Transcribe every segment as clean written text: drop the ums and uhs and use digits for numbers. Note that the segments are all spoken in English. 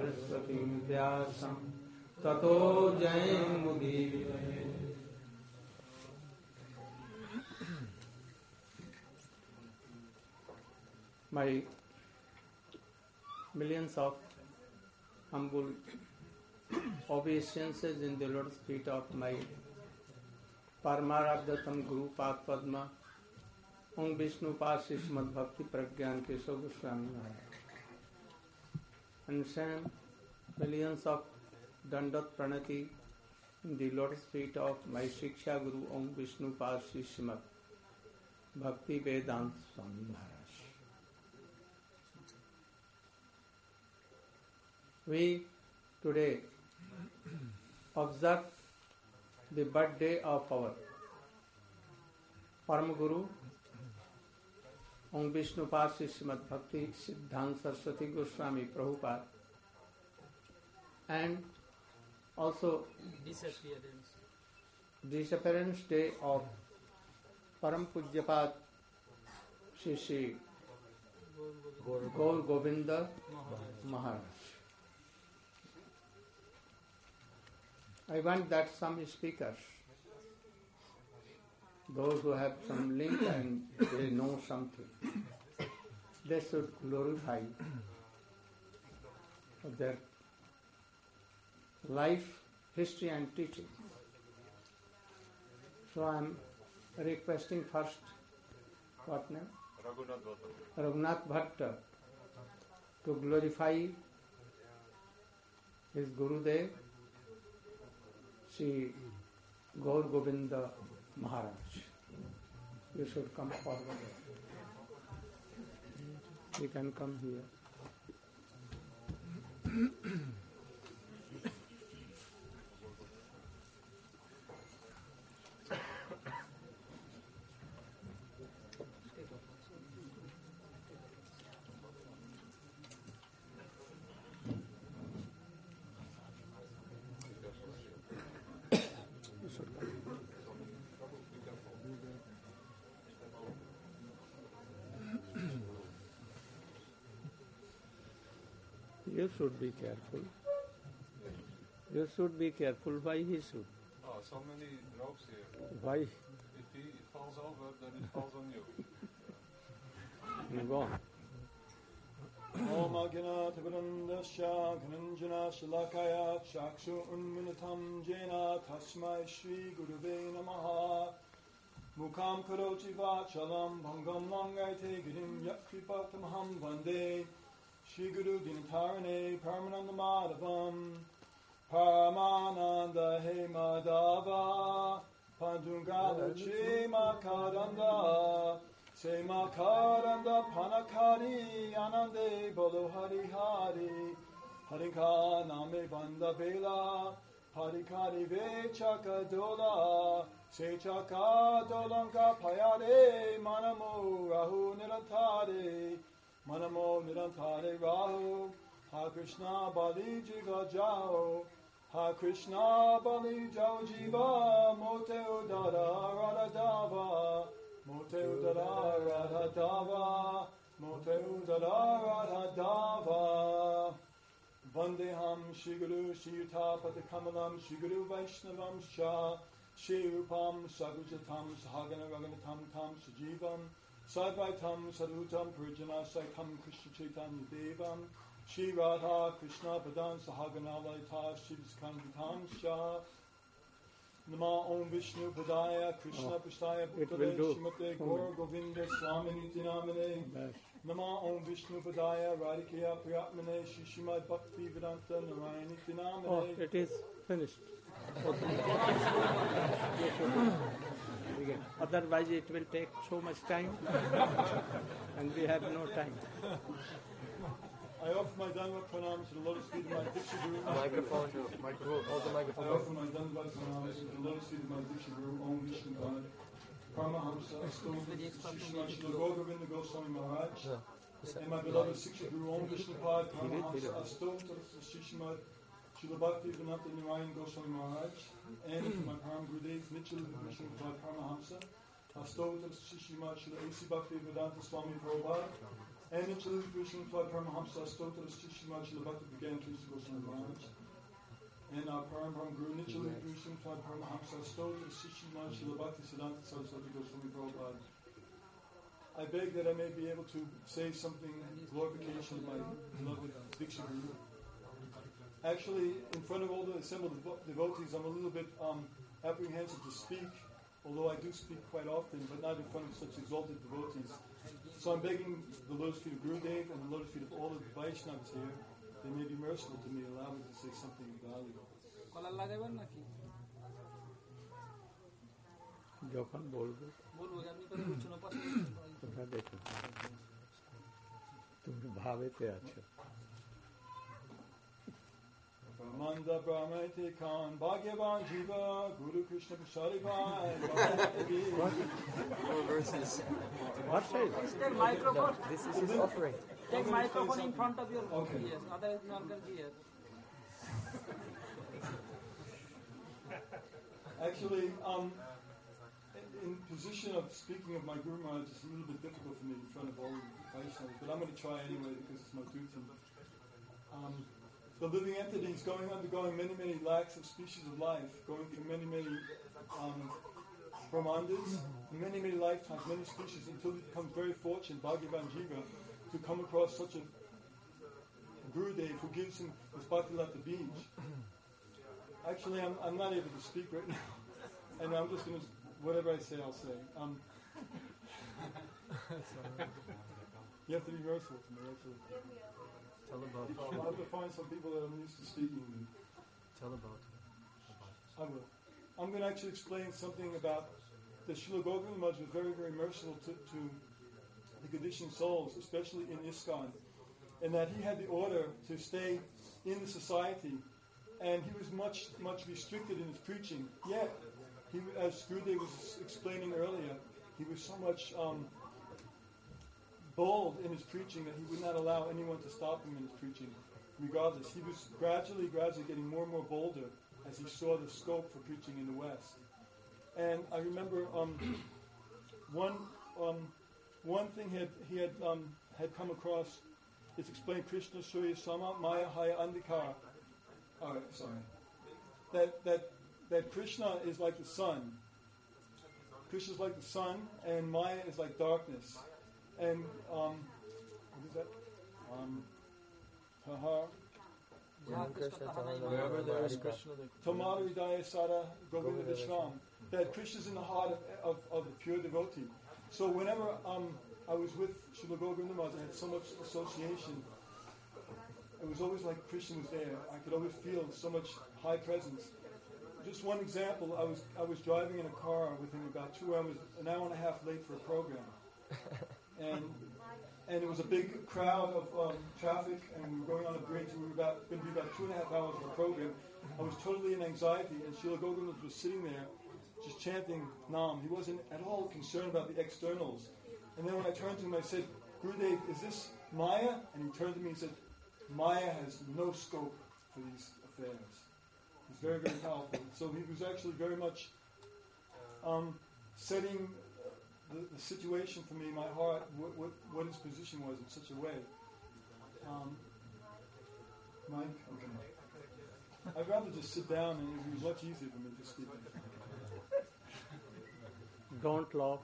सरस्वतीं व्यासं ततो जयमुदीरये। My millions of humble obeisances in the Lord's feet of my Paramaradhatam Guru Pad Padma, Om Vishnu Pasi Srimad Bhakti Pragyan Keshav Goswami Maharaj. And send millions of Dandat Pranati in the Lotus feet of my Shiksha Guru Om Vishnu Pasi Srimad Bhakti Vedanta Swami Maharaj. We today observe the birthday of our Param Guru Om Vishnu Pasi Srimad Bhakti Siddhanta Saraswati Goswami Prabhupada, and also disappearance day of Param Pujyapad Shri Gaur Govinda Maharaj. I want that some speakers, those who have some link and they know something, they should glorify their life, history and teaching. So I am requesting first, what name? Raghunath Bhatta, to glorify his Gurudev, Sri Gaur Govinda Maharaj. You should come forward. You can come here. You should be careful. You should be careful. Why he should? Oh, so many ropes here. Why? If he falls over, then it falls on you. Go on. Om Agna Tibrandasya Ghananjana Shalakaya Chakshu Unminatam Jena Tasmai Shri Guruve Namaha Mukam Karoti Vachalam Bhangam Mangaite Girim Yakripatamaham Vande Shri Guru Dinatarane Paramananda Madhavam Paramananda He Madhava Pandungala Chi Makaranda Se Makaranda Panakari Anande Bolo Hari Hari Harika Name Banda Vela Harikari Ve Chakadola Se Chakadolanka Payare Manamo Rahu Nirantare Manamo Nirantare Rahu Ha Krishna Bali Jiva Jao Ha Krishna Bali Jao Jiva Mote Udara Radadava Mote Udara Radadava Mote Udara Radadava Vandeham Shiguru Shiyuta Patakamalam Shiguru Vaishnavam Sha Shirupam Sagujatam Sahagana Raganatam Tam Sajivam Sadvaitam Sadhutam Purjana Saitam Krishna Chaitanya Devam Shri Radha Krishna Padan Sahagana Laita Shivaskanditam Shah Nama Om Vishnu Padaya Krishna Pastaya Bhuttale Shrimate Gaur Govinda Swami Nitinamane Nama Om Vishnu Padaya Radhikaya Priyatmane Shishimad Bhakti Vedanta Narayani Nitinamane. Oh, it is finished. Otherwise it will take so much time and we have no time. I offer my Dandavat Pranams to the Lotus feet of my Diksha Guru. Microphone, hold the microphone. I offer my Dandavat Pranams to the Lotus feet of my Diksha Guru, Om Vishnu Pad, Paramahamsa, Astom, Shishma Shri Gaur Govinda Goswami Maharaj, and my beloved Siksha Guru, Om Vishnu Pad, Paramahamsa, Astom, Shishma Shri Bhakti Vinata Narayan Goswami Maharaj, and my Param Gurudev, Mitchell Vishnu Pad, Paramahamsa, Astom, Shishma Shri A.C. Bhakti Vedanta Swami Prabhupada, And Nichali Vishnu Pad Paramahamsa Stotra Shishimad Shilabhakti began to Goswami Maharaj. And our Param Guru Nichali Vishnu Pad Paramahamsa Stotra Shishimad Shilabhakti Siddhanta Saraswati Goswami Prabhupada. I beg that I may be able to say something in glorification of my beloved Diksha Guru. Actually, in front of all the assembled devotees, I'm a little bit apprehensive to speak, although I do speak quite often, but not in front of such exalted devotees. So I'm begging the lotus feet of Gurudev and the lotus feet of all of the Vaishnavas here, they may be merciful to me, allow me to say something valuable. যখন বলবো তোমরা দেখো তুমি ভাবেতে আছো Manda Brahmate Khan Bhagyavan Jiva Guru Krishna Prasari Bhai. Four verses. What says? Take microphone. This is his offering. Take microphone in front of your mouth. Okay. Yes, otherwise no one can hear. Actually, in position of speaking of my Guru Maharaj, it's a little bit difficult for me in front of all the Vaishnavas, but I'm going to try anyway because it's my duty. The living entity is undergoing many, many lakhs of species of life, going through many, many Brahmandas, many, many lifetimes, many species, until he becomes very fortunate, Bhagavan Jiva, to come across such a Gurudev who gives him his Bhaktilata beach. Actually, I'm not able to speak right now, and I'm just going to, whatever I say, I'll say. You have to be merciful to me, actually. Tell about it. I'll have to find some people that I'm used to speaking with. Tell about it. I will. I'm going to actually explain something about that Srila Gokul Maharaj was very, very merciful to the conditioned souls, especially in ISKCON, and that he had the order to stay in the society, and he was much, much restricted in his preaching. Yet, he, as Gurudev was explaining earlier, he was so much bold in his preaching that he would not allow anyone to stop him in his preaching, regardless. He was gradually getting more and more bolder as he saw the scope for preaching in the West. And I remember one thing he had come across. It's explained Krishna Surya Sama Maya Haya Andhikara. Alright, sorry. That Krishna is like the sun. Krishna is like the sun, and Maya is like darkness. And what is that? Wherever there is Krishna, Tamara Hridaya Sada Govinda Vishram. That Krishna is in the heart of the pure devotee. So whenever I was with Srila Govinda Maharaj, I had so much association. It was always like Krishna was there. I could always feel so much high presence. Just one example, I was driving in a car with him about 2 hours, an hour and a half late for a program. And it was a big crowd of traffic, and we were going on a bridge. We were going to be about 2.5 hours of a program. I was totally in anxiety, and Srila Govinda was sitting there, just chanting Nam. He wasn't at all concerned about the externals. And then when I turned to him, I said, Gurudev, is this Maya? And he turned to me and said, Maya has no scope for these affairs. He's very, very powerful. So he was actually very much setting the situation for me, my heart, what his position was in such a way. Mike? Okay. I'd rather just sit down, and it would be much easier for me to speak. Don't laugh.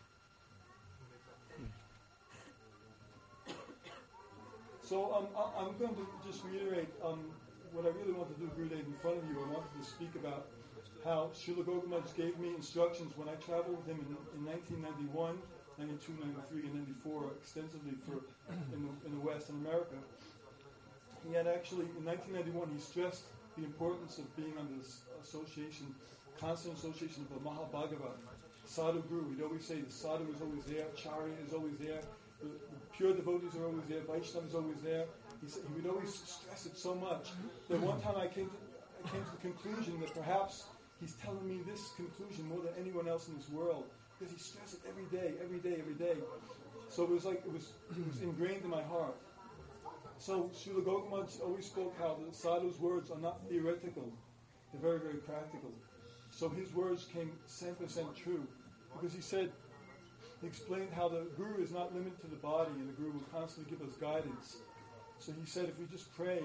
So I'm going to just reiterate what I really want to do, Gurudev, in front of you. I wanted to speak about how Srila Gokul Maharaj gave me instructions when I traveled with him in 1991, 92, 93, and 94 extensively in the West, in America. He had actually, in 1991, he stressed the importance of being under this association, constant association of the Mahabhagavat, Sadhu Guru. He'd always say the Sadhu is always there, Charya is always there, the pure devotees are always there, Vaishnava is always there. He would always stress it so much that one time I came to the conclusion that perhaps he's telling me this conclusion more than anyone else in this world, because he stressed it every day. So it was like it was ingrained in my heart. So Srila Gokul Maharaj always spoke how the sadhu's words are not theoretical; they're very, very practical. So his words came 100% true, because he said he explained how the Guru is not limited to the body, and the Guru will constantly give us guidance. So he said if we just pray,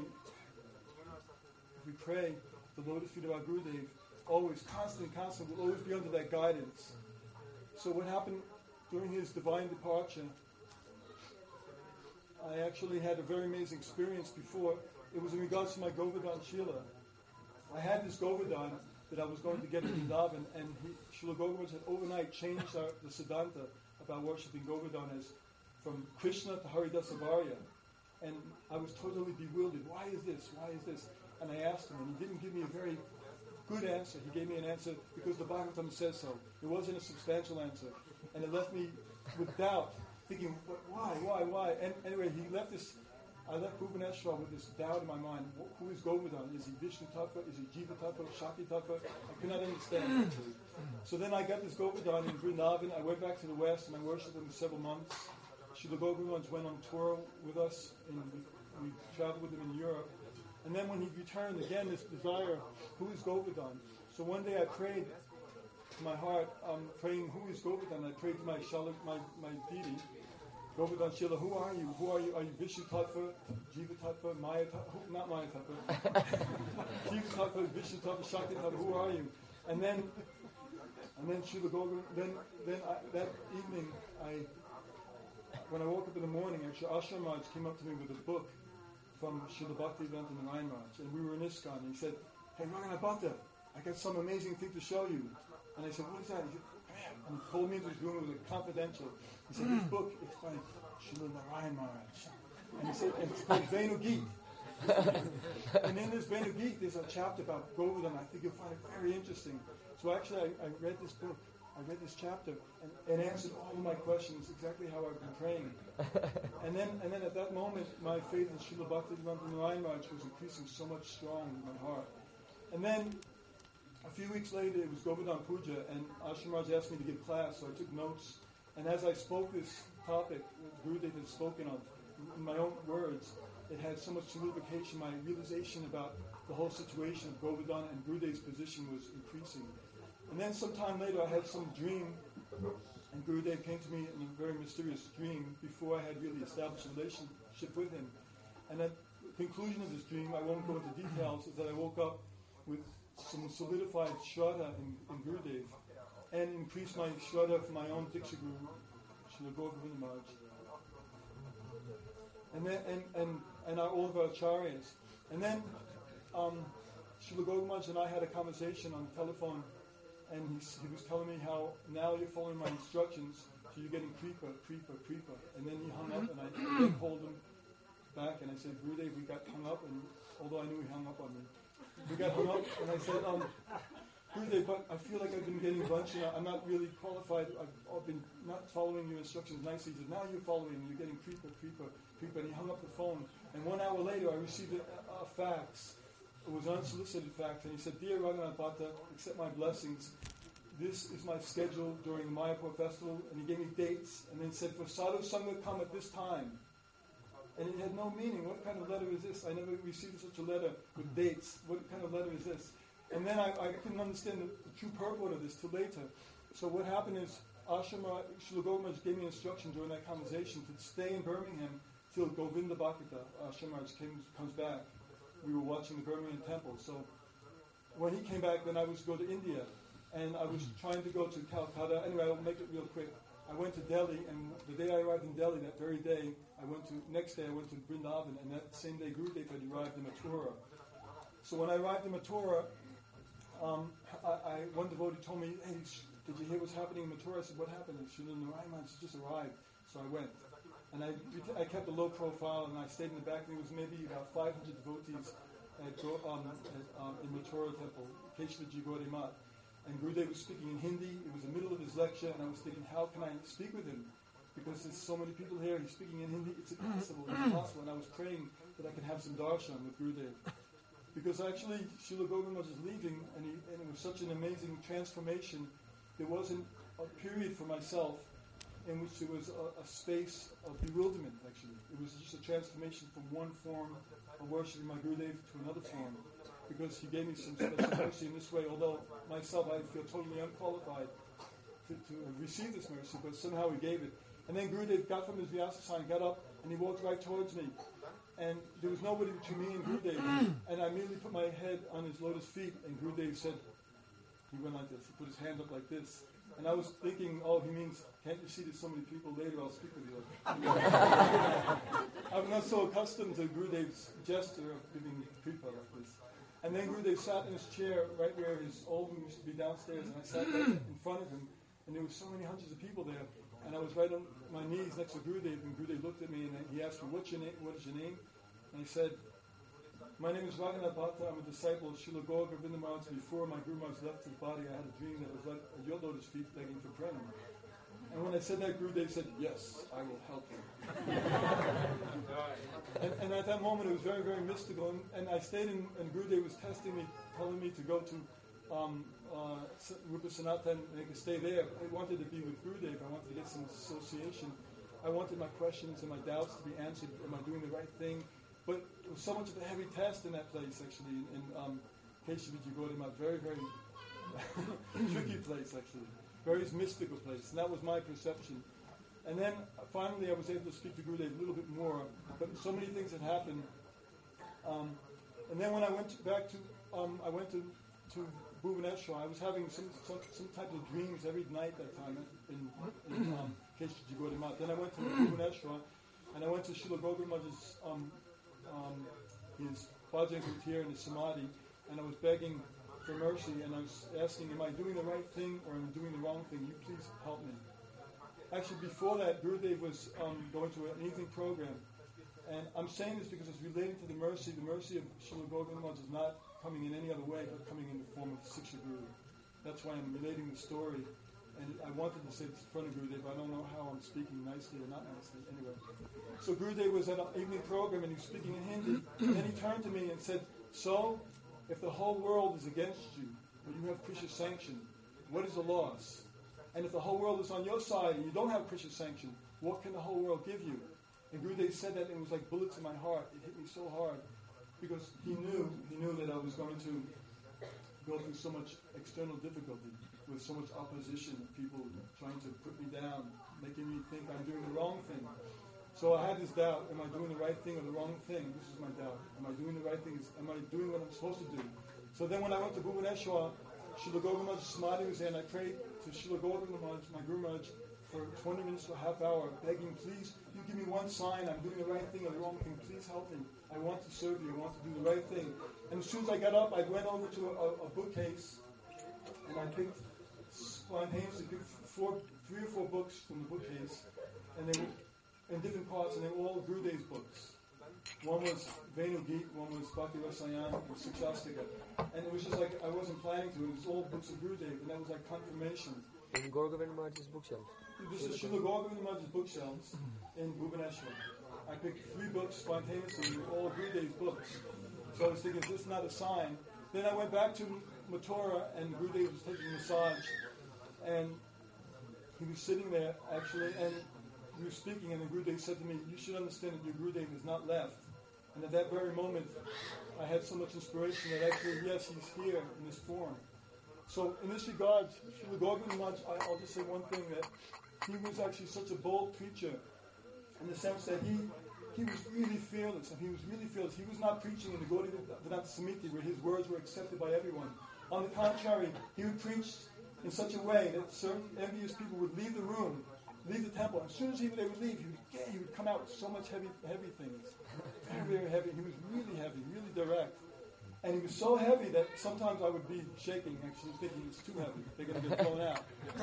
the lotus feet of our Gurudev, always, constant, will always be under that guidance. So what happened during his divine departure, I actually had a very amazing experience before. It was in regards to my Govardhan Shila. I had this Govardhan that I was going to get in Vrindavan, and Srila Govardhan had overnight changed the Siddhanta about worshipping Govardhan as from Krishna to Haridasa Varya. And I was totally bewildered. Why is this? Why is this? And I asked him, and he didn't give me a very good answer. He gave me an answer because the Bhagavatam says so. It wasn't a substantial answer. And it left me with doubt, thinking, why? And anyway, I left Bhubaneswar with this doubt in my mind. Who is Govardhan? Is he Vishnu Tattva? Is he Jiva Tattva? Shakti Tattva? I could not understand. So then I got this Govardhan in Vrindavan. I went back to the West and I worshipped him for several months. Srila Govardhan went on tour with us. We traveled with him in Europe. And then when he returned, again, this desire, who is Govardhan? So one day I prayed to my heart, praying, who is Govardhan? I prayed to my deity, Govardhan Shila, who are you? Are you Vishnu Tattva, Jiva Tattva, Maya Tattva? Not Maya Tattva. Jiva Tattva, Vishnu Tattva, Shakti Tattva, who are you? And then Srila Govardhan, that evening, when I woke up in the morning, actually Ashram Raj came up to me with a book from Srila Bhaktivedanta Narayan Raj, and we were in ISKCON, and he said, hey, Ranganapata, I got some amazing thing to show you. And I said, what is that? He said, come here. And he pulled me into his room, it was confidential. He said, this book is by Srila Narayan Maharaj. And he said, and it's called Venu Geet. And in this Venu Geet, there's a chapter about Govardhan. I think you'll find it very interesting. So actually, I read this book. I read this chapter and answered all of my questions exactly how I've been praying. And then at that moment, my faith in Srila Bhaktivedanta Narayan Maharaj was increasing so much strong in my heart. And then a few weeks later, it was Govardhan Puja, and Ashram Raj asked me to give class, so I took notes. And as I spoke this topic, Gurudev had spoken of, in my own words, it had so much solidification. My realization about the whole situation of Govardhan and Gurudev's position was increasing. And then some time later, I had some dream, and Gurudev came to me in a very mysterious dream before I had really established a relationship with him. And at the conclusion of this dream, I won't go into details, is that I woke up with some solidified shraddha in Gurudev, and increased my shraddha for my own Diksha Guru, Srila Govinda Maharaj, and all of our acharyas. And then Srila Govinda Maharaj and I had a conversation on the telephone, and he was telling me how now you're following my instructions, so you're getting kripa. And then he hung up, and I then called him back, and I said, Gurudev, we got hung up, and although I knew he hung up on me, we got hung up, and I said, Gurudev, but I feel like I've been getting a bunch, and I'm not really qualified. I've been not following your instructions nicely. He said, now you're following me. You're getting kripa. And he hung up the phone. And 1 hour later, I received a fax. It was an unsolicited fax. And he said, Dear Ranganapata, accept my blessings. This is my schedule during the Mayapur festival. And he gave me dates. And then said, for Sadhu Sangha, come at this time. And it had no meaning. What kind of letter is this? I never received such a letter with dates. What kind of letter is this? And then I couldn't understand the true purport of this till later. So what happened is, Srila Govinda gave me instruction during that conversation to stay in Birmingham till Govinda Bhakita, Ashram Raj, comes back. We were watching the Birmingham temple. So when he came back, then I was to go to India. And I was trying to go to Calcutta. Anyway, I'll make it real quick. I went to Delhi, and the day I arrived in Delhi, that very day, next day I went to Vrindavan, and that same day Gurudev had arrived in Mathura. So when I arrived in Mathura, one devotee told me, hey, did you hear what's happening in Mathura? I said, what happened? Srila Narayan Maharaj just arrived. So I went. And I kept a low profile, and I stayed in the back, and there was maybe about 500 devotees in Mathura temple, Keshavaji Gaudi Mat. And Gurudev was speaking in Hindi. It was the middle of his lecture, and I was thinking, how can I speak with him? Because there's so many people here, he's speaking in Hindi, it's impossible. And I was praying that I could have some darshan with Gurudev. Because actually, Srila Govinda was leaving, and it was such an amazing transformation. There wasn't a period for myself in which there was a space of bewilderment, actually. It was just a transformation from one form of worshiping my Gurudev to another form. Because he gave me some special mercy in this way, although myself I feel totally unqualified to receive this mercy, but somehow he gave it. And then Gurudev got from his Vyasasana, got up, and he walked right towards me. And there was nobody between me and Gurudev. And I immediately put my head on his lotus feet, and Gurudev said, he went like this, he put his hand up like this. And I was thinking, oh, he means, can't you see there's so many people later, I'll speak with you. I'm not so accustomed to Gurudev's gesture of giving kripa like this. And then Gurudev sat in his chair right where his old room used to be downstairs, and I sat right in front of him, and there were so many hundreds of people there. And I was right on my knees next to Gurudev, and Gurudev looked at me and he asked me, what's your name? What is your name? And I said, my name is Raghunath Bhatta. I'm a disciple of Srila Gaura Govinda Maharaj. Before my Guru Maharaj left his body, I had a dream that was like your lotus feet begging for pranam. And when I said that, Gurudev said, yes, I will help you. and at that moment, it was very, very mystical. And I stayed in, and Gurudev was testing me, telling me to go to Rupa Sanatan and make a stay there. I wanted to be with Gurudev. I wanted to get some association. I wanted my questions and my doubts to be answered. Am I doing the right thing? But it was so much of a heavy test in that place, actually, in Keshaviji Gaudama. Very, very tricky place, actually. Very mystical place. And that was my perception. And then, finally, I was able to speak to Gurudev a little bit more. But so many things had happened. And then when I went back to, I went to Bhubaneswar, I was having some type of dreams every night that time in Keshaviji Gaudama. Then I went to Bhubaneswar, and I went to Srila Gaura Maharaj's his Bhajan Kutir and his Samadhi, and I was begging for mercy, and I was asking, am I doing the right thing or am I doing the wrong thing? You please help me. Actually, before that, Gurudev was going to an evening program, and I'm saying this because it's relating to the mercy. The mercy of Srila Gaura Govinda Maharaj is not coming in any other way, but coming in the form of Siksha Guru. That's why I'm relating the story. And I wanted to say this in front of Gurudev, but I don't know how I'm speaking nicely or not nicely. Anyway. So Gurudev was at an evening program and he was speaking in Hindi. And then he turned to me and said, so, if the whole world is against you, but you have Krishna's sanction, what is the loss? And if the whole world is on your side and you don't have Krishna's sanction, what can the whole world give you? And Gurudev said that and it was like bullets in my heart. It hit me so hard. Because he knew that I was going to go through so much external difficulty, with so much opposition, people trying to put me down, making me think I'm doing the wrong thing. So I had this doubt, am I doing the right thing or the wrong thing? This is my doubt. Am I doing the right thing? Am I doing what I'm supposed to do? So then when I went to Bhubaneswar, Srila Gaura Maharaj's Samadhi was there, and I prayed to Srila Gaura Maharaj, my Guru Maharaj, for 20 minutes to a half hour, begging, please, you give me one sign, I'm doing the right thing or the wrong thing, please help me. I want to serve you, I want to do the right thing. And as soon as I got up, I went over to a bookcase, and I picked spontaneously picked 3 or 4 books from the bookcase, and they were in different parts, and they were all Gurudev's books. One was Venu Geet, one was Bhakti Rasayan, and Sikshastika. And it was just like, I wasn't planning to, it was all books of Gurudev, and that was like confirmation. In Gaura Govinda Maharaj's bookshelf. This is Srila Gaura Govinda Maharaj's bookshelves in Bhubaneswar. I picked 3 books spontaneously, they were all Gurudev's books. So I was thinking, this is not a sign. Then I went back to Mathura, and Gurudev was taking a massage. And he was sitting there, actually, and we were speaking, and the Gurudev said to me, you should understand that your Gurudev is not left. And at that very moment, I had so much inspiration that actually, yes, he's here in this form. So in this regard, Srila Gaura Govinda Maharaj, I'll just say one thing, that he was actually such a bold preacher, in the sense that he was really fearless, and he was really fearless. He was not preaching in the Gaudiya Vedanta Samiti where his words were accepted by everyone. On the contrary, he would preach in such a way that certain envious people would leave the room, leave the temple. As soon as they would leave, he would come out with so much heavy things. Very, very heavy. He was really heavy, really direct. And he was so heavy that sometimes I would be shaking, actually thinking it's too heavy. They're going to get blown out.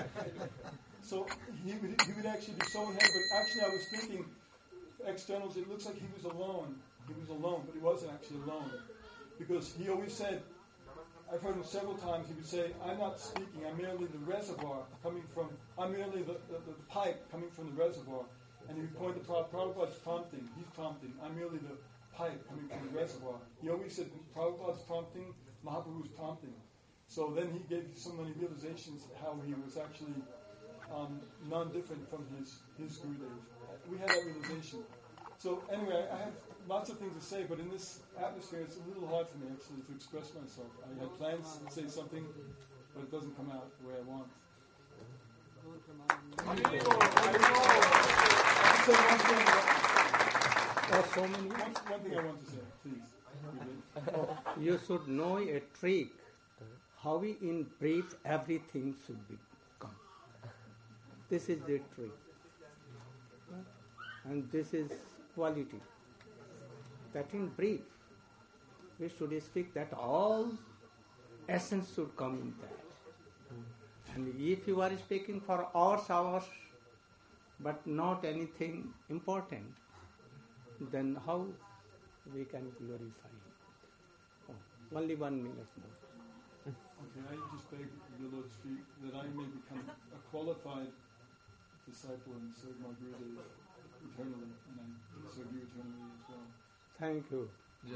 So he would actually be so heavy. But actually I was thinking, externals, it looks like he was alone. He was alone, but he wasn't actually alone. Because he always said, I've heard him several times, he would say, I'm not speaking, I'm merely the reservoir I'm merely the pipe coming from the reservoir. And he would point to Prabhupada's prompting, he's prompting, I'm merely the pipe coming from the reservoir. He always said, Prabhupada's prompting, Mahaprabhu's prompting. So then he gave so many realizations how he was actually non-different from his Gurudev. We had that realization. So anyway, I have lots of things to say, but in this atmosphere, it's a little hard for me actually to express myself. I had plans to say something, but it doesn't come out the way I want. So one thing So many. one thing I want to say, please. You should know a trick how we in brief everything should become. This is the trick. And this is quality. That in brief, we should speak that all essence should come in that. And if you are speaking for hours, but not anything important, then how we can glorify Him? Oh, only 1 minute more. Okay, I just beg the Lord's feet that I may become a qualified disciple and serve my Guru eternally, and I serve you eternally as well. Thank you.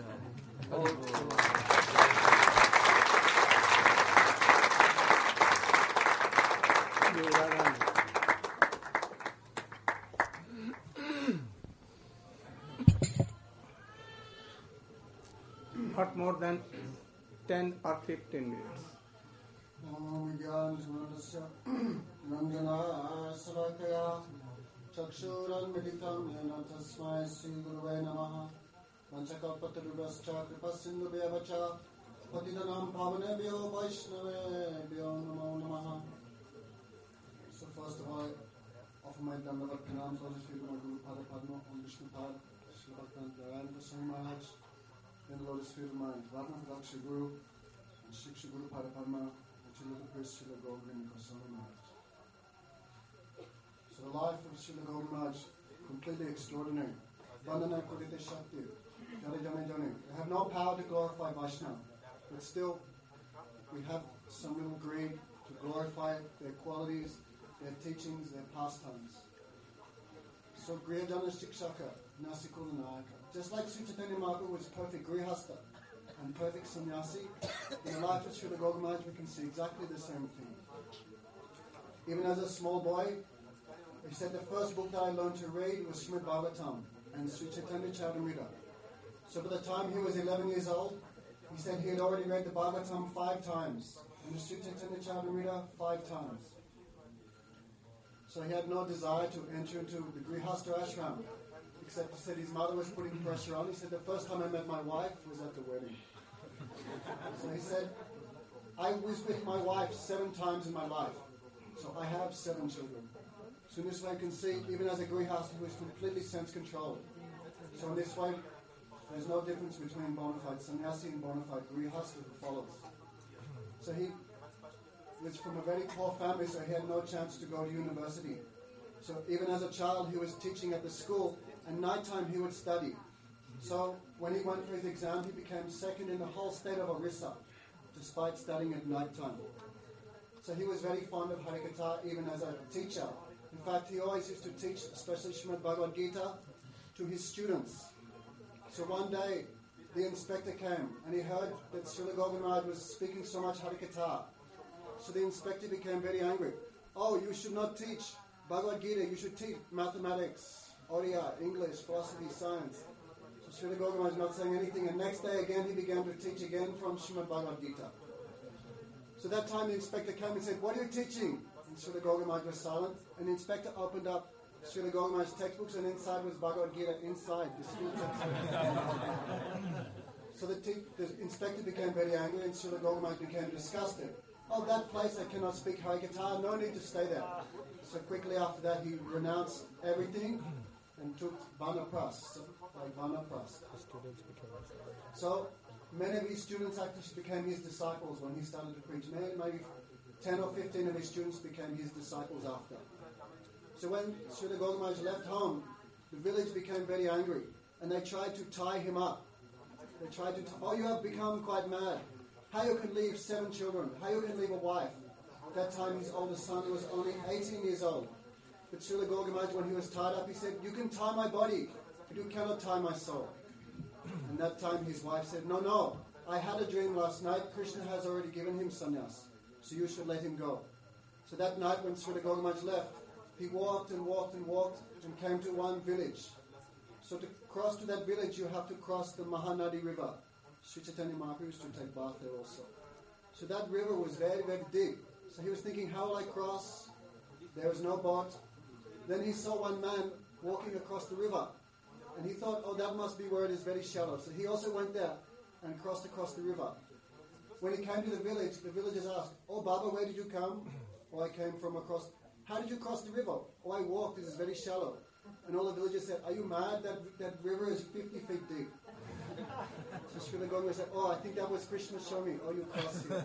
Not more than 10 or 15 minutes. So first of all, I offer my Dandavat Pranams, all the Sri Guru Pada Padma, Om Vishnu Pad, Sri Bhaktan Narayana Goswami Maharaj, then the Lord is filled with my Ratna Prakshi Guru, and Shri Guru Pada Padma, and Sri Priest Sri Govind Goswami Maharaj. So the life of Sri Govind Maharaj, completely extraordinary. Vandana Kodite Shakti, Jane Jane Jane. We have no power to glorify Vaishnava, but still we have some little greed to glorify their qualities, their teachings, their pastimes. So Grihadana Shikshaka, Nasikula Nayaka. Just like Sri Chaitanya Mahaprabhu was perfect Grihasta and perfect sannyasi, in the life of Srila Goga Maharaj we can see exactly the same thing. Even as a small boy, he said the first book that I learned to read was Srimad Bhagavatam and Sri Chaitanya Charitamrita. So by the time he was 11 years old, he said he had already read the Bhagavatam 5 times and the Sri Chaitanya Charitamrita 5 times. So he had no desire to enter into the Grihastha ashram, except he said his mother was putting pressure on. He said the first time I met my wife was at the wedding. So he said, I was with my wife 7 times in my life. So I have 7 children. So in this way you can see, even as a Grihastha, he was completely sense-controlled. So in this way, there's no difference between bona fide sannyasi and bona fide Grihastha who follows. So he was from a very poor family, so he had no chance to go to university. So even as a child, he was teaching at the school, and nighttime he would study. So when he went for his exam, he became second in the whole state of Orissa, despite studying at nighttime. So he was very fond of Harikatha, even as a teacher. In fact, he always used to teach, especially Srimad Bhagavad Gita, to his students. So one day, the inspector came, and he heard that Srila Govind Maharaj was speaking so much Harikatha. So the inspector became very angry. Oh, you should not teach Bhagavad Gita, you should teach mathematics, Oriya, English, philosophy, science. So Srila Govind Maharaj not saying anything, and next day again he began to teach again from Srimad Bhagavad Gita. So that time the inspector came and said, what are you teaching? And Srila Govind Maharaj was silent, and the inspector opened up Srila Govind Maharaj's textbooks, and inside was Bhagavad Gita, inside the school textbooks. So the inspector became very angry, and Srila Govind Maharaj became disgusted. Oh, that place I cannot speak Harikatha, no need to stay there. So quickly after that he renounced everything and took Vanapras, like Vanapras. So many of his students actually became his disciples when he started to preach. Maybe 10 or 15 of his students became his disciples after. So when Srila Goga Maharaj left home, the village became very angry and they tried to tie him up. They tried to, oh, you have become quite mad. How you can leave 7 children? How you can leave a wife? At that time his oldest son was only 18 years old. But Srila Goga Maharaj, when he was tied up, he said, you can tie my body, but you cannot tie my soul. And that time his wife said, no, I had a dream last night. Krishna has already given him sannyas, so you should let him go. So that night when Srila Goga Maharaj left, he walked and came to one village. So to cross to that village, you have to cross the Mahanadi river. Sri Chaitanya Mahaprabhu used to take bath there also. So that river was very, very deep. So he was thinking, how will I cross? There was no boat. Then he saw one man walking across the river. And he thought, oh, that must be where it is very shallow. So he also went there and crossed across the river. When he came to the villagers asked, oh, Baba, where did you come? Oh, I came from across. How did you cross the river? Oh, I walked. This is very shallow. And all the villagers said, are you mad? That river is 50 feet deep. So Srila Gopinath said, oh, I think that was Krishna Shami. Oh, you crossed here.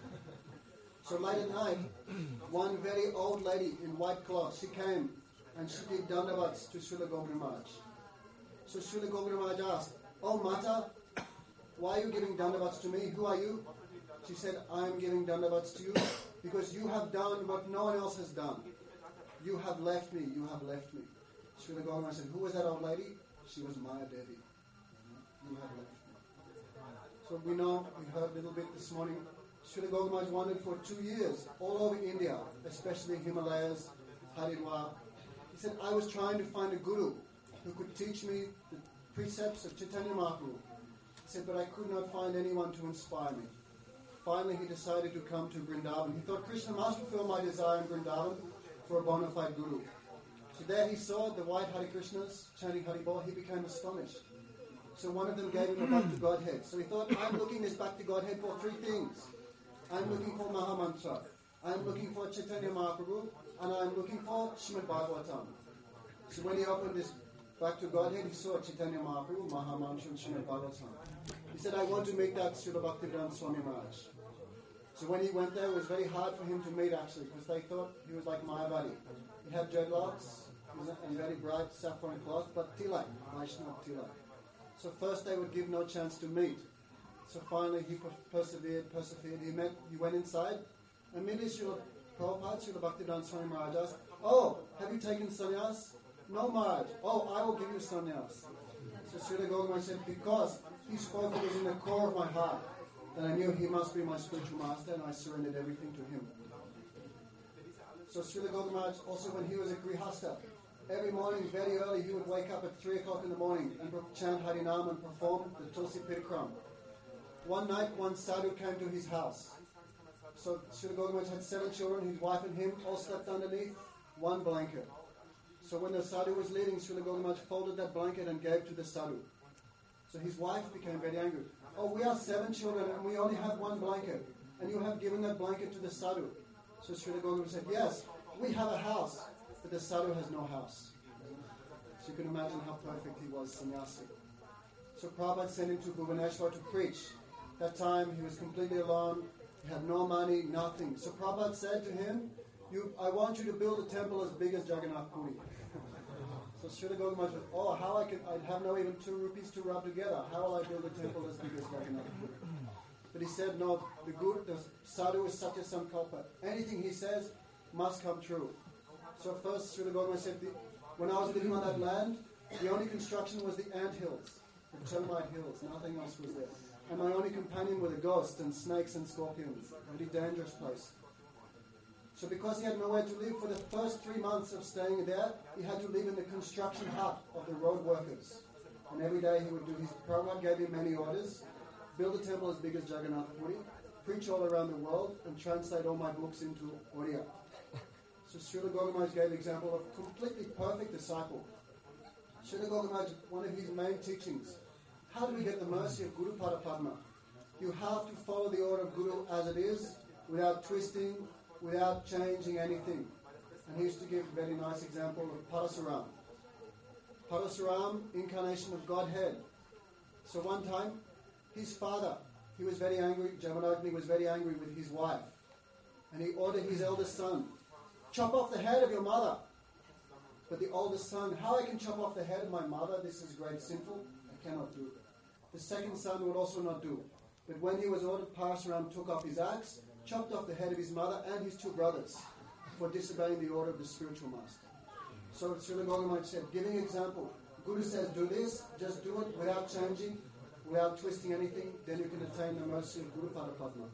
So late at night, one very old lady in white cloth, she came and she did dandavats to Srila Gopinath. So Srila Gopinath asked, oh, Mata, why are you giving dandavats to me? Who are you? She said, I am giving dandavats to you because you have done what no one else has done. You have left me. You have left me. Srila Gopinath said, who was that old lady? She was Maya Devi. You have left me. So we know, we heard a little bit this morning, Srila Gopinath wandered for 2 years all over India, especially Himalayas, Haridwar. He said, I was trying to find a guru who could teach me the precepts of Chaitanya Mahaprabhu. He said, but I could not find anyone to inspire me. Finally, he decided to come to Vrindavan. He thought Krishna must fulfill my desire in Vrindavan for a bona fide guru. So there he saw the white Hare Krishnas chanting Haribol. He became astonished. So one of them gave him a Bhakti Godhead. So he thought, I'm looking this Bhakti Godhead for 3 things. I'm looking for Mahamantra. I'm looking for Chaitanya Mahaprabhu. And I'm looking for Srimad Bhagavatam. So when he opened this Bhakti Godhead, he saw Chaitanya Mahaprabhu, Mahamantra, and Srimad Bhagavatam. He said, I want to meet that Srila Bhaktivedanta Swami Maharaj. So when he went there, it was very hard for him to meet actually, because they thought he was like Mayavadi. He had dreadlocks and very bright saffron cloth, but tilak, Vaishnava tilak. So first they would give no chance to meet. So finally he persevered. He went inside. Immediately Srila Prabhupada, Srila Bhaktivedanta Swami Maharaj asked, oh, have you taken sannyas? No, Maharaj. Oh, I will give you sannyas. So Srila Gopinath said, because he spoke it was in the core of my heart, that I knew he must be my spiritual master, and I surrendered everything to him. So Srila Gopinath, also when he was a Grihastha, every morning very early he would wake up at 3 o'clock in the morning and chant Harinam and perform the Tulsi Pirikram. One night, one sadhu came to his house. So Srila Gopinath had 7 children, his wife and him all slept underneath one blanket. So when the sadhu was leaving, Srila Gopinath folded that blanket and gave to the sadhu. So his wife became very angry. Oh, we are 7 children and we only have one blanket. And you have given that blanket to the sadhu. So Srila Gopinath said, yes, we have a house, but the sadhu has no house. So you can imagine how perfect he was, sannyasi. So Prabhupada sent him to Bhubaneswar to preach. That time he was completely alone. He had no money, nothing. So Prabhupada said to him, I want you to build a temple as big as Jagannath Puri. So Srila Gopinath said, oh, I have no even 2 rupees to rub together. How will I build a temple as big as Jagannath Puri? But he said, no, the sadhu is such a sankalpa. Anything he says must come true. So first Srila Gopinath said, when I was living on that land, the only construction was the ant hills, the termite hills. Nothing else was there. And my only companion were the ghosts and snakes and scorpions. A very dangerous place. So because he had nowhere to live, for the first 3 months of staying there, he had to live in the construction hut of the road workers. And every day he would do his... Prabhupada gave him many orders. Build a temple as big as Jagannath Puri, preach all around the world, and translate all my books into Oriya. So Srila Gopinath gave an example of completely perfect disciple. Srila Gopinath, one of his main teachings, how do we get the mercy of Guru Pada Padma? You have to follow the order of Guru as it is, without twisting, without changing anything. And he used to give a very nice example of Parasuram. Parasuram, incarnation of Godhead. So one time, his father, he was very angry, Jamadagni was very angry with his wife. And he ordered his eldest son, chop off the head of your mother. But the oldest son, how I can chop off the head of my mother? This is great sinful. I cannot do it. The second son would also not do. But when he was ordered, Parasuram took off his axe, chopped off the head of his mother and his 2 brothers for disobeying the order of the spiritual master. So Srila Gopinath said, giving example, Guru says do this, just do it without changing, without twisting anything, then you can attain the mercy of Guru Pada Padma.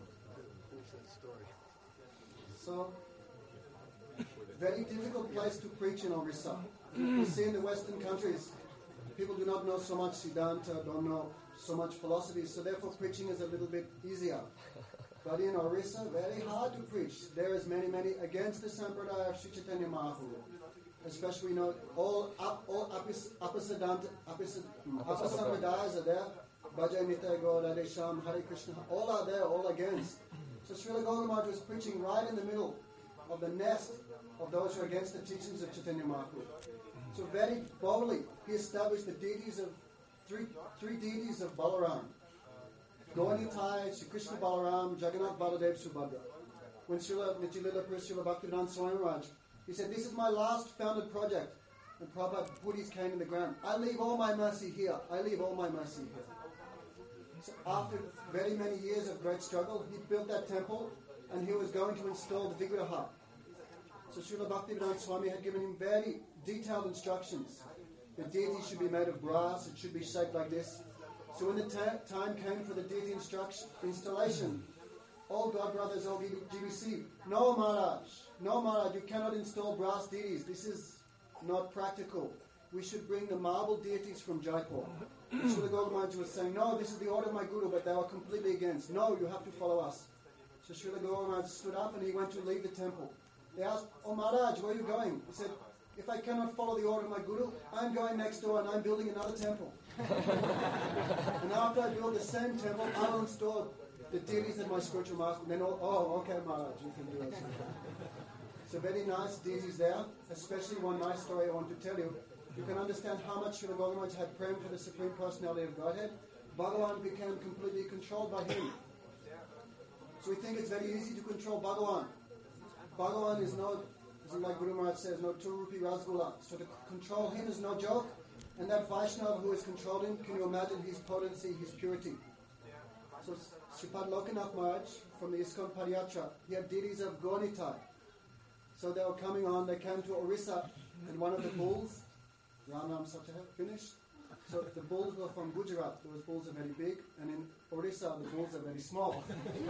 So, very difficult place to preach in Orissa. You see in the Western countries, people do not know so much Siddhanta, don't know so much philosophy, so therefore preaching is a little bit easier. But in Orissa, very hard to preach. There is many against the Sampradaya of Sri Chaitanya Mahaprabhu. Especially, all Apasampradayas are there. Bhajai Nitai Gaur, Radhe Shyam, Hare Krishna, all are there, all against. So Srila Gaudamadji was preaching right in the middle of the nest of those who are against the teachings of Chaitanya Mahaprabhu. So very boldly, he established the deities of three deities of Balaram. Gaunitai, Sri Krishna Balaram, Jagannath Baladev Subhadra. When Srila Nitya Srila Bhaktivedanta Swami Maharaj, he said, this is my last founded project. And Prabhupada put his cane in the ground. I leave all my mercy here. I leave all my mercy here. So after very many years of great struggle, he built that temple and he was going to install the Vigraha. So Srila Bhaktivedanta Swami had given him very detailed instructions. The deity should be made of brass, it should be shaped like this. So when the time came for the deity installation, all God brothers, all GBC, no Maharaj, you cannot install brass deities. This is not practical. We should bring the marble deities from Jaipur. Srila Gaudamadji was saying, no, this is the order of my Guru, but they were completely against. No, you have to follow us. So Srila Gaudamadji stood up and he went to leave the temple. They asked, oh Maharaj, where are you going? He said, if I cannot follow the order of my Guru, I'm going next door and I'm building another temple. And after I build the same temple, I will install the deities of my spiritual master. And then, okay Maharaj, you can do it. So very nice deities there, especially one nice story I want to tell you. You can understand how much Srila Gaudamadji had prayed for the Supreme Personality of Godhead. Bhagavan became completely controlled by him. So we think it's very easy to control Bhagavan. Bhagavan is no, like Guru Maharaj says, no 2 rupee Rasgulla. So to control him is no joke. And that Vaishnava who is controlled him, can you imagine his potency, his purity? So Sripad Lokanath Maharaj from the ISKCON Padayatra, he had deities of Gaunitai. So they were coming on, they came to Orissa, and one of the bulls, Ram Satya, finished. So the bulls were from Gujarat. Those bulls are very big, and in Orissa, the bulls are very small.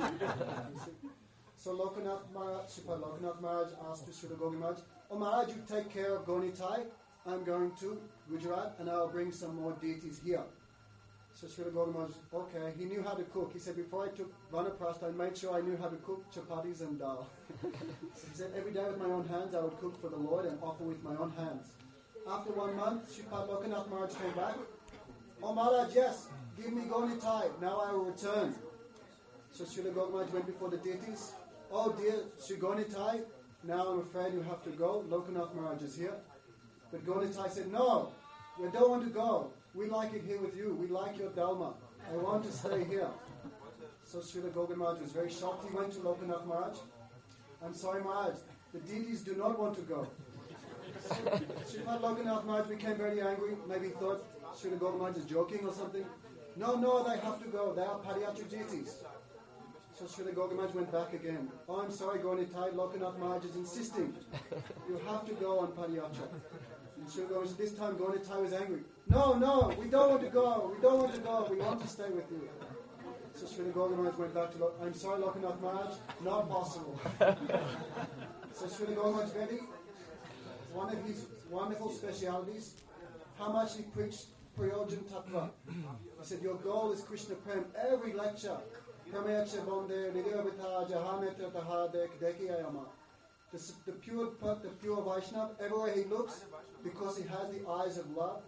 So Lokanath Maharaj, Sripad Lokanath Maharaj asked to Srila Gaudamadji, oh Maharaj, you take care of Gaunitai. I'm going to Gujarat, and I'll bring some more deities here. So Srila Gaudamadji, okay, he knew how to cook. He said, before I took Vanaprastha, I made sure I knew how to cook chapatis and dal. He said, every day with my own hands, I would cook for the Lord and offer with my own hands. After 1 month, Sripad Lokanath Maharaj came back. Oh Maharaj, yes, give me Gaunitai, now I will return. So Srila Gaudamadji went before the deities. Oh dear, Sri Gaunitai, now I'm afraid you have to go. Lokanath Maharaj is here. But Gaunitai said, no, we don't want to go. We like it here with you. We like your Dharma. I want to stay here. So Srila Gaudamadji was very shocked. He went to Lokanath Maharaj. I'm sorry Maharaj, the deities do not want to go. Sripad Lokanath Maharaj became very angry. Maybe thought Srila Gaudamadji is joking or something. No, they have to go. They are Padayatra deities. So Srila Gaudamadji went back again. Oh, I'm sorry, Gaunitai, Lokanath Maharaj is insisting. You have to go on Padayatra. And Srila Gaudamadji, this time Gaunitai was angry. No, we don't want to go. We want to stay with you. So Srila Gaudamadji went back to I'm sorry, Lokanath Maharaj, not possible. So Srila Gaudamadji Reddy, one of his wonderful specialities, how much he preached Prayojan Tattva. He said, your goal is Krishna Prem. Every lecture, the pure Vaishnava, everywhere he looks, because he has the eyes of love,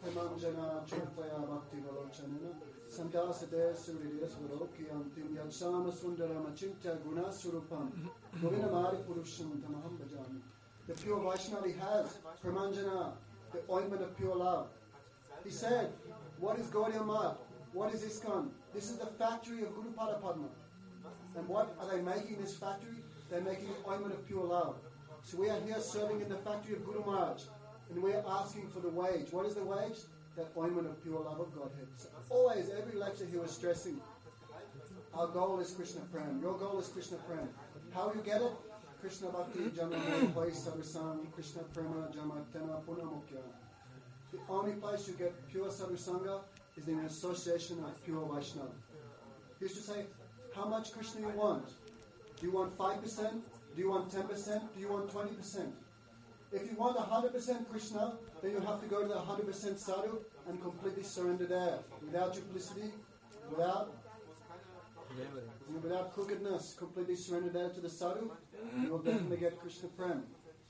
the pure Vaishnava he has, Pramanjana, the ointment of pure love. He said, what is Gaudiya Math? What is ISKCON? This is the factory of Guru Pada Padma. And what are they making this factory? They're making the ointment of pure love. So we are here serving in the factory of Guru Maharaj. And we are asking for the wage. What is the wage? That ointment of pure love of Godhead. So always, every lecture he was stressing, our goal is Krishna Prem. Your goal is Krishna Prem. How do you get it? Krishna Bhakti Jama Place Sadhusam Krishna Prema Jama Tena Punamukya. The only place you get pure Sadhusanga is in association with pure Vaishnava. He used to say, how much Krishna you want? Do you want 5%? Do you want 10%? Do you want 20%? If you want 100% Krishna, then you have to go to the 100% sadhu and completely surrender there. Without duplicity, without without crookedness, completely surrender that to the sadhu, you will definitely get Krishna Prem.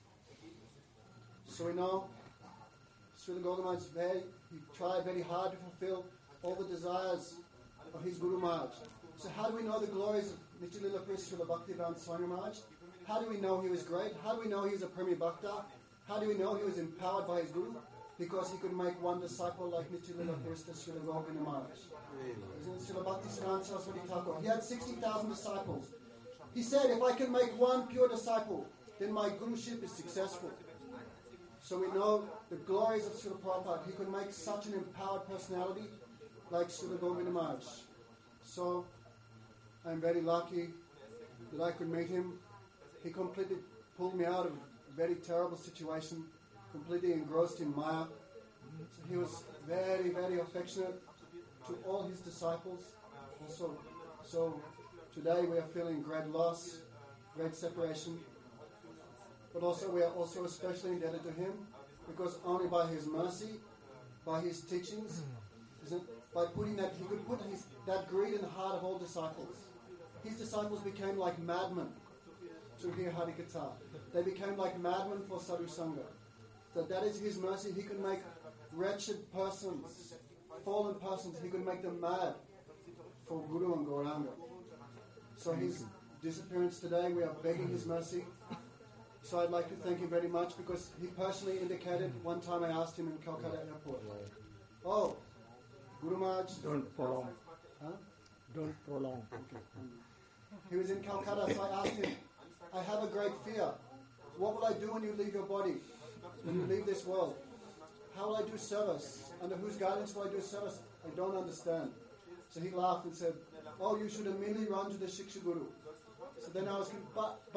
So we know Srila Gautam Maharaj, he tried very hard to fulfill all the desires of his Guru Maharaj. So how do we know the glories of Nitya-lila Priest Srila Bhaktivedanta Swami Maharaj? How do we know he was great? How do we know he was a Premi Bhakta? How do we know he was empowered by his Guru? Because he could make one disciple like Nitya-lila Priest Srila Govinda Maharaj. Srila Bhaktisiddhanta Saraswati Thakur. He had 60,000 disciples. He said, if I can make one pure disciple, then my Guruship is successful. So we know the glories of Srila Prabhupada. He could make such an empowered personality like Srila Govinda Maharaj. So I'm very lucky that I could meet him. He completely pulled me out of a very terrible situation, completely engrossed in Maya. So he was very, very affectionate to all his disciples. Also, so today we are feeling great loss, great separation. But also we are also especially indebted to him because only by his mercy, by his teachings, by putting that, he could put that greed in the heart of all disciples. His disciples became like madmen to hear Harikatha. They became like madmen for Sadhu Sangha. So that is his mercy. He could make wretched persons, fallen persons, he could make them mad for Guru and Gauranga. So his disappearance today, we are begging his mercy. So I'd like to thank him very much because he personally indicated, one time I asked him in Calcutta airport, oh, Guru Maharaj. Don't prolong. Huh? Don't prolong. Okay. He was in Calcutta, so I asked him, I have a great fear. What will I do when you leave your body? When you leave this world? How will I do service? Under whose guidance will I do service? I don't understand. So he laughed and said, oh, you should immediately run to the Shiksha Guru. So then I was thinking,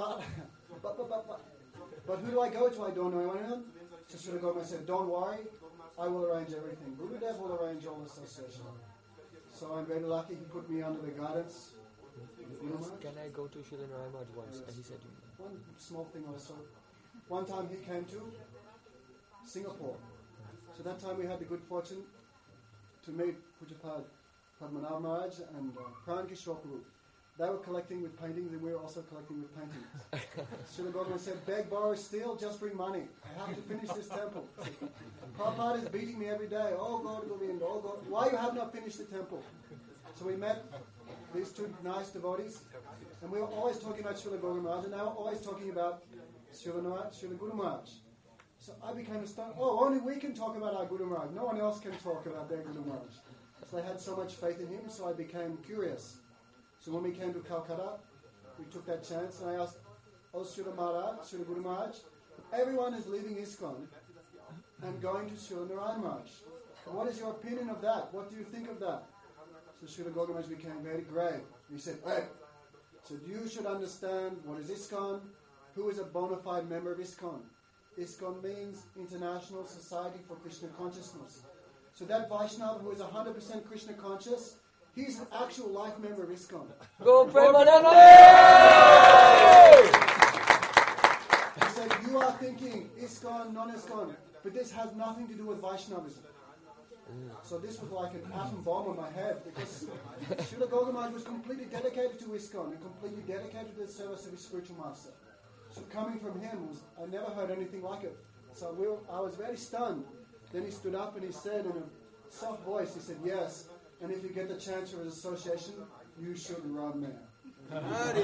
but who do I go to? I don't know anyone. So Srila Gautam said, don't worry, I will arrange everything. Gurudev will arrange all the association. So I'm very lucky he put me under the guidance. Can I go to Srila Narayan Maharaj once? And he said, one small thing also. One time he came to Singapore. So that time we had the good fortune to meet Pujapad Padmanabh Maharaj and Pran Kishore Guru. They were collecting with paintings and we were also collecting with paintings. Srila Gautam said, beg, borrow, steal, just bring money. I have to finish this temple. Prabhupada is beating me every day. Oh God, Govinda, oh God, why you have not finished the temple? So we met these two nice devotees and we were always talking about Srila Gautam Maharaj and they were always talking about Srila Guru Maharaj. So I became astonished. Oh, only we can talk about our Guru Maharaj. No one else can talk about their Guru Maharaj. So they had so much faith in him, so I became curious. So when we came to Calcutta, we took that chance and I asked, oh Srila Maharaj, Srila Guru Maharaj, everyone is leaving ISKCON and going to Srila Narayan Maharaj. What is your opinion of that? What do you think of that? So Srila Gautam Maharaj became very grave. He said, hey, so you should understand what is ISKCON, who is a bona fide member of ISKCON. ISKCON means International Society for Krishna Consciousness. So that Vaishnava who is 100% Krishna conscious, he's an actual life member of ISKCON. Go Premanande! He said, you are thinking ISKCON, non-ISKCON, but this has nothing to do with Vaishnavism. So this was like an atom bomb on my head because Srila Gautam Maharaj was completely dedicated to ISKCON and completely dedicated to the service of his spiritual master. So coming from him, I never heard anything like it. So I was very stunned. Then he stood up and he said in a soft voice, he said, yes, and if you get the chance for his association, you should run there.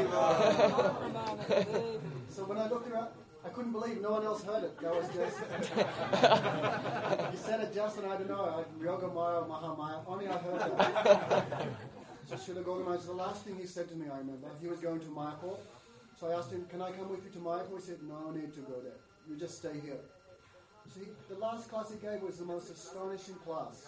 So when I looked around, I couldn't believe no one else heard it. That was just... he said it just, and I don't know, Yoga Maya, Mahamaya, only I heard that. So Srila Gautam Maharaj, the last thing he said to me, I remember, he was going to Mayapur. So I asked him, can I come with you to Mayapur? He said, no need to go there. You just stay here. See, the last class he gave was the most astonishing class.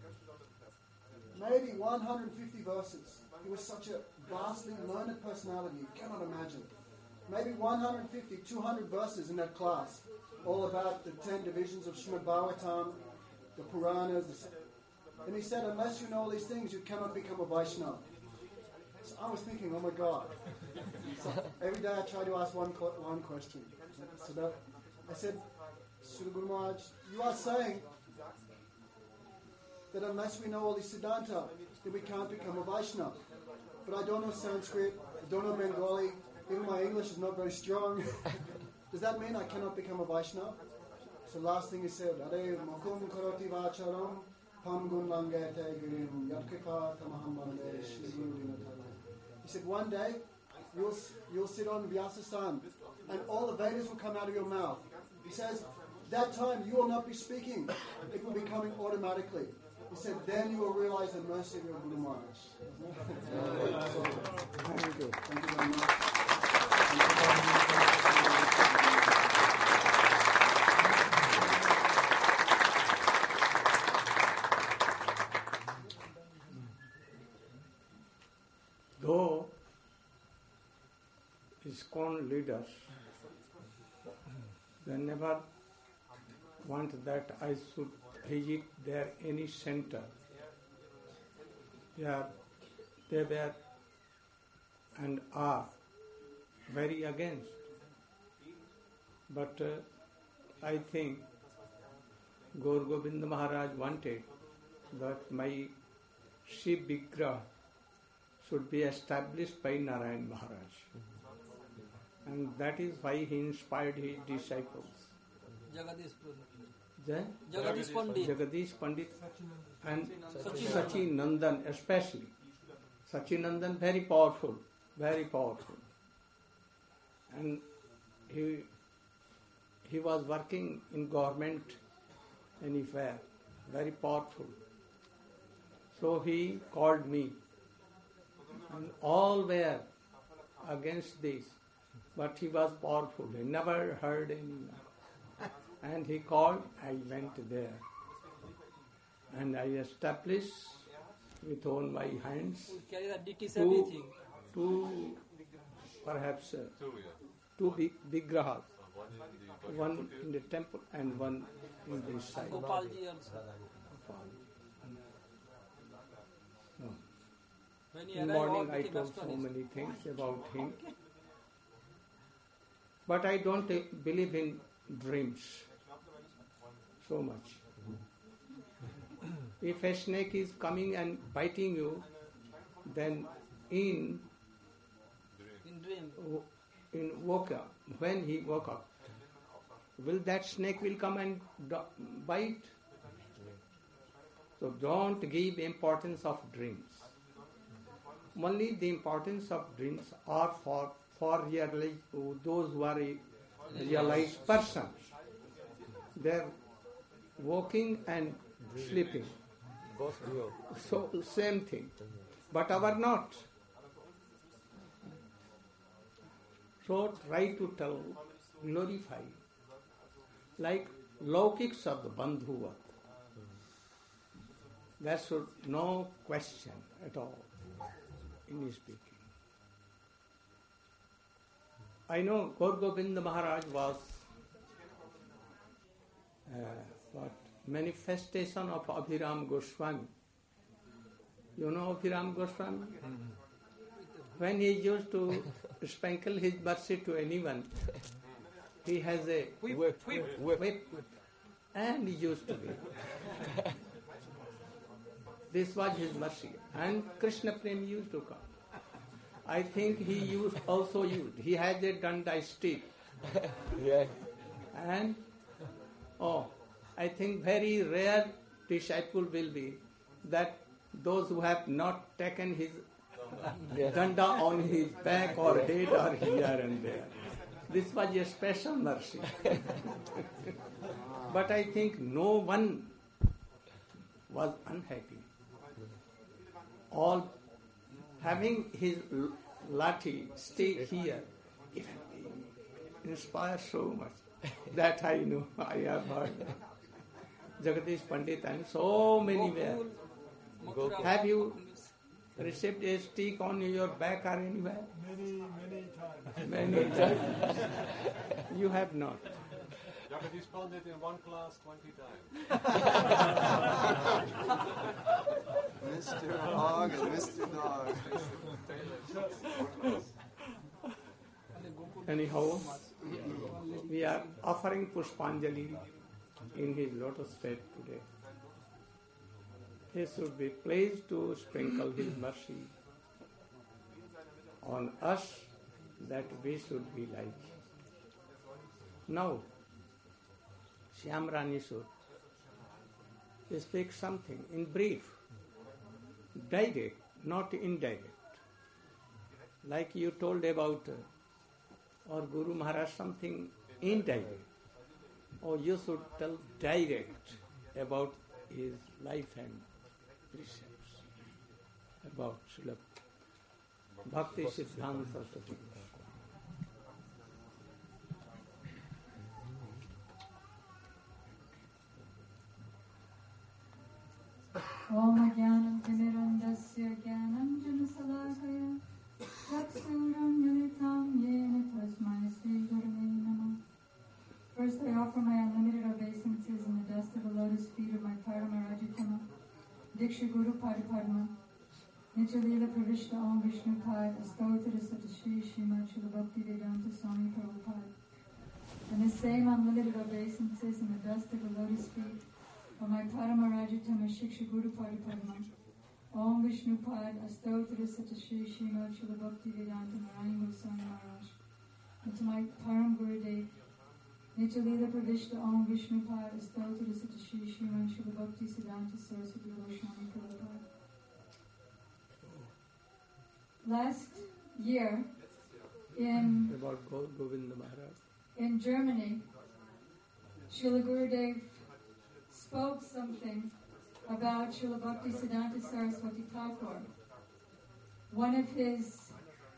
Maybe 150 verses. He was such a vastly learned personality, you cannot imagine. Maybe 150, 200 verses in that class, all about the 10 divisions of Srimad Bhagavatam, the Puranas. And he said, unless you know all these things, you cannot become a Vaishnava. So I was thinking, oh my God. So every day I try to ask one question. So I said, Srila Guru Maharaj, you are saying that unless we know all this Siddhanta, that we can't become a Vaishnava. but I don't know Sanskrit, I don't know Bengali, even my English is not very strong. Does that mean I cannot become a Vaishnava? So last thing he said, Ade Mukum Karoti Vacharam, Pamgun Langate Girim, Yatkika Tamaham Bande, He said, one day you'll sit on Vyasa-san and all the Vedas will come out of your mouth. He says, that time you will not be speaking. It will be coming automatically. He said, then you will realize the mercy of your Guru Maharaj. Thank you. Thank you very much. Though ISKCON leaders, they never want that I should visit their any center. They were and are very against. But I think Gaur Govinda Maharaj wanted that my Shiv Vigraha should be established by Narayan Maharaj. And that is why he inspired his disciples. Jagadish Pandit. Jagadish Pandit and Sachinandan especially. Sachinandan very powerful, very powerful. And he was working in government anywhere, very powerful. So he called me. And all were against this. But he was powerful. He never heard anyone. And he called, I went there. And I established with all my hands Carry the DTs, everything. two perhaps Two, yeah. two big grahas. One in the One in the temple and one in this side. Gopalji also. No. When he In the arrived, all morning I became told so astonished. many things about him. But I don't believe in dreams so much. If a snake is coming and biting you, then In dream. when he woke up, will that snake will come and bite? So don't give importance of dreams. Only the importance of dreams are for those who are realized persons. They're walking and sleeping. Both real. So same thing. But our not. So try to tell, glorify. Like Laukik Sabd Bandhuvat. There should no question at all in his speaking. I know Gaur Govinda Maharaj was manifestation of Abhiram Goswami. You know Abhiram Goswami? When he used to sprinkle his mercy to anyone, he has a whip, and he used to whip. This was his mercy. And Krishna Prem used to come. I think he also used. He had a danda stick. Yeah. And, I think very rare disciple will be that those who have not taken his danda on his back or head or here and there. This was a special mercy. But I think no one was unhappy. All having his lathi stay here, even inspires so much. That I know, I have heard. Jagadish Pandit and so many were. Have you received a stick on your back or anywhere? Many times. You have not. Jagadish Pandit in one class 20 times. Mr. Hog and Mr. Dog. Anyhow, we are offering Pushpanjali in his lotus feet today. He should be pleased to sprinkle his mercy on us that we should be like. Now, Shyam Rani should speak something in brief, direct, not indirect. Like you told about or Guru Maharaj something indirect, or you should tell direct about his life and precepts, about Srila Bhakti Siddhanta Saraswati. Om Jnanam Timirandasya Jnanam Janasalakaya Chaksuram Militam Yena Tasmai Sri Gurave Namah. First, I offer my unlimited obeisances in the dust of the lotus feet of my Paramarajitama, Diksha Guru Padapadma, Nityalila Pravishta Om Vishnu Pad, Astotara Satashri Srimad Srila Bhakti Vedanta Swami Prabhupada. And the same unlimited obeisances in the dust of the lotus feet of my Paramarajitama Shiksha Guru Padapadma, Om Vishnu Pad, Astotara Satashri Srimad Srila Bhakti Vedanta Narayana Goswami Maharaj. And to my Param Gurudev, Nityalila Pravishta Om Vishnu Pad, Astotara Satashri Srimad Srila Bhakti Siddhanta Saraswati Goswami Prabhupada. Last year about Govinda Maharaj. In Germany, Srila Gurudev spoke something about Srila Bhakti Siddhanta Saraswati Thakur. One of his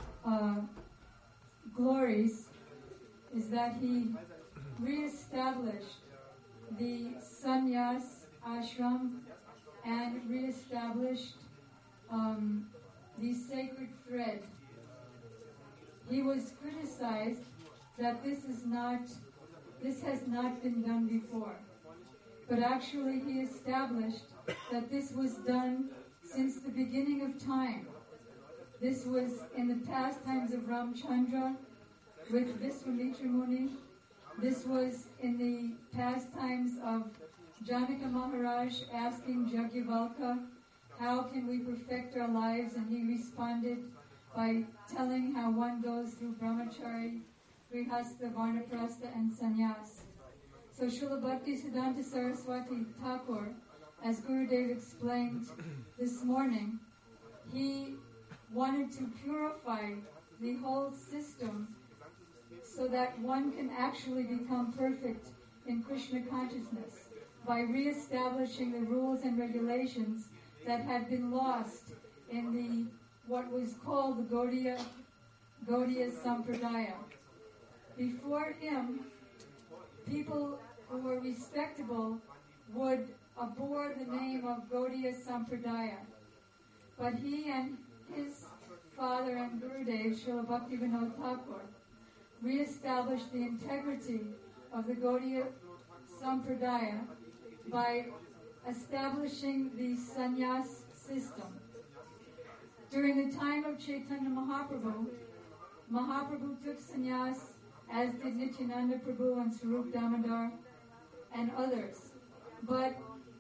glories is that he re-established the sannyas ashram and re-established the sacred thread. He was criticized that this has not been done before. But actually he established that this was done since the beginning of time. This was in the pastimes of Ramchandra with Viswamitra Muni. This was in the pastimes of Janaka Maharaj asking Jagyavalka, how can we perfect our lives? And he responded by telling how one goes through Brahmachari, Grihastha, Varnaprastha, and Sannyas. So Srila Bhakti Siddhanta Saraswati Thakur, as Gurudev explained this morning, he wanted to purify the whole system so that one can actually become perfect in Krishna consciousness by re-establishing the rules and regulations that had been lost in what was called the Gaudiya Sampradaya. Before him, people who were respectable would abhor the name of Gaudiya Sampradaya. But he and his father and Gurudev, Srila Bhaktivinoda Thakur, re-established the integrity of the Gaudiya Sampradaya by establishing the sannyas system. During the time of Chaitanya Mahaprabhu, Mahaprabhu took sannyas, as did Nityananda Prabhu and Swarup Damodar and others. But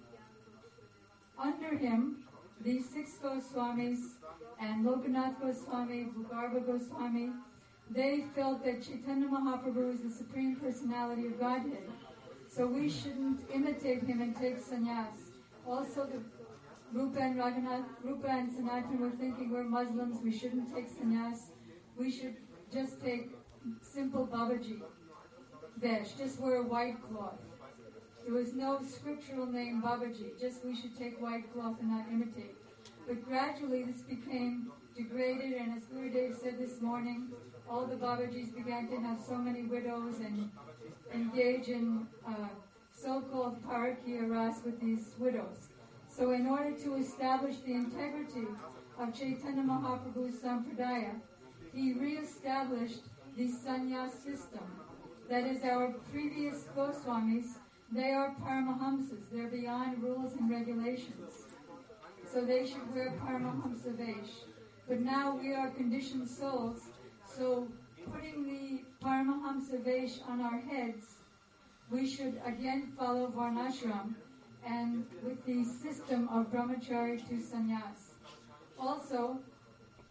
under him, the six Goswamis and Lokanath Goswami, Bhugarbha Goswami, they felt that Chaitanya Mahaprabhu is the Supreme Personality of Godhead. So we shouldn't imitate him and take sannyas. Also, the Rupa and Sanatana were thinking we're Muslims, we shouldn't take sannyas. We should just take simple Babaji vesh, just wear a white cloth. There was no scriptural name Babaji, just we should take white cloth and not imitate. But gradually this became degraded, and as Gurudev said this morning, all the Babajis began to have so many widows and engage in so-called parakiya ras with these widows. So in order to establish the integrity of Chaitanya Mahaprabhu's Sampradaya, he re-established the sannyas system. That is, our previous Goswamis, they are Paramahamsas. They're beyond rules and regulations. So they should wear Paramahamsa vesh. But now we are conditioned souls, so putting the Paramahamsa vesh on our heads, we should again follow Varnashram and with the system of Brahmachari to sannyas. Also,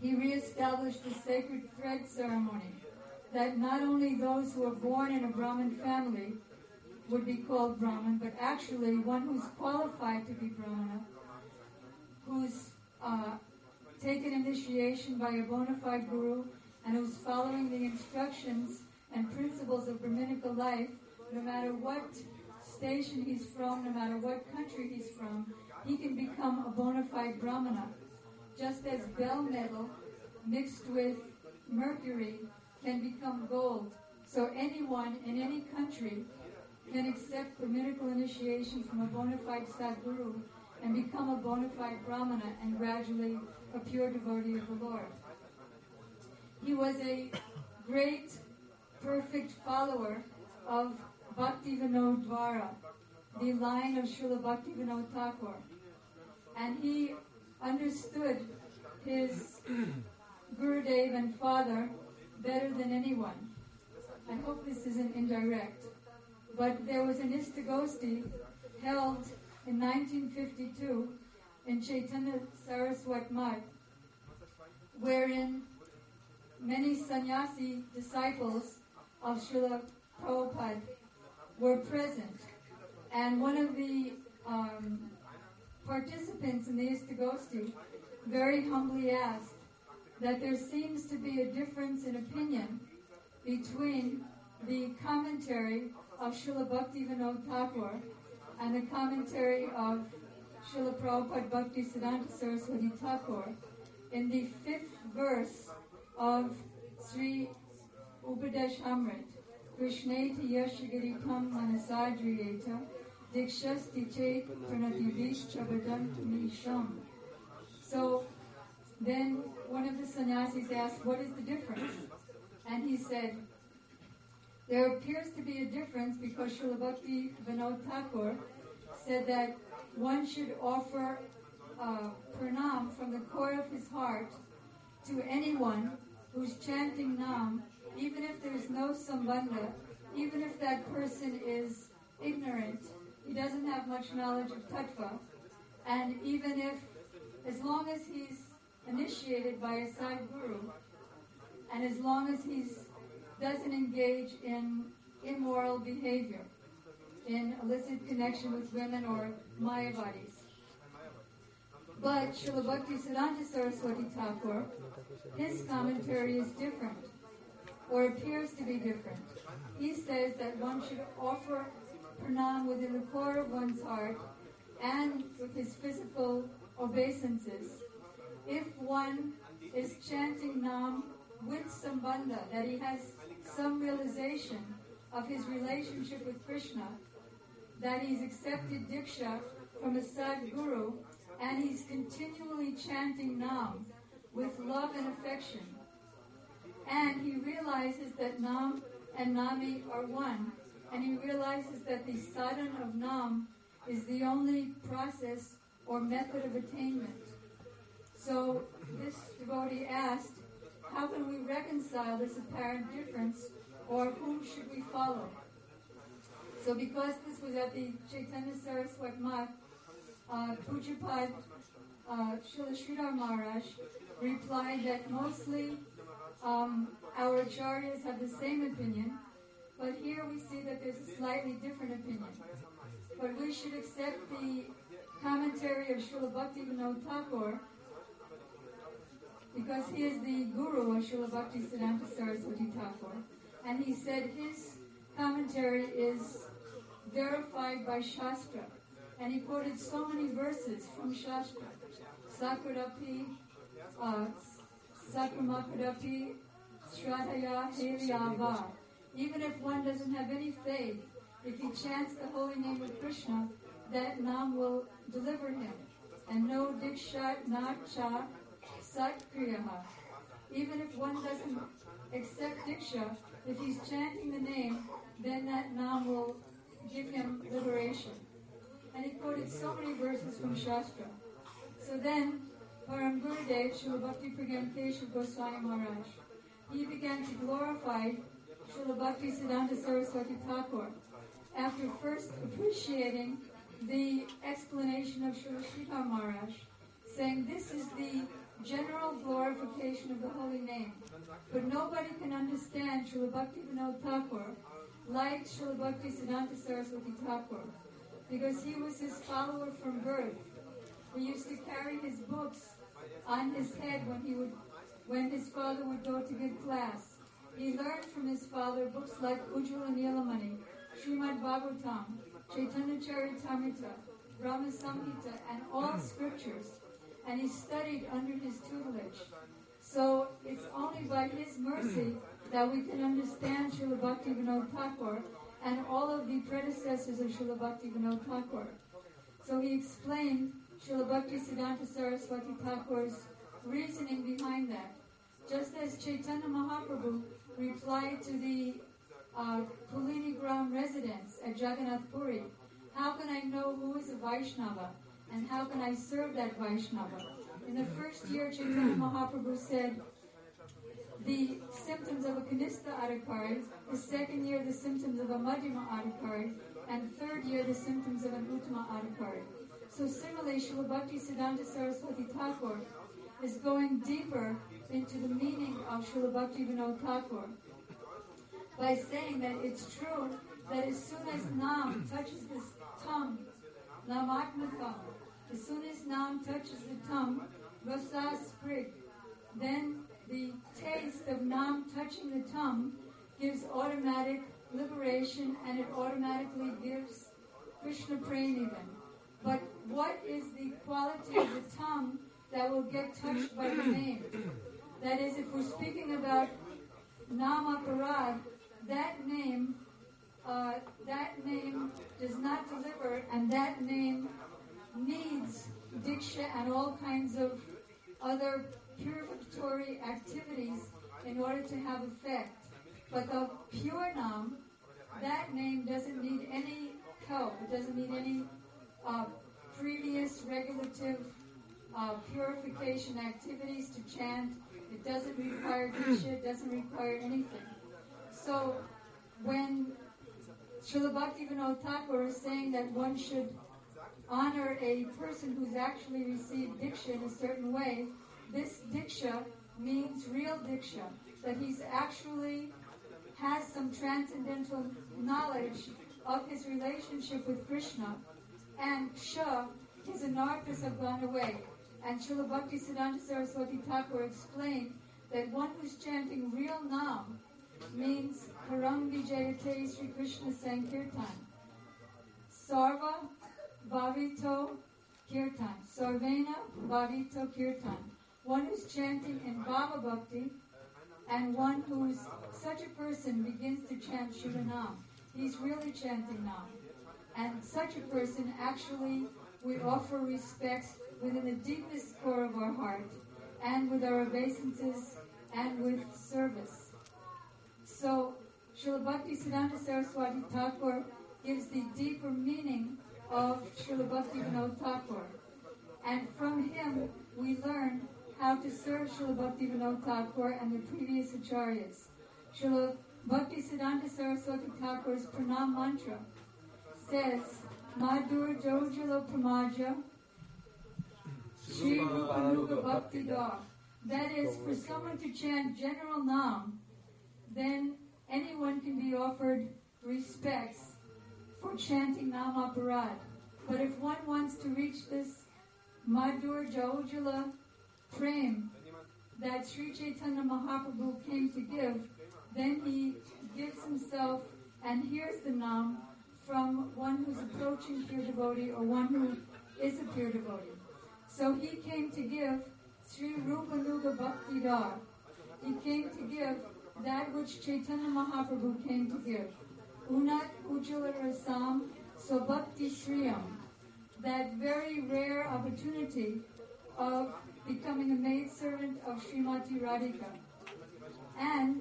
he re-established the sacred thread ceremony, that not only those who are born in a Brahmin family would be called Brahmin, but actually one who's qualified to be Brahmana, who's taken initiation by a bona fide guru, and who's following the instructions and principles of Brahminical life, no matter what station he's from, no matter what country he's from, he can become a bona fide Brahmana. Just as bell metal mixed with mercury can become gold. So anyone in any country can accept Brahminical initiation from a bona fide Sadguru and become a bona fide Brahmana and gradually a pure devotee of the Lord. He was a great, perfect follower of Bhaktivinoda Dwara, the line of Srila Bhaktivinoda Thakur. And he understood his Gurudev and father better than anyone. I hope this isn't indirect. But there was an Istagosti held in 1952 in Chaitanya Saraswat Math, wherein many sannyasi disciples of Srila Prabhupada were present. And one of the participants in the Istagosti very humbly asked that there seems to be a difference in opinion between the commentary of Srila Bhaktivinoda Thakur and the commentary of Srila Prabhupada Bhaktisiddhanta Saraswati Thakur in the 5th verse of Sri Upadesh Amrit. Krishneti yashagiritam manasadriyeta dikshasti chet pranativis chabadantamisham. So then one of the sannyasis asked, what is the difference? And he said, there appears to be a difference because Srila Bhaktivinoda Thakur said that one should offer pranam from the core of his heart to anyone who's chanting Nam, even if there's no sambandha, even if that person is ignorant, he doesn't have much knowledge of tattva, and even if, as long as he's initiated by a Sadguru, and as long as he doesn't engage in immoral behavior, in illicit connection with women or Mayavadis. But Srila Bhaktisiddhanta Saraswati Thakur, his commentary is different, or appears to be different. He says that one should offer pranam within the core of one's heart and with his physical obeisances. If one is chanting Nam with sambandha, that he has some realization of his relationship with Krishna, that he's accepted Diksha from a Sadguru, and he's continually chanting Nam with love and affection. And he realizes that Nam and Nami are one, and he realizes that the sadhana of Nam is the only process or method of attainment. So this devotee asked, how can we reconcile this apparent difference, or whom should we follow? So because this was at the Chaitanya Saraswat Math, Pujapad Srila Sridhar Maharaj replied that mostly our acharyas have the same opinion, but here we see that there's a slightly different opinion. But we should accept the commentary of Srila Bhaktivinoda Thakur because he is the guru of Srila Bhaktisiddhanta Saraswati Thakur, and he said his commentary is verified by Shastra, and he quoted so many verses from Shastra. Sakradapi, Sakramakadapi, Shradhaya Heliava. Even if one doesn't have any faith, if he chants the holy name of Krishna, that Nam will deliver him. And no Diksha Na Cha Satkriyaha. Even if one doesn't accept Diksha, if he's chanting the name, then that Nam will give him liberation. And he quoted so many verses from Shastra. So then, Param Gurudev, Srila Bhakti Pragyan Keshav Goswami Maharaj, he began to glorify Srila Bhaktisiddhanta Saraswati Thakur after first appreciating the explanation of Srila Sridhar Maharaj, saying this is the general glorification pronunciation of the holy name. But nobody can understand Srila Bhaktivinoda Thakur like Srila Bhakti Siddhanta Saraswati Thakur, because he was his follower from birth. He used to carry his books on his head when his father would go to give class. He learned from his father books like Ujjvala Nilamani, Srimad Bhagavatam, Chaitanya Charitamrita, Brahma Samhita, and all scriptures. And he studied under his tutelage. So it's only by his mercy that we can understand Srila Bhaktivinoda Thakur and all of the predecessors of Srila Bhaktivinoda Thakur. So he explained Srila Bhakti Siddhanta Saraswati Thakur's reasoning behind that. Just as Chaitanya Mahaprabhu replied to the Kulini Gram residents at Jagannath Puri, how can I know who is a Vaishnava and how can I serve that Vaishnava? In the first year, Chaitanya Mahaprabhu said the symptoms of a Kanistha Adhikari, the second year the symptoms of a Madhyama Adhikari, and third year the symptoms of an Uttama Adhikari. So similarly, Srila Bhakti Siddhanta Saraswati Thakur is going deeper into the meaning of Srila Bhaktivinoda Thakur by saying that it's true that as soon as Nam touches the tongue, Namatma tongue, as soon as Nam touches the tongue, Rasa sprig, then the taste of Nam touching the tongue gives automatic liberation and it automatically gives Krishna prema even. But what is the quality of the tongue that will get touched by the name? That is, if we're speaking about Nam Aparad, that name does not deliver, and that name needs Diksha and all kinds of other purificatory activities in order to have effect. But the pure Nam, that name doesn't need any help. It doesn't need any previous regulative purification activities to chant. It doesn't require Diksha. It doesn't require anything. So when Srila Bhaktivinoda Thakur is saying that one should honor a person who's actually received Diksha in a certain way, this Diksha means real Diksha, that he's actually has some transcendental knowledge of his relationship with Krishna, and Ksha, his anarthas have gone away. And Srila Bhakti Siddhanta Saraswati Thakur explained that one who's chanting real Nam means Karam Vijayate Sri Krishna Sankirtan. Sarva Bhavito Kirtan. Sarvena Bhavito Kirtan. One who's chanting in Bhava Bhakti, and one who's such a person begins to chant Shiva Nam. He's really chanting Nam. And such a person actually we offer respects within the deepest core of our heart, and with our obeisances, and with service. So, Srila Bhakti Siddhanta Saraswati Thakur gives the deeper meaning of Srila Bhaktivinoda Thakur. And from him, we learn how to serve Srila Bhaktivinoda Thakur and the previous acharyas. Srila Bhakti Siddhanta Saraswati Thakur's pranam mantra says, Madhur Jojalo Pramaja Shri Rupanuga Bhakti Da. That is, for someone to chant general Nam, then anyone can be offered respects for chanting Nam Aparad. But if one wants to reach this Madhur Jojala Prem that Sri Chaitanya Mahaprabhu came to give, then he gives himself and hears the Nam from one who's approaching pure devotee or one who is a pure devotee. So he came to give Sri Rupanuga Bhakti Dar. He came to give that which Chaitanya Mahaprabhu came to give. Unat Ujjala Rasam Swabhakti Sriyam. That very rare opportunity of becoming a maidservant of Srimati Radhika. And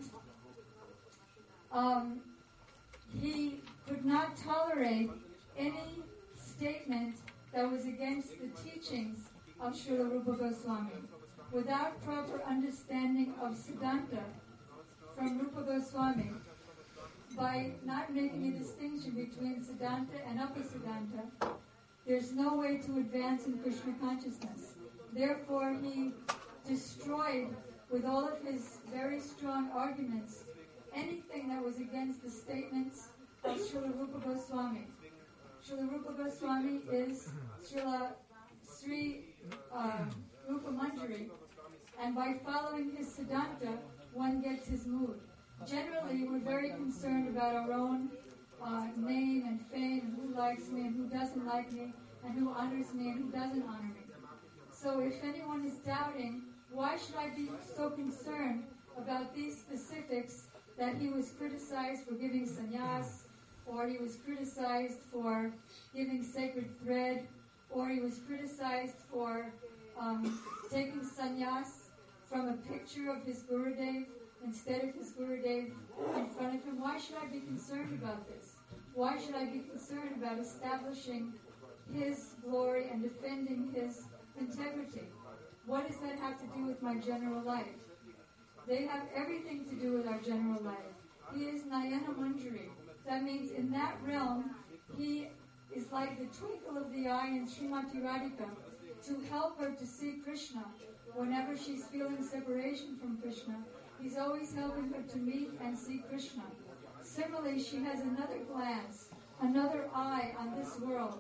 he could not tolerate any statement that was against the teachings of Srila Rupa Goswami. Without proper understanding of Siddhanta from Rupa Goswami, by not making a distinction between Siddhanta and Upasiddhanta, there's no way to advance in Krishna consciousness. Therefore, he destroyed with all of his very strong arguments, anything that was against the statements of Srila Rupa Goswami. Srila Rupa Goswami is Srila Sri Rupa Manjari, and by following his Siddhanta, one gets his mood. Generally, we're very concerned about our own name and fame, and who likes me and who doesn't like me, and who honors me and who doesn't honor me. So if anyone is doubting, why should I be so concerned about these specifics, that he was criticized for giving sannyas, or he was criticized for giving sacred thread, or he was criticized for taking sannyas from a picture of his Gurudev instead of his Gurudev in front of him? Why should I be concerned about this? Why should I be concerned about establishing his glory and defending his integrity? What does that have to do with my general life? They have everything to do with our general life. He is Nayana Manjari. That means in that realm, he is like the twinkle of the eye in Srimati Radhika to help her to see Krishna. Whenever she's feeling separation from Krishna, he's always helping her to meet and see Krishna. Similarly, she has another glance, another eye on this world.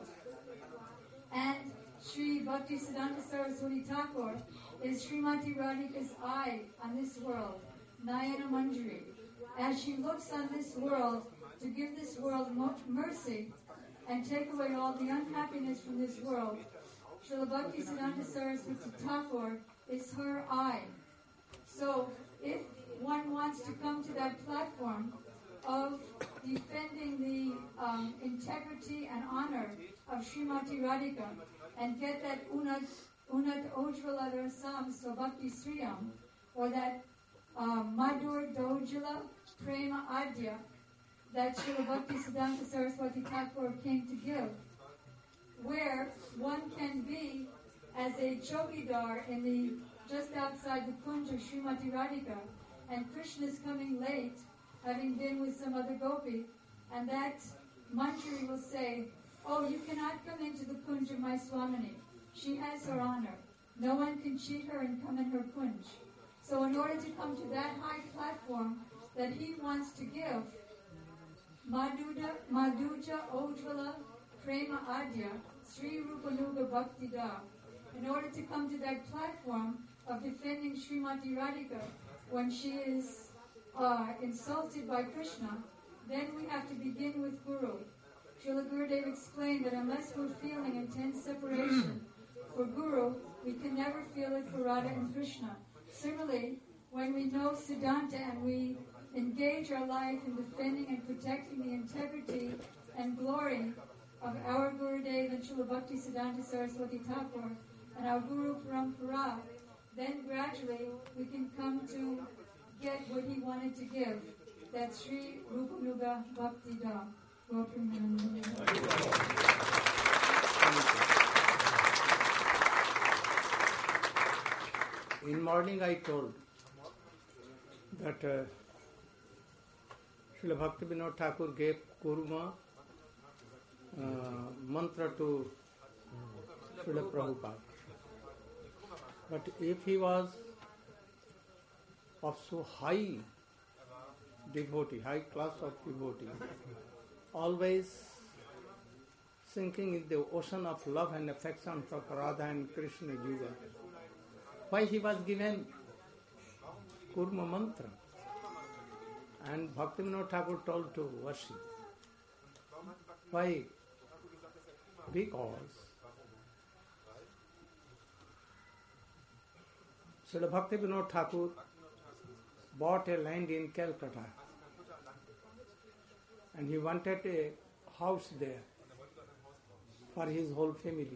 And Sri Bhaktisiddhanta Saraswati Thakur is Srimati Radhika's eye on this world, Nayana Manjari. As she looks on this world to give this world mercy and take away all the unhappiness from this world, Srila Bhaktisiddhanta Saraswati Thakur is her eye. So if one wants to come to that platform of defending the integrity and honor of Srimati Radhika and get that Unat Ojvala Rasam Swabhakti Sriyam, or that Madhur Dojala Prema Adya that Srila Bhaktisiddhanta Saraswati Thakur came to give, where one can be as a chowkidar in the just outside the kunj of Srimati Radhika, and Krishna is coming late, having been with some other gopi, and that Manjari will say, "Oh, you cannot come into the kunj of my Swamini. She has her honor. No one can cheat her and come in her kunj." So in order to come to that high platform that he wants to give, Madhuja Ojvala Prema Adya Sri Rupanuga Bhakti Da, in order to come to that platform of defending Srimati Radhika when she is insulted by Krishna, then we have to begin with Guru. Srila Gurudev explained that unless we're feeling intense separation for Guru, we can never feel it for Radha and Krishna. Similarly, when we know Siddhanta and we engage our life in defending and protecting the integrity and glory of our Gurudev and Srila Bhaktisiddhanta Saraswati Thakur and our Guru Parampara, then gradually we can come to get what he wanted to give. That's Sri Rupanuga Bhakti Da. In morning I told that Srila Bhakti Vinod Thakur gave Kurma mantra to Srila Prabhupada. But if he was of so high devotee, high class of devotee, always sinking in the ocean of love and affection for Radha and Krishna Yuga, why he was given Kurma mantra? And Bhaktivinoda Thakur told to worship. Why? Because Srila Bhaktivinoda Thakur bought a land in Calcutta and he wanted a house there for his whole family.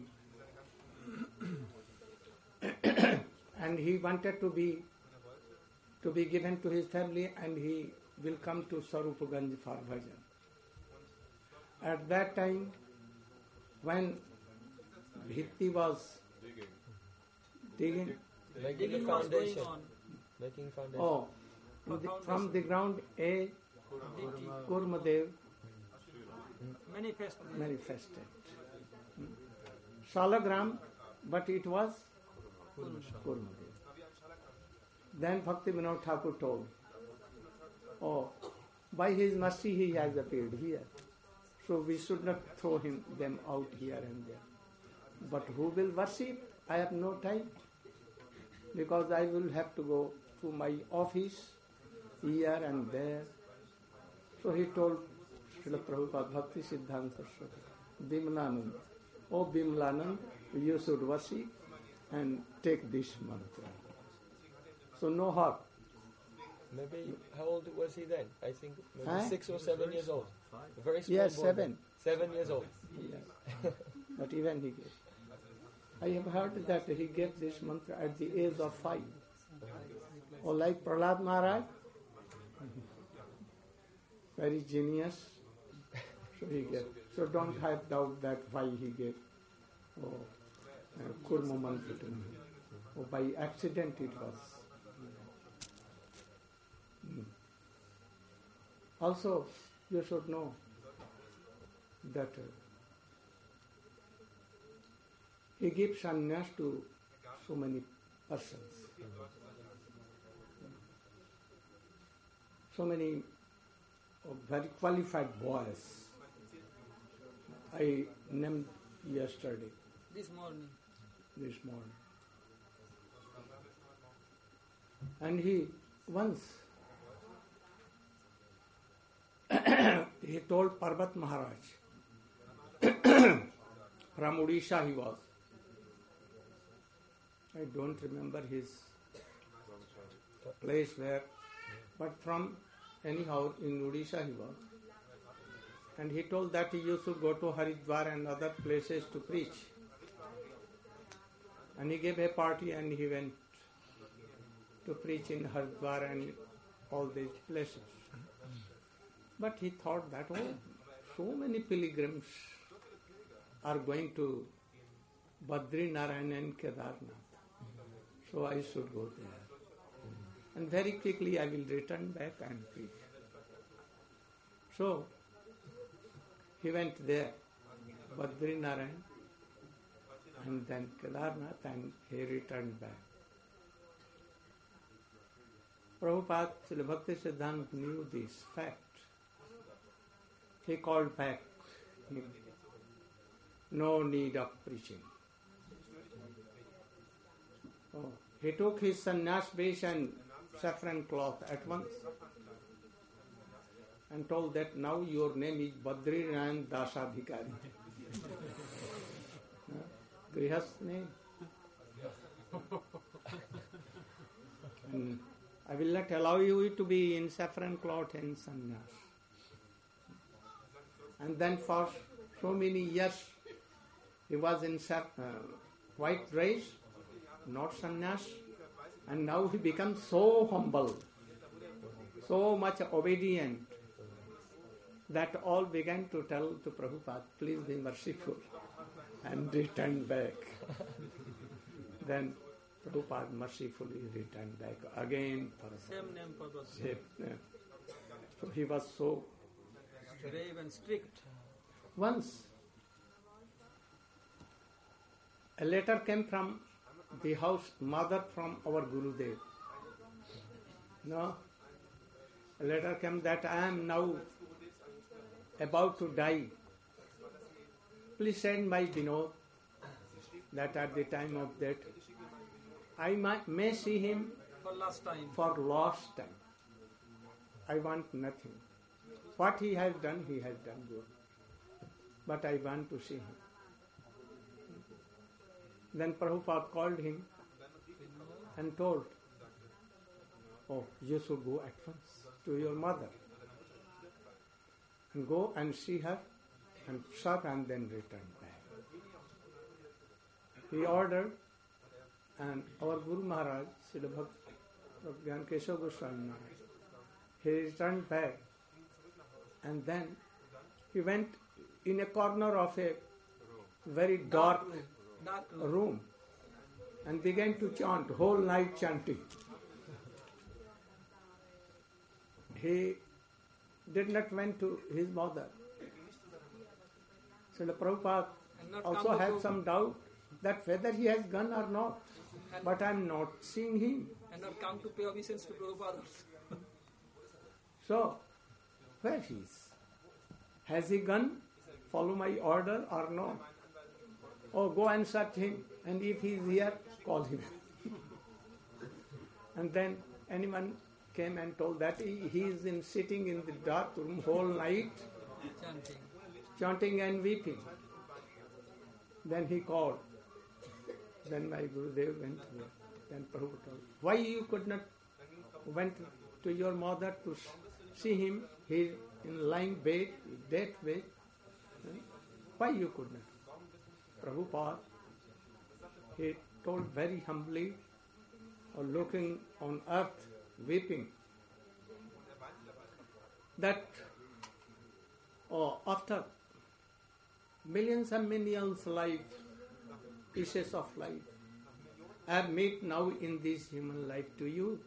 And he wanted to be given to his family, and he will come to Sarupaganj for bhajan. At that time, when Bhitti was digging Making a foundation. Making foundation. Oh, from the ground a Kurmadev manifested. Shalagram, but it was Kurmadev. Then Bhakti Vinod Thakur told, oh, by his mercy he has appeared here. So we should not throw them out here and there. But who will worship? I have no time, because I will have to go to my office here and there. So he told Srila Prabhupada Bhakti Siddhanta Saraswati, Bimlanand, oh Bimlanand, you should worship and take this mantra. So no harm. Maybe, how old was he then? I think maybe Huh? 6 or 7 years old. A very small Yes, boy 7. then. 7 years old. Yes. But even he gave. I have heard that he gave this mantra at the age of 5. Or like Prahlad Maharaj, very genius. So he gave. So don't have doubt that why he gave Kurma mantra to me. Or by accident it was. Also, you should know that he gives sannyas to so many persons. So many very qualified boys. I named yesterday, This morning. this morning. And he once he told Parvat Maharaj, from Odisha he was. I don't remember his place where, but from anyhow in Odisha he was. And he told that he used to go to Haridwar and other places to preach. And he gave a party and he went to preach in Haridwar and all these places. But he thought that, oh, so many pilgrims are going to Badri Narayan and Kedarnath. So I should go there. And very quickly I will return back and preach. So he went there, Badri Narayan, and then Kedarnath, and he returned back. Prabhupada, Srila Bhakti Siddhanta knew this fact. He called back him. No need of preaching. Oh, he took his sannyas vesh and saffron cloth at once and told that now your name is Badri Narayan Dasadhikari. Grihast name. And I will not allow you to be in saffron cloth and sannyas. And then for so many years he was in white dress, not sannyas, and now he becomes so humble, so much obedient, that all began to tell to Prabhupada, please be merciful, and return back. Then Prabhupada mercifully returned back again for Same name for us. same name. So he was so. Brave and strict. Once a letter came from the house, mother from our Gurudev. No, a letter came that I am now about to die. Please send my Vinod, that at the time of death I may see him For last time. for last time. I want nothing. What he has done good. But I want to see him. Then Prabhupada called him and told, oh, you should go at once to your mother and go and see her and serve and then return back. He ordered, and our Guru Maharaj, Srila Bhakti Keshav Goswami Maharaj, he returned back, and then he went in a corner of a very dark room and began to chant, whole night chanting. He did not went to his mother. So the Prabhupada also had some doubt that whether he has gone or not, but I am not seeing him. And not come to pay obeisance to Prabhupada. So, where he is? Has he gone? Follow my order or not? Oh, go and search him, and if he is here, call him. And then anyone came and told that he is sitting in the dark room whole night, chanting and weeping. Then he called. Then my Gurudev went there. Then Prabhupada told, why you could not went to your mother to see him? He is in lying bed, dead bed. Why you could not? Prabhupada, he told very humbly, or looking on earth, weeping, that after millions and millions pieces of life, I have met now in this human life to you.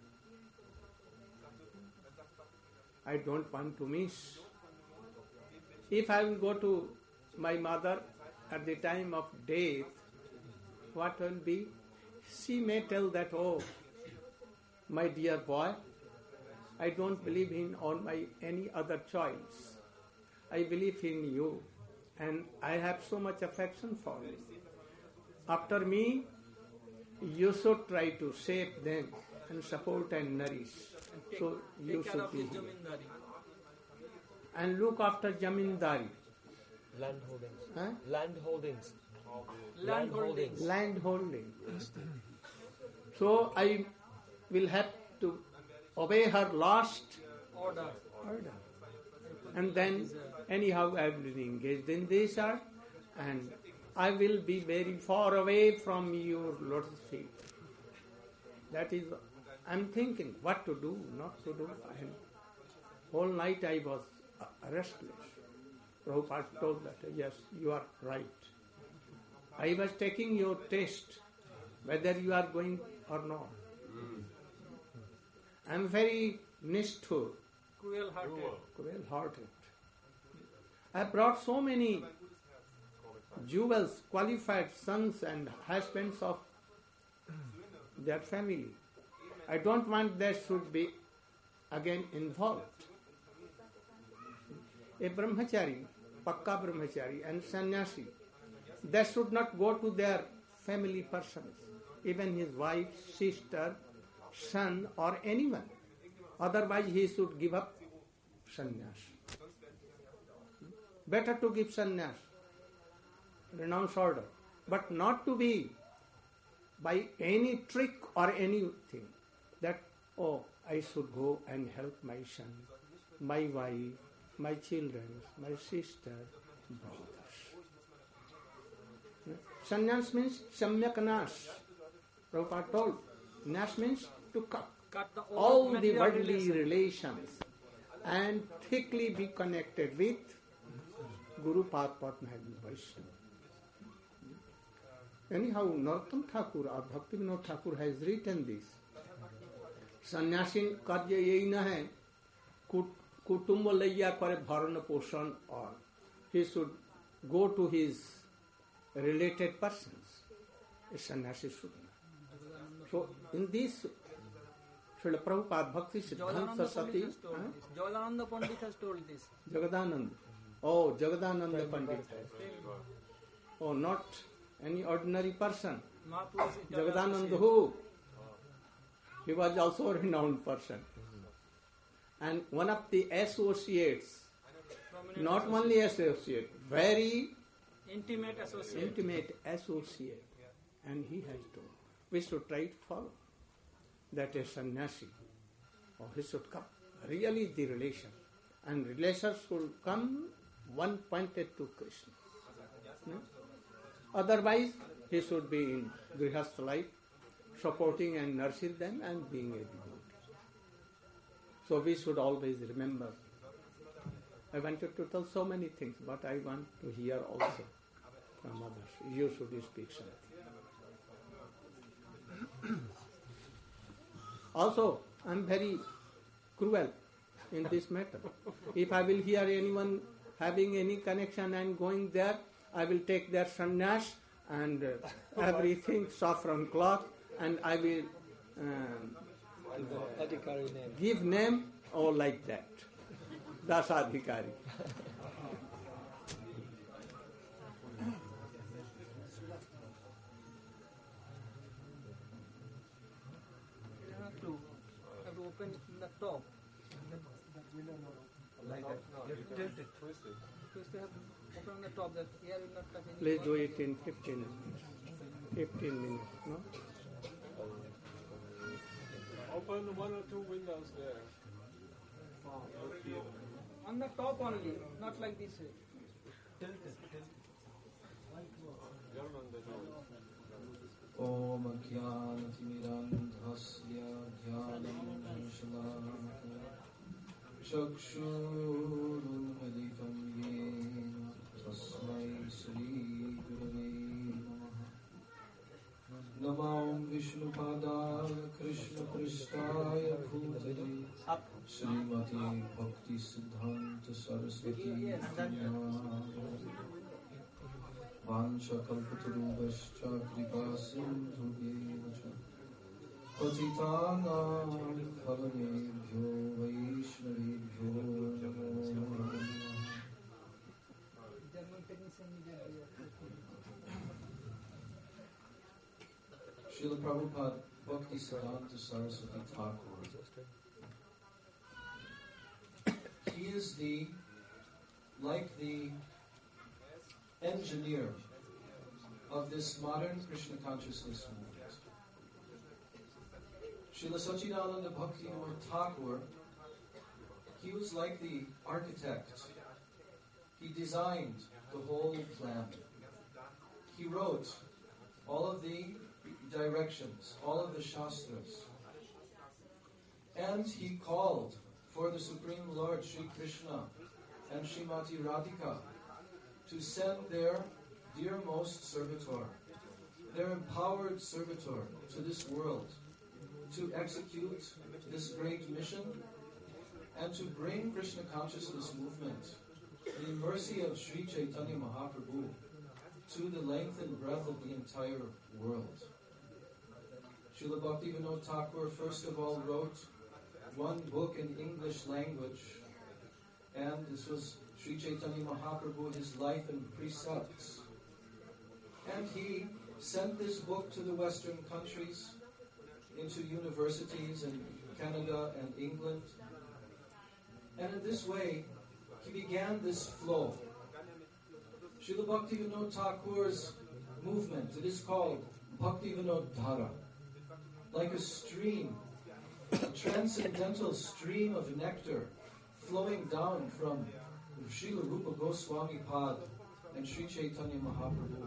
I don't want to miss. If I will go to my mother at the time of death, what will be? She may tell that, oh, my dear boy, I don't believe in on my any other choice. I believe in you, and I have so much affection for you. After me, you should try to save them and support and nourish. So you should be here. And look after jamindari. Land holdings. Huh? Land holdings. Land holdings. Land holding. So I will have to obey her last Order. order. And then anyhow I will be engaged in this art, and I will be very far away from your lotus feet. That is, I'm thinking what to do, not to do. And whole night I was restless. Prabhupada told that, yes, you are right. I was taking your test, whether you are going or not. I am very nisthur, cruel-hearted. I brought so many jewels, qualified sons and husbands of their family. I don't want that should be again involved. A brahmachari, pakka brahmachari and sannyasi, they should not go to their family persons, even his wife, sister, son or anyone. Otherwise he should give up sannyas. Better to give sannyas, renounce order, but not to be by any trick or anything that, oh, I should go and help my son, my wife, my children, my sister, brothers. Sannyas means samyak nas. Prabhupada told, nas means to cut all the worldly relations and thickly be connected with Guru Padma and Vaishnava. Anyhow, Narottam Thakur or Bhakti Vinod Thakur has written this. Sannyasin karya yehi na hai, kutumbo laiya kare bharan poshan, or he should go to his related persons. A sannyasi should not. So in this, Srila Prabhupada Bhakti Siddhanta Saraswati, Jagadananda Pandit has told this. Jagadananda. Oh, Jagadananda Pandit. Oh, not any ordinary person. Jagadananda who? He was also a renowned person. And one of the associates, not only associate, very intimate associate. And he has told, we should try to follow that a sannyasi, or he should come, really the relation. And relations should come one pointed to Krishna. Otherwise, he should be in grihastha life, supporting and nursing them and being a devotee. So we should always remember. I wanted to tell so many things, but I want to hear also from others. You should speak something. Also, I am very cruel in this matter. If I will hear anyone having any connection and going there, I will take their sannyas and everything, saffron cloth, and I will Adhikari name. Give name or like that. Dasadhikari. You have to open the top. Like that. You have to tilt it. Twist it. First you have to open the top, that air will not touch any. Please do it in 15 minutes. 15 minutes, no? Open one or two windows there. On the top only, not like this way. German, they know. Om Ajnanatimirandhasya Jnanam Shalakaya Chakshurunmilitam Yena Tasmai Sri Gurave Namaha Namo Vishnupadaya Krishna Pristaya Bhutale Srimati Bhakti Siddhanta Saraswati Vanchakalpatarubhascha kripa sindhubheva cha patitanam pavanebhyo vaishnavebhyo namo namaha. German technician Srila Prabhupada Bhakti Siddhanta Saraswati Thakur. He is like the engineer of this modern Krishna consciousness movement. Srila Sachidananda Bhaktivinoda Thakur, he was like the architect. He designed the whole plan. He wrote all of the directions, all of the shastras. And he called for the Supreme Lord Sri Krishna and Srimati Radhika to send their dearmost servitor, their empowered servitor to this world, to execute this great mission and to bring Krishna consciousness movement in the mercy of Sri Chaitanya Mahaprabhu to the length and breadth of the entire world. Srila Bhaktivinoda Thakur first of all wrote one book in English language, and this was Sri Chaitanya Mahaprabhu, his life and precepts. And he sent this book to the Western countries, into universities in Canada and England. And in this way, he began this flow. Srila Bhaktivinoda Thakur's movement, it is called Bhaktivinoda Dhara, like a stream, a transcendental stream of nectar flowing down from Srila Rupa Goswami Pad and Sri Chaitanya Mahaprabhu.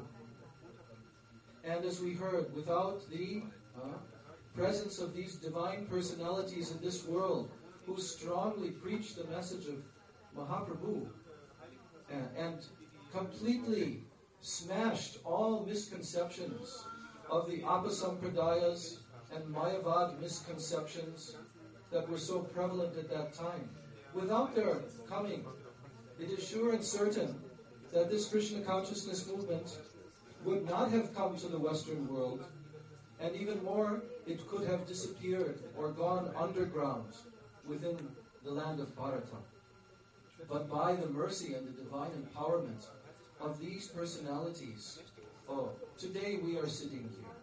And as we heard, without the presence of these divine personalities in this world who strongly preach the message of Mahaprabhu and completely smashed all misconceptions of the Apasampradayas and Mayavad misconceptions that were so prevalent at that time. Without their coming, it is sure and certain that this Krishna consciousness movement would not have come to the Western world, and even more, it could have disappeared or gone underground within the land of Bharata. But by the mercy and the divine empowerment of these personalities, today we are sitting here.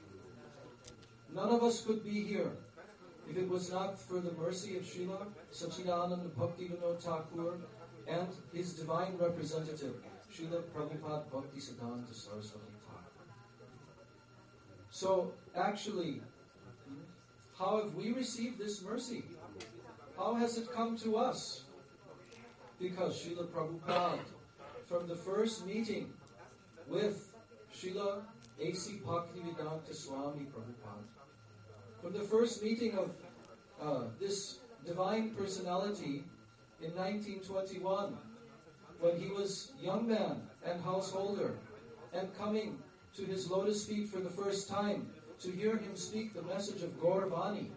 None of us could be here if it was not for the mercy of Srila Sachidananda Bhaktivinoda Thakur and his divine representative, Srila Prabhupada Bhaktisiddhanta Saraswati Thakur. So, actually, how have we received this mercy? How has it come to us? Because Srila Prabhupada, from the first meeting with Srila A.C. Bhaktivedanta Swami Prabhupada, from the first meeting of this divine personality in 1921, when he was young man and householder, and coming to his lotus feet for the first time to hear him speak the message of Gauravani.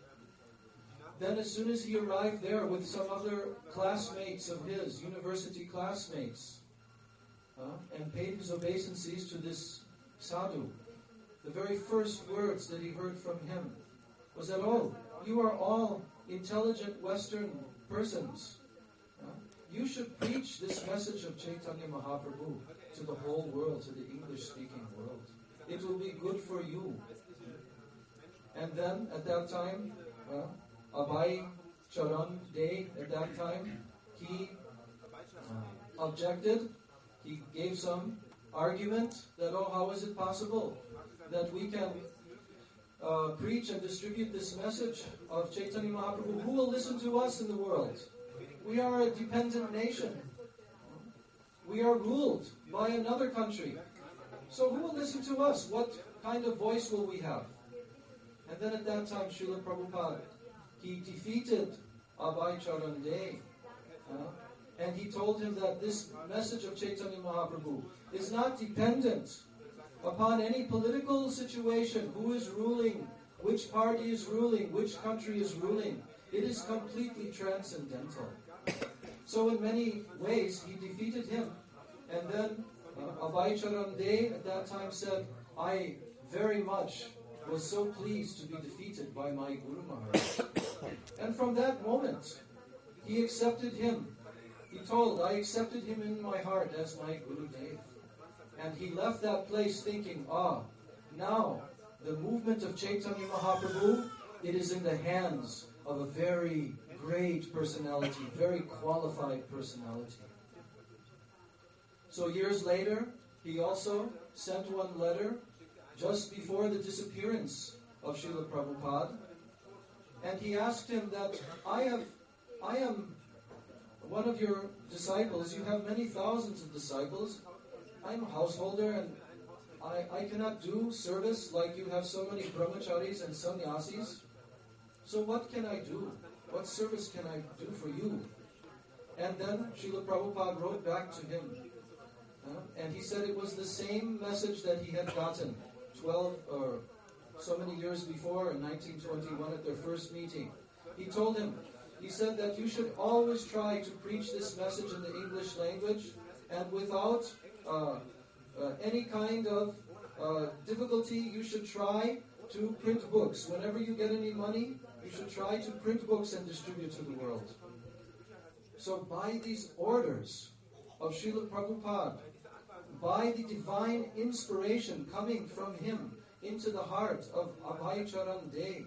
Then as soon as he arrived there with some other classmates of his, university classmates, and paid his obeisances to this sadhu, the very first words that he heard from him was that, you are all intelligent Western persons. You should preach this message of Chaitanya Mahaprabhu to the whole world, to the English-speaking world. It will be good for you. And then, at that time, Abhay Charan Dey, at that time, he objected. He gave some argument that, how is it possible that we can preach and distribute this message of Chaitanya Mahaprabhu? Who will listen to us in the world? We are a dependent nation. We are ruled by another country. So who will listen to us? What kind of voice will we have? And then at that time, Srila Prabhupada, he defeated Abhay Charan Dey. And he told him that this message of Chaitanya Mahaprabhu is not dependent upon any political situation, who is ruling, which party is ruling, which country is ruling. It is completely transcendental. So in many ways, he defeated him. And then Abhay Charan Dey at that time said, I very much was so pleased to be defeated by my Guru Maharaj. And from that moment, he accepted him. He told, I accepted him in my heart as my Guru Dev. And he left that place thinking, now the movement of Chaitanya Mahaprabhu, it is in the hands of a very great personality, very qualified personality. So years later, he also sent one letter just before the disappearance of Srila Prabhupada. And he asked him that, I am one of your disciples. You have many thousands of disciples. I'm a householder and I cannot do service like you have so many brahmacharis and sannyasis. So what can I do? What service can I do for you? And then Srila Prabhupada wrote back to him. And he said it was the same message that he had gotten 12 or so many years before in 1921 at their first meeting. He told him, he said that you should always try to preach this message in the English language and without any kind of difficulty. You should try to print books. Whenever you get any money, you should try to print books and distribute to the world. So by these orders of Srila Prabhupada, by the divine inspiration coming from him into the heart of Abhay Charan Dey,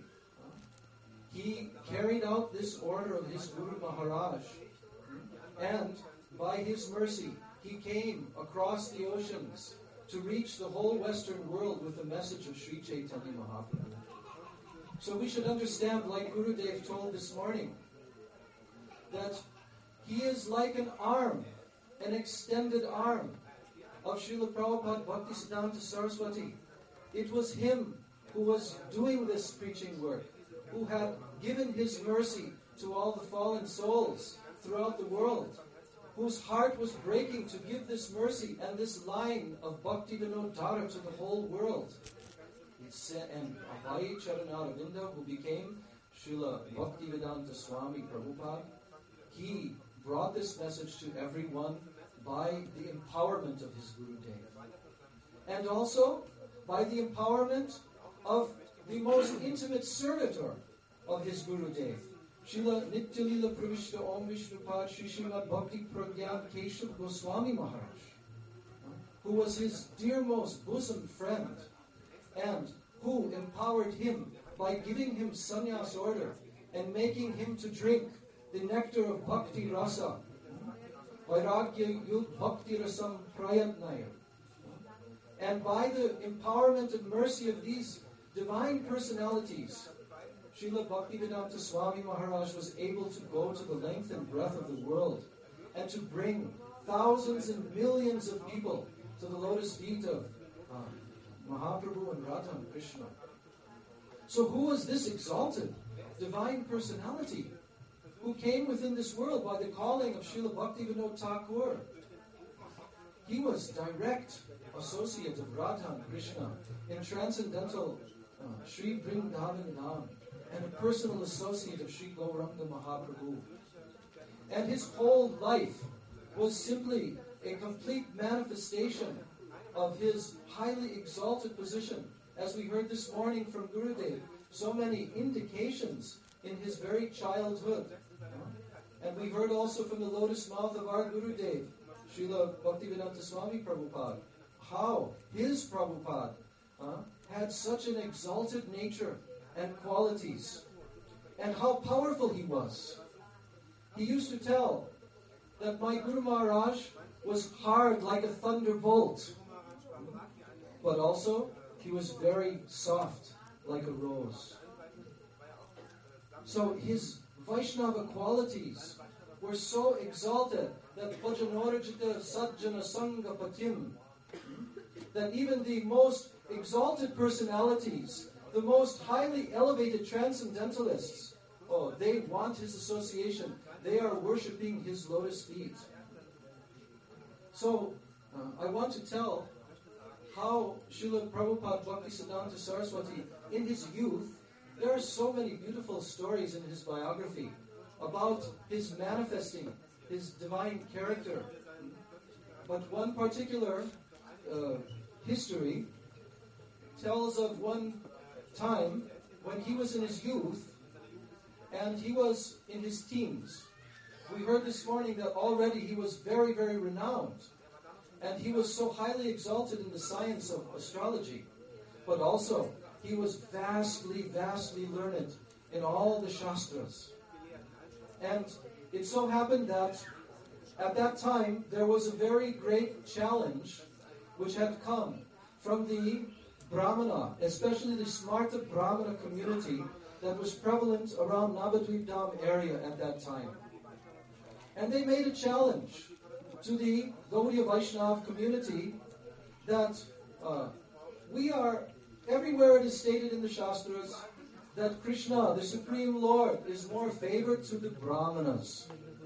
he carried out this order of his Guru Maharaj. And by his mercy, he came across the oceans to reach the whole Western world with the message of Sri Chaitanya Mahaprabhu. So we should understand, like Gurudev told this morning, that he is like an arm, an extended arm of Srila Prabhupada Bhaktisiddhanta Saraswati. It was him who was doing this preaching work, who had given his mercy to all the fallen souls throughout the world, whose heart was breaking to give this mercy and this line of Bhakti Vinodhara to the whole world. And Abhay Charanaravinda, who became Srila Bhaktivedanta Swami Prabhupada, he brought this message to everyone by the empowerment of his Guru Dev. And also by the empowerment of the most intimate servitor of his Guru Dev, Srila Nityalila Pravishta Om Vishnupad Sri Srimad Bhakti Pragyan Keshav Goswami Maharaj, who was his dearmost bosom friend and who empowered him by giving him sannyas order and making him to drink the nectar of bhakti rasa, vairagya yug bhakti rasam prayatnaya. And by the empowerment and mercy of these divine personalities, Srila Bhaktivedanta Swami Maharaj was able to go to the length and breadth of the world and to bring thousands and millions of people to the lotus feet of Mahaprabhu and Radha and Krishna. So who was this exalted divine personality who came within this world by the calling of Srila Bhaktivinoda Thakur? He was direct associate of Radha and Krishna in transcendental Sri Vrindavan Dham, and a personal associate of Sri Gauranga Mahaprabhu. And his whole life was simply a complete manifestation of his highly exalted position. As we heard this morning from Gurudev, so many indications in his very childhood. And we heard also from the lotus mouth of our Gurudev, Srila Bhaktivedanta Swami Prabhupada, how his Prabhupada had such an exalted nature and qualities, and how powerful he was. He used to tell that my Guru Maharaj was hard like a thunderbolt, but also he was very soft like a rose. So his Vaishnava qualities were so exalted that Bhajanorajita Sajjana Sangha Patim, that even the most exalted personalities, the most highly elevated transcendentalists, they want his association. They are worshipping his lotus feet. So, I want to tell how Srila Prabhupada Bhaktisiddhanta Saraswati, in his youth, there are so many beautiful stories in his biography about his manifesting his divine character. But one particular history tells of one time when he was in his youth and he was in his teens. We heard this morning that already he was very, very renowned. And he was so highly exalted in the science of astrology. But also, he was vastly, vastly learned in all the Shastras. And it so happened that at that time, there was a very great challenge which had come from the Brahmana, especially the Smarta Brahmana community that was prevalent around Navadvip Dham area at that time. And they made a challenge to the Gaudiya Vaishnava community that we are, everywhere it is stated in the Shastras, that Krishna, the Supreme Lord, is more favored to the Brahmanas.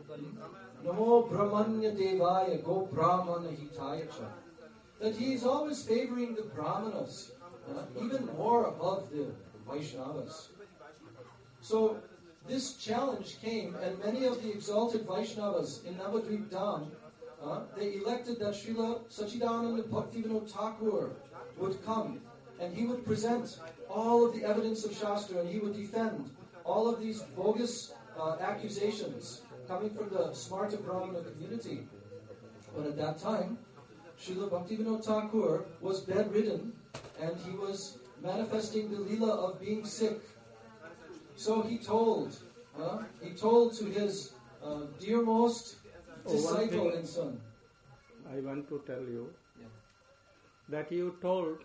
Namo Brahmanya Devaya Go Brahmana Hitaya Cha. That he is always favoring the Brahmanas, even more above the Vaishnavas. So, this challenge came, and many of the exalted Vaishnavas in Navadvip Dham, they elected that Srila Sachidananda Bhaktivinoda Thakur would come, and he would present all of the evidence of Shastra, and he would defend all of these bogus accusations coming from the Smarta Brahmana community. But at that time, Srila Bhaktivinoda Thakur was bedridden, and he was manifesting the lila of being sick. So he told to his dearmost disciple and son. I want to tell you that you told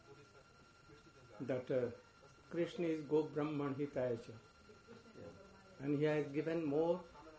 that Krishna is Go Brahman Hitaya Cha, and he has given more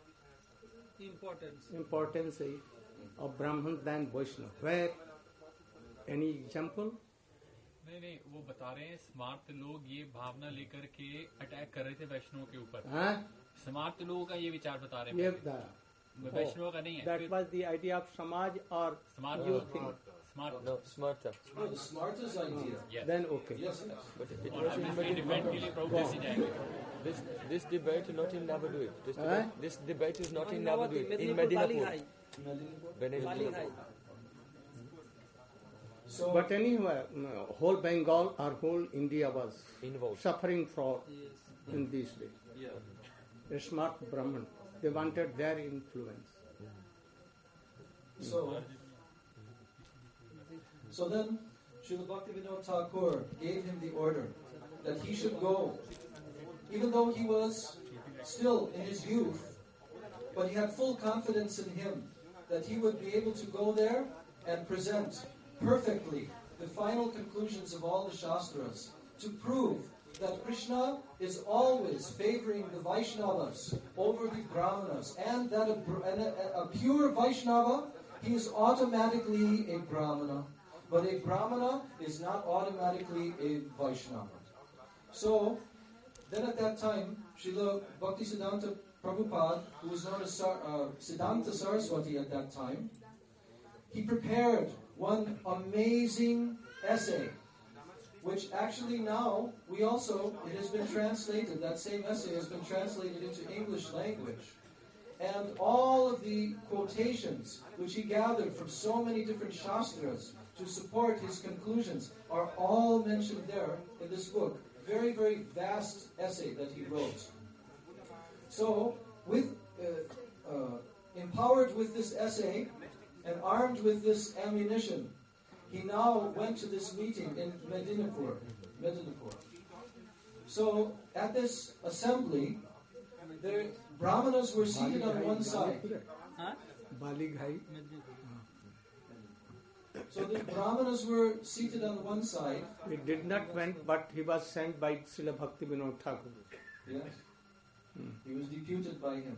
importance of Brahman than Vaishnava. Where? Any example? नहीं वो बता रहे हैं smart लोग ये भावना लेकर के attack कर रहे थे वैष्णव के ऊपर. स्मार्ट लोगों का ये विचार बता रहे हैं, वैष्णव का नहीं है. That was the idea of Samaj or Smart. You think? Smart. No, Smarta. No, the Smarta's idea. Yes. Then okay. Yes. But it was in this debate not in Navadvip. This debate is not in Navadvip. In Medinapur. So, but anyway, whole Bengal or whole India was involved, suffering for in these days. Yeah. A smart Brahman. They wanted their influence. So then, Srila Bhaktivinoda Thakur gave him the order that he should go, even though he was still in his youth, but he had full confidence in him that he would be able to go there and present perfectly the final conclusions of all the Shastras to prove that Krishna is always favoring the Vaishnavas over the Brahmanas, and that a pure Vaishnava, he is automatically a Brahmana, but a Brahmana is not automatically a Vaishnava. So, then at that time, Srila Bhaktisiddhanta Prabhupada, who was known as Siddhanta Saraswati at that time, he prepared one amazing essay, which actually now, it has been translated, that same essay has been translated into English language. And all of the quotations which he gathered from so many different Shastras to support his conclusions are all mentioned there in this book. very, very vast essay that he wrote. So, empowered with this essay and armed with this ammunition, he now went to this meeting in Medinapur. So, at this assembly, the Brahmanas were seated on one side. So the Brahmanas were seated on one side. He did not went, but he was sent by Srila Bhakti Vinod Thakur. Yes. He was deputed by him.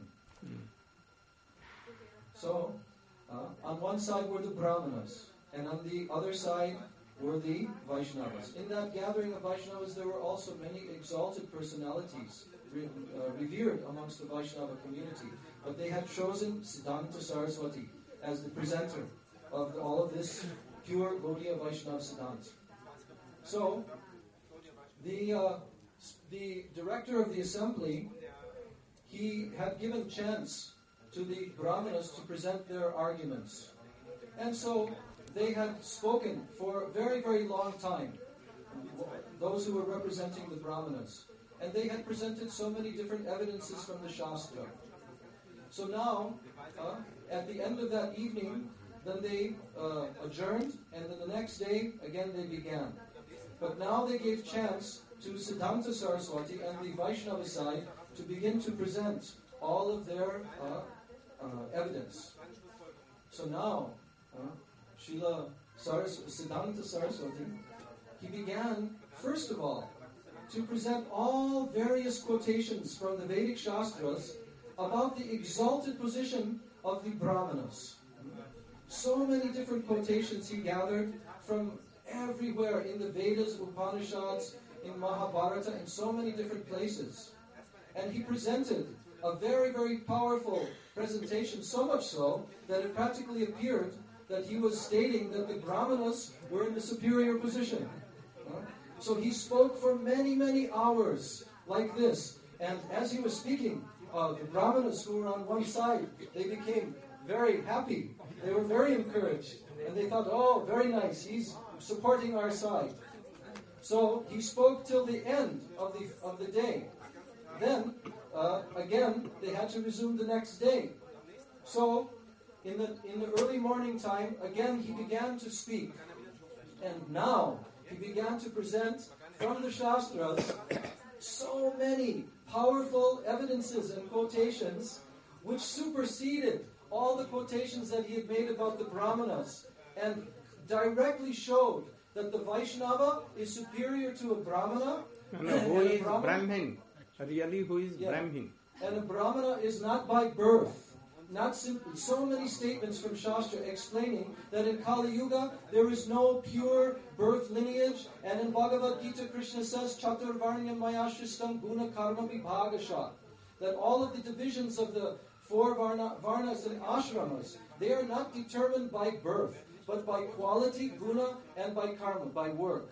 So, on one side were the Brahmanas, and on the other side were the Vaishnavas. In that gathering of Vaishnavas, there were also many exalted personalities revered amongst the Vaishnava community. But they had chosen Siddhanta Saraswati as the presenter of all of this pure Gaudiya Vaishnava Siddhanta. So, the director of the assembly, he had given chance to the Brahmanas to present their arguments. And so, they had spoken for a very, very long time, those who were representing the Brahmanas. And they had presented so many different evidences from the Shastra. So now, at the end of that evening, then they adjourned, and then the next day, again they began. But now they gave chance to Siddhanta Saraswati and the Vaishnava side to begin to present all of their evidence. So now, Srila Siddhanta Saraswati, he began, first of all, to present all various quotations from the Vedic Shastras about the exalted position of the Brahmanas. So many different quotations he gathered from everywhere in the Vedas, Upanishads, in Mahabharata, in so many different places. And he presented a very, very powerful presentation, so much so that it practically appeared that he was stating that the Brahmanas were in the superior position. So he spoke for many, many hours like this. And as he was speaking, the Brahmanas who were on one side, they became very happy. They were very encouraged. And they thought, oh, very nice, he's supporting our side. So he spoke till the end of the day. Then, again, they had to resume the next day. So, in the early morning time, again he began to speak. And now, he began to present from the Shastras so many powerful evidences and quotations which superseded all the quotations that he had made about the Brahmanas and directly showed that the Vaishnava is superior to a Brahmana. Who is Brahmin? Really, who is Brahmin? And a Brahmana is not by birth. Not simply, so many statements from Shastra explaining that in Kali Yuga there is no pure birth lineage, and in Bhagavad Gita Krishna says Chaturvarnyam Mayashristam Guna Karma Vibhagasha, that all of the divisions of the four varnas and ashramas, they are not determined by birth, but by quality, guna, and by karma, by work.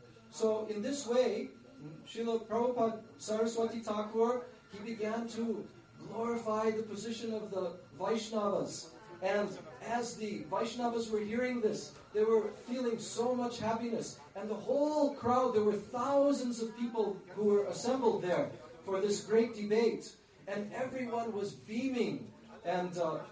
So in this way, Srila Prabhupada Saraswati Thakur, he began to glorify the position of the Vaishnavas. And as the Vaishnavas were hearing this, they were feeling so much happiness. And the whole crowd, there were thousands of people who were assembled there for this great debate. And everyone was beaming. And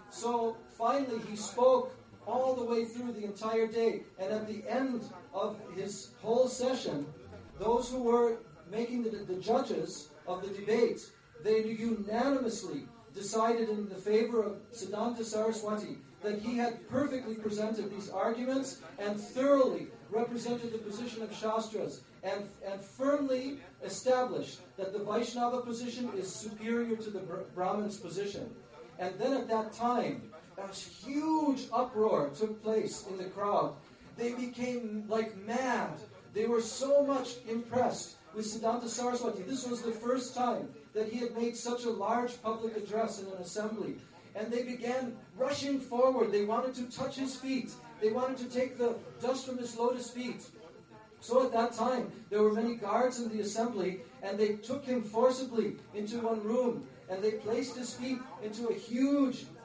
so finally he spoke all the way through the entire day. And at the end of his whole session, those who were making the judges of the debate, they unanimously decided in the favor of Siddhanta Saraswati that he had perfectly presented these arguments and thoroughly represented the position of Shastras and firmly established that the Vaishnava position is superior to the Brahman's position. And then at that time, a huge uproar took place in the crowd. They became like mad. They were so much impressed with Siddhanta Saraswati. This was the first time that he had made such a large public address in an assembly. And they began rushing forward. They wanted to touch his feet. They wanted to take the dust from his lotus feet. So at that time, there were many guards in the assembly, and they took him forcibly into one room, and they placed his feet into a huge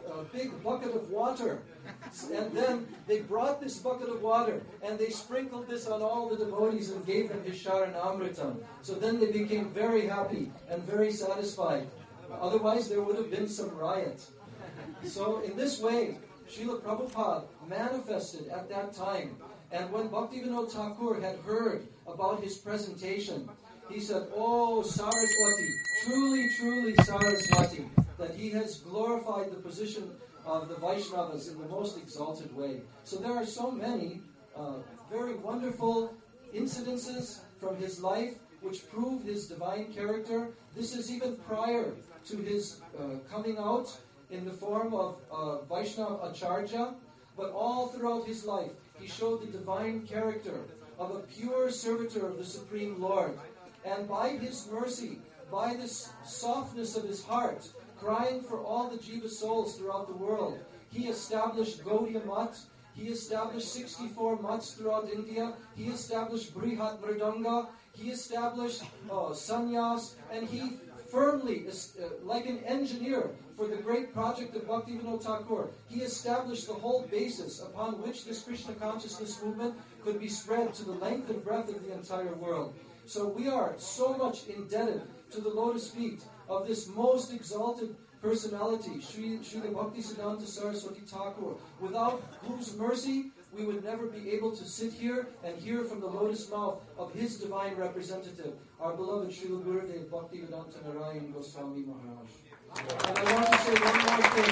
big bucket of water. And then they brought this bucket of water and they sprinkled this on all the devotees and gave them his Sharanamritam. So then they became very happy and very satisfied. Otherwise there would have been some riot. So in this way, Srila Prabhupada manifested at that time. And when Bhaktivinoda Thakur had heard about his presentation, he said, "Oh, Saraswati, truly, truly Saraswati, that he has glorified the position of the Vaishnavas in the most exalted way." So there are so many very wonderful incidences from his life which prove his divine character. This is even prior to his coming out in the form of Vaishnava Acharya, but all throughout his life he showed the divine character of a pure servitor of the Supreme Lord. And by his mercy, by this softness of his heart, crying for all the Jiva souls throughout the world, he established Gaudiya Math, he established 64 Maths throughout India, he established Brihat Mridanga, he established Sannyas, and he firmly, like an engineer for the great project of Bhaktivinoda Thakur, he established the whole basis upon which this Krishna consciousness movement could be spread to the length and breadth of the entire world. So we are so much indebted to the lotus feet of this most exalted personality, Srila Bhaktisiddhanta Saraswati Thakur, without whose mercy we would never be able to sit here and hear from the lotus mouth of his divine representative, our beloved Srila Gurudev Bhaktivedanta Narayan Goswami Maharaj. And I want to say one more thing,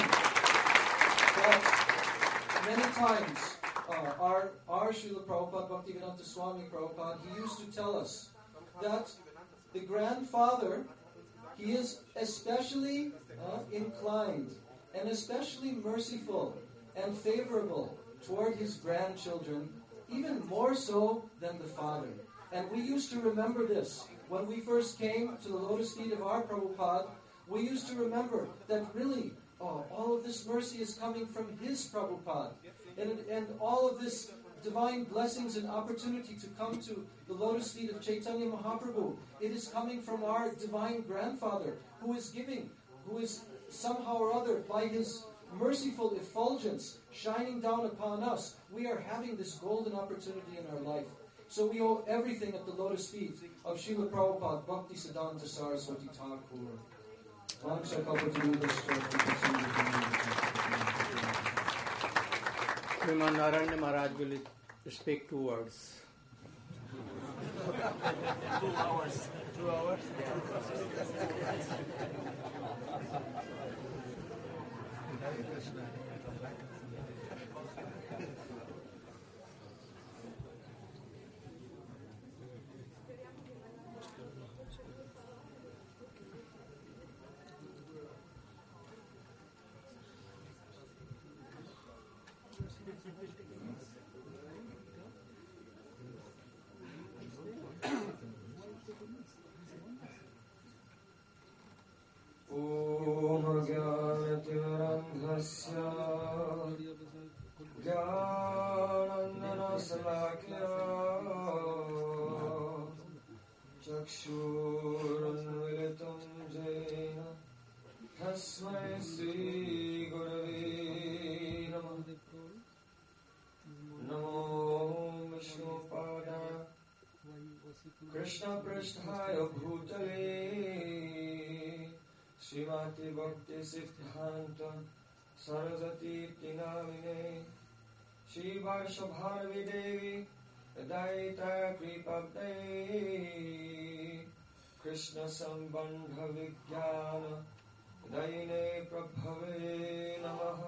that many times our Srila Prabhupada, Bhaktivedanta Swami Prabhupada, he used to tell us that the grandfather, he is especially inclined and especially merciful and favorable toward his grandchildren, even more so than the father. And we used to remember this. When we first came to the lotus feet of our Prabhupada, we used to remember that really, all of this mercy is coming from his Prabhupada. And all of this divine blessings and opportunity to come to the lotus feet of Chaitanya Mahaprabhu, it is coming from our divine grandfather, who is giving, who is somehow or other, by his merciful effulgence shining down upon us, we are having this golden opportunity in our life. So we owe everything at the lotus feet of Srila Prabhupada, Bhaktisiddhanta Saraswati Thakur. Sriman Narayana Maharaj will speak 2 words. 2 hours. 2 hours? चक्षुरुन्मिलितं येन तस्मै श्रीगुरवे नमः। नमो विष्णुपादाय कृष्णपृष्ठाय भूतले श्रीमती भक्तिसिद्धान्त सरस्वती नामिने श्रीवार्षभारवी देवी दयिता कृपब्दे कृष्ण संबंध विज्ञान दयिने प्रभवे नमः।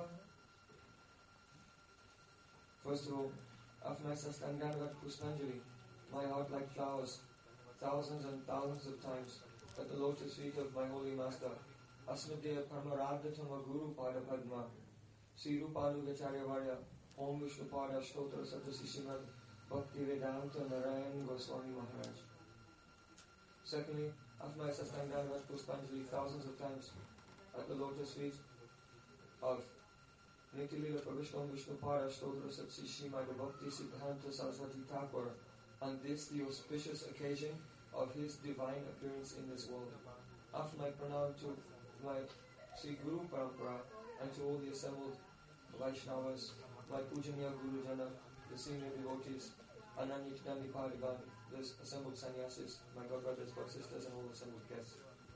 First of all, after my Sastanganvat Puspanjali, my heart like flowers, thousands and thousands of times at the lotus feet of my holy master, Asmadeva Paramaradhatama Guru Pada Padma, Sri Rupanugacharya Varya, Om Vishnupada Shtotra Satasishimad Bhaktivedanta Narayan Goswami Maharaj. Secondly, after my Sastanganvat Puspanjali, thousands of times at the lotus feet of Nitilila Prabhishtam Vishnupada Shtotra Satsishimad Bhakti Siddhanta Saraswati Thakur, on this the auspicious occasion of his divine appearance in this world. After my pranam to my Sri Guru Parampara, and to all the assembled Vaishnavas, my Pujaniya Guru Jana, the senior devotees, Ananyitna Nipaligan, the assembled sannyasis, my God brothers, God sisters, and all assembled guests.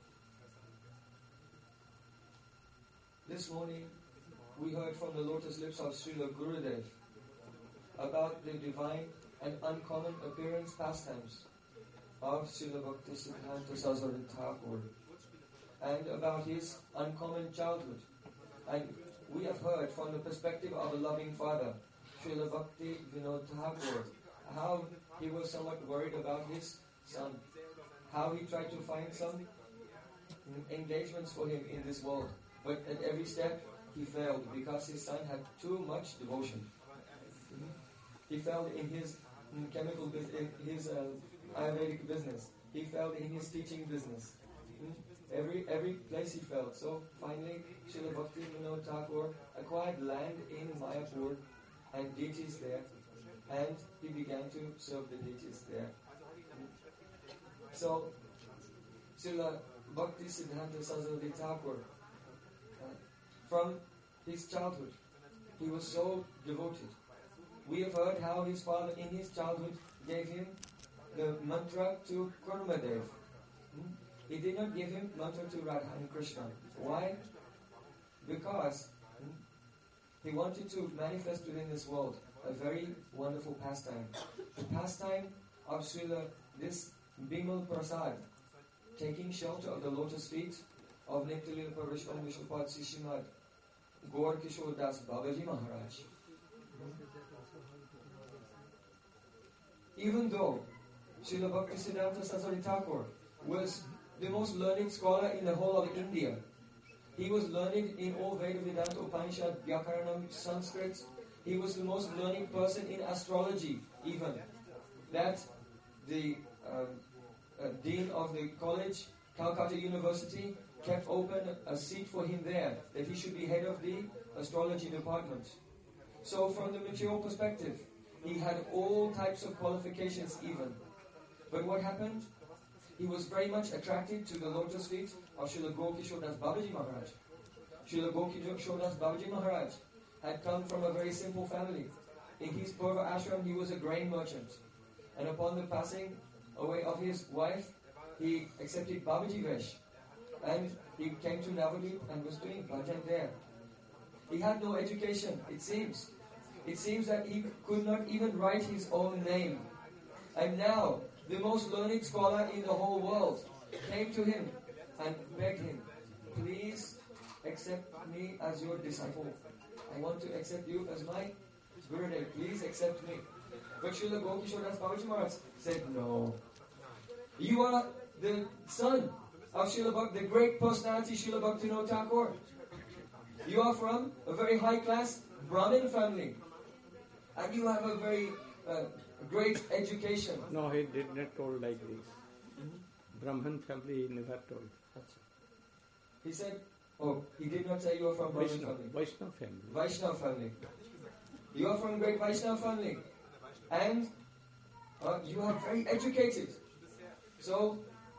This morning, we heard from the lotus lips of Srila Gurudev about the divine and uncommon appearance pastimes of Srila Bhaktisiddhanta Saraswati Thakur, and about his uncommon childhood. And we have heard from the perspective of a loving father, Srila Bhakti Vinod Thakur, how he was somewhat worried about his son, how he tried to find some engagements for him in this world. But at every step, he failed because his son had too much devotion. He failed in his chemical business, in his Ayurvedic business. He failed in his teaching business. Every place he failed. So finally, Srila Bhakti Vinod Thakur acquired land in Mayapur and deities there, and he began to serve the deities there. So, Srila Bhakti Siddhanta Saraswati Thakur, from his childhood, he was so devoted. We have heard how his father in his childhood gave him the mantra to Kurmadev. He did not give him mantra to Radha and Krishna. Why? Because he wanted to manifest within this world a very wonderful pastime. The pastime of Srila, this Bimal Prasad, taking shelter of the lotus feet of Nitya Parishwan Vishwapad Sishimad Gaur Kishore Das Babaji Maharaj. Even though Srila Bhaktisiddhanta Saraswati Thakur was the most learned scholar in the whole of India, he was learned in all Veda, Vedanta, Upanishad, Vyakaranam, Sanskrit. He was the most learned person in astrology, even. That the dean of the college, Calcutta University, kept open a seat for him there, that he should be head of the astrology department. So from the material perspective, he had all types of qualifications even. But what happened? He was very much attracted to the lotus feet of Srila Gaur Kishore Das Babaji Maharaj. Srila Gaur Kishore Das Babaji Maharaj had come from a very simple family. In his Purva ashram, he was a grain merchant. And upon the passing away of his wife, he accepted Babaji Vesh. And he came to Navadvip and was doing bhajan there. He had no education, it seems. It seems that he could not even write his own name. And now, the most learned scholar in the whole world came to him and begged him, please accept me as your disciple. I want to accept you as my Gurudev. Please accept me. But Srila Gaur Kishore Das Babaji Maharaj said, no. You are the son of Srila Bhakti, the great personality Srila Bhaktivinoda Thakur. You are from a very high class Brahmin family. And you have a very great education. No, he did not told like this. Brahman family he never told. He said, oh, he did not say you are from Brahmin family. Vaishnava family. Vaishnava family. You are from great Vaishnava family. And you are very educated. So,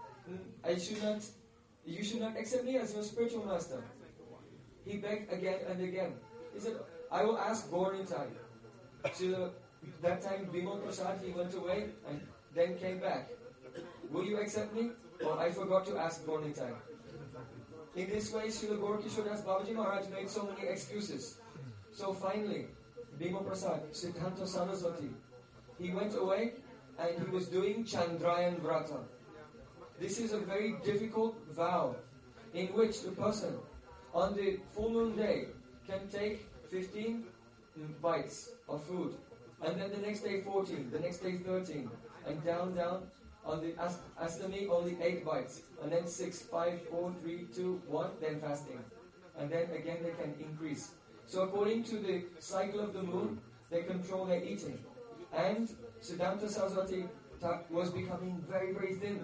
you should not accept me as your spiritual master. He begged again and again. He said, I will ask Gaurnitai. So that time Bimal Prasad, he went away and then came back. Will you accept me? Or I forgot to ask Gaurnitai. In this way, Srila Gaur Kishore Das Babaji Maharaj made so many excuses. So finally, Bimal Prasad, Siddhanta Saraswati, he went away and he was doing Chandrayan Vrata. This is a very difficult vow in which the person on the full moon day can take 15 bites of food, and then the next day 14, the next day 13, and down. On the Astami only 8 bites, and then 6, 5, 4, 3, 2, 1, then fasting. And then again they can increase. So according to the cycle of the moon, they control their eating. And Siddhanta Saraswati was becoming very, very thin.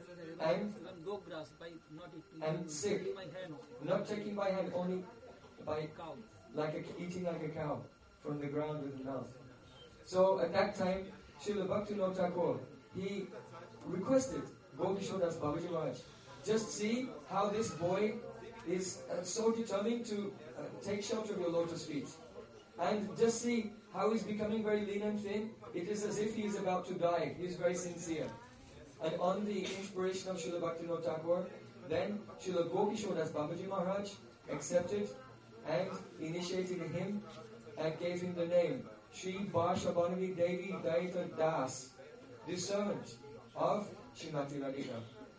And sick. Not taking by hand, only by eating like a cow from the ground with the mouth. So at that time, Srila Bhaktivinoda Thakur, he requested Gaur Kishore Das Babaji Maharaj, just see how this boy is so determined to take shelter of your lotus feet. And just see how he's becoming very lean and thin. It is as if he is about to die. He is very sincere. And on the inspiration of Srila Bhaktivinoda Thakur, then Srila Gokishore Das Babaji Maharaj accepted and initiated him and gave him the name Sri Barshabhanavi Devi Daita Das, the servant of Srimati Radhika.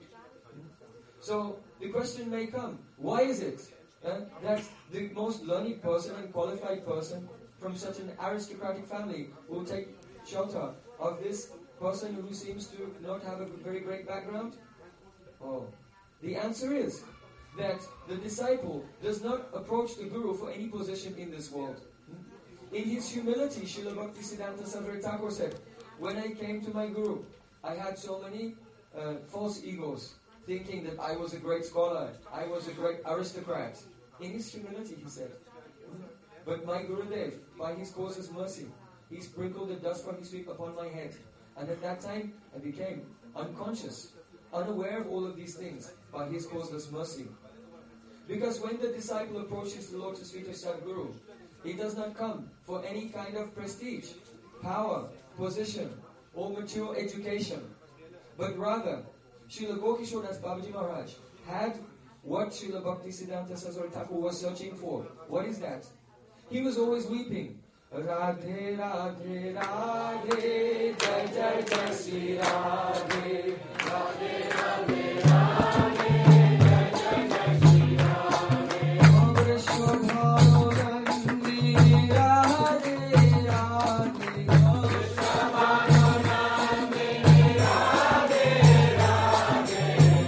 So the question may come, why is it that the most learned person and qualified person from such an aristocratic family will take shelter of this person who seems to not have a very great background? Oh, the answer is that the disciple does not approach the Guru for any position in this world. In his humility, Srila Bhaktisiddhanta Saraswati Thakur said, when I came to my Guru, I had so many false egos, thinking that I was a great scholar, I was a great aristocrat. In his humility, he said. But my Gurudev, by his causeless mercy, he sprinkled the dust from his feet upon my head. And at that time, I became unconscious, unaware of all of these things, by his causeless mercy. Because when the disciple approaches the lotus feet of Sadguru, he does not come for any kind of prestige, power, position, or mature education. But rather, Srila Gokishore Das Babaji Maharaj had what Srila Bhaktisiddhanta Saraswati Thakur was searching for. What is that? He was always weeping. Radhe Radhe Radhe Jai Jai Jai Sri Radhe Radhe Radhe Radhe Jai Jai Jai Sri Radhe Amar Shobha Randi Radhe Radhe Amar Shobha Randi Radhe Radhe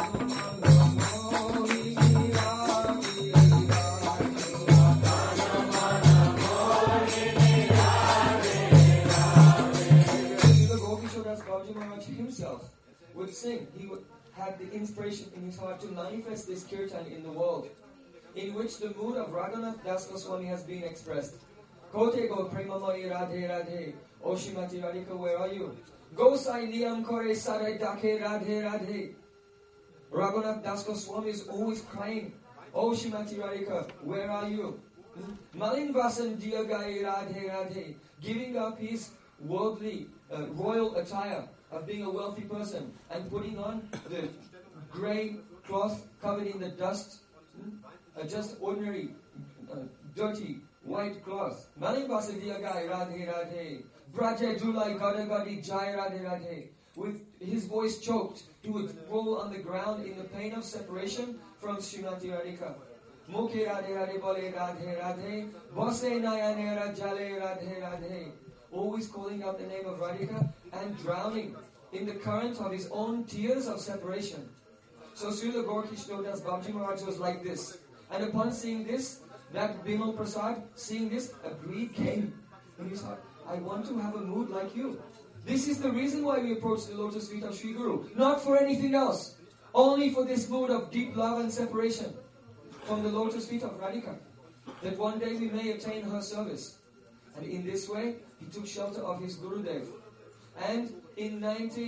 himself would sing. He would have the inspiration in his heart to manifest this kirtan in the world, in which the mood of Raghunath Das Goswami has been expressed. Kote go premamai radhe radhe, O Shrimati Radhika, where are you? Gosai niyam kore sarai dake radhe radhe. Raghunath Das Goswami is always crying, O Shrimati Radhika, where are you? Malin Vasan diyagai radhe radhe, giving up his worldly, royal attire of being a wealthy person and putting on the grey cloth covered in the dust, just ordinary, dirty, white cloth. Malin Vasan diyagai radhe radhe, Braje Julai Gadagadi Jai radhe radhe. With his voice choked, he would roll on the ground in the pain of separation from Srimati Radhika. Mukhe radhe radhe bole radhe radhe, Bose nayanera jale radhe radhe. Always calling out the name of Radhika and drowning in the current of his own tears of separation. So Srila Gaurkishore Das Babaji Maharaj was like this. And upon seeing this, that Bimal Prasad, seeing this, a greed came in his heart. I want to have a mood like you. This is the reason why we approach the lotus feet of Sri Guru. Not for anything else. Only for this mood of deep love and separation from the lotus feet of Radhika. That one day we may attain her service. And in this way, he took shelter of his Gurudev. And in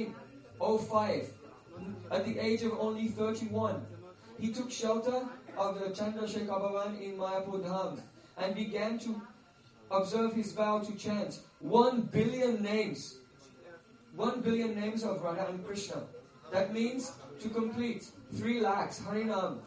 1905, at the age of only 31, he took shelter of the Chandrasekhar Bhavan in Mayapur Dham and began to observe his vow to chant 1 billion names. 1 billion names of Radha and Krishna. That means to complete 3 lakhs Harinam,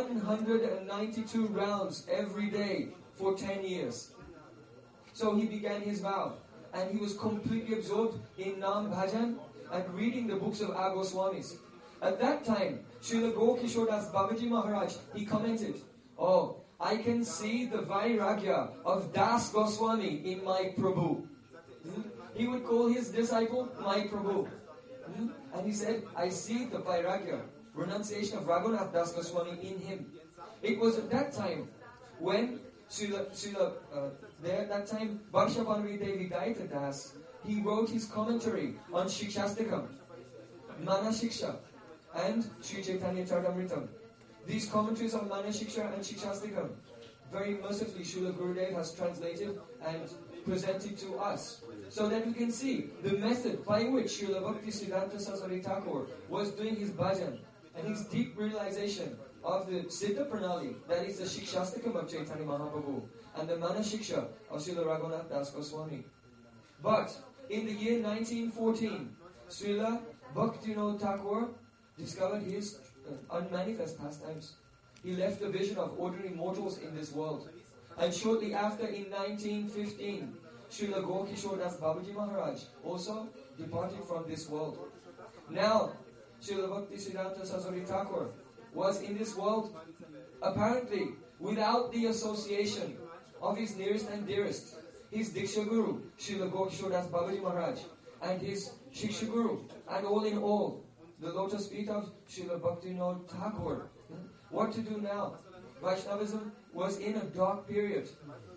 192 rounds every day for 10 years. So he began his vow, and he was completely absorbed in Nam Bhajan and reading the books of our Goswamis. At that time, Srila Gaurkishore Das Babaji Maharaj, he commented, "Oh, I can see the Vairagya of Das Goswami in my Prabhu." He would call his disciple my Prabhu. And he said, "I see the Vairagya, renunciation of Raghunath Das Goswami in him." It was at that time when that time, Varshabhanavi Devi Daita Das, he wrote his commentary on Shikshastikam, Manashiksha, and Sri Chaitanya Charitamritam. These commentaries on Manashiksha and Shikshastikam, very mercifully Srila Gurudev has translated and presented to us, so that we can see the method by which Srila Bhaktisiddhanta Saraswati Thakur was doing his bhajan, and his deep realization of the Siddha Pranali, that is the Shikshastakam of Chaitanya Mahaprabhu, and the Manashiksha of Srila Raghunath Das Goswami. But in the year 1914, Srila Bhaktivinoda Thakur discovered his unmanifest pastimes. He left the vision of ordinary mortals in this world. And shortly after, in 1915, Srila Gaurkishore Das Babaji Maharaj also departed from this world. Now, Srila Bhaktisiddhanta Saraswati Thakur was in this world apparently without the association of his nearest and dearest, his Diksha Guru, Srila Gaurkishore Das Babaji Maharaj, and his Shiksha Guru, and all in all, the lotus feet of Srila Bhaktivinoda Thakur. What to do now? Vaishnavism was in a dark period.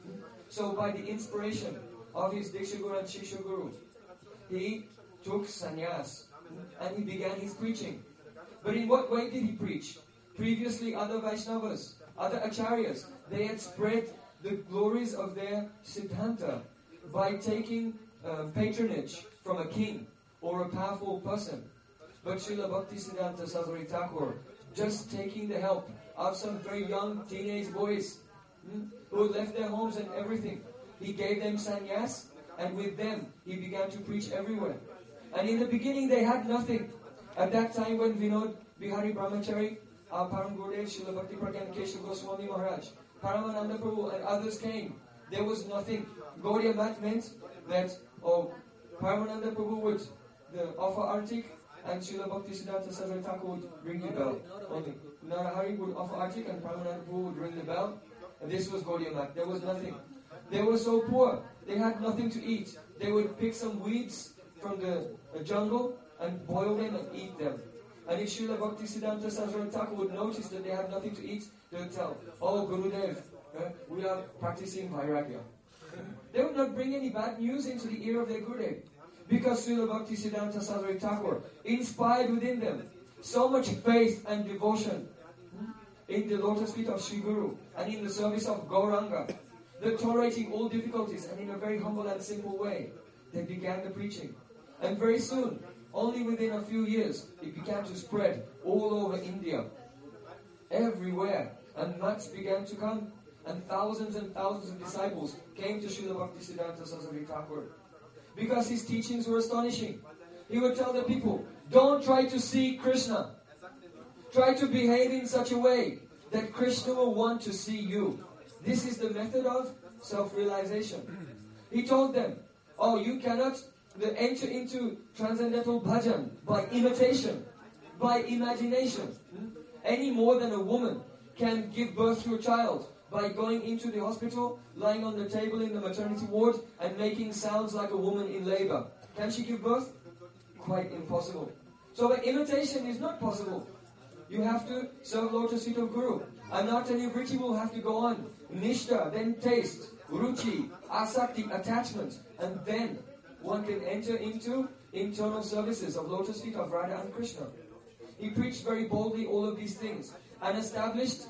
So by the inspiration of his Diksha Guru and Shiksha Guru, he took sannyas and he began his preaching. But in what way did he preach? Previously, other Vaishnavas, other acharyas, they had spread the glories of their Siddhanta by taking patronage from a king or a powerful person. But Srila Bhaktisiddhanta Saraswati Thakur, just taking the help of some very young teenage boys who had left their homes and everything, he gave them sannyas, and with them he began to preach everywhere. And in the beginning they had nothing. At that time when Vinod Bihari Brahmachari, our Param Gurudev, Srila Bhakti Pragyan Keshav Goswami Maharaj, Paramananda Prabhu and others came, there was nothing. Gaudiya Mat meant that Paramananda Prabhu would offer artik, and Srila Bhaktisiddhanta Saraswati Thakur would ring the bell. Only Narahari would offer artik and Paramananda Prabhu would ring the bell. And this was Gaudiya Mat. There was nothing. They were so poor, they had nothing to eat. They would pick some weeds from the jungle and boil them and eat them. And if Srila Bhaktisiddhanta Saraswati Thakur would notice that they had nothing to eat, they would tell, "Oh, Gurudev, we are practicing Vairagya." They would not bring any bad news into the ear of their Gurudev. Because Srila Bhaktisiddhanta Saraswati Thakur inspired within them so much faith and devotion in the lotus feet of Sri Guru and in the service of Gauranga, that tolerating all difficulties and in a very humble and simple way, they began the preaching. And very soon, only within a few years, it began to spread all over India, everywhere. And mats began to come, and thousands of disciples came to Srila Bhaktisiddhanta Saraswati Thakur. Because his teachings were astonishing. He would tell the people, don't try to see Krishna. Try to behave in such a way that Krishna will want to see you. This is the method of self-realization. He told them, you cannot enter into transcendental bhajan by imitation, by imagination, any more than a woman can give birth to a child by going into the hospital, lying on the table in the maternity ward and making sounds like a woman in labor. Can she give birth? Quite impossible. So by imitation is not possible. You have to serve lotus feet of Guru. And after your vritti will have to go on. Nishta, then taste, ruchi, asakti, attachment, and then one can enter into internal services of lotus feet of Radha and Krishna. He preached very boldly all of these things and established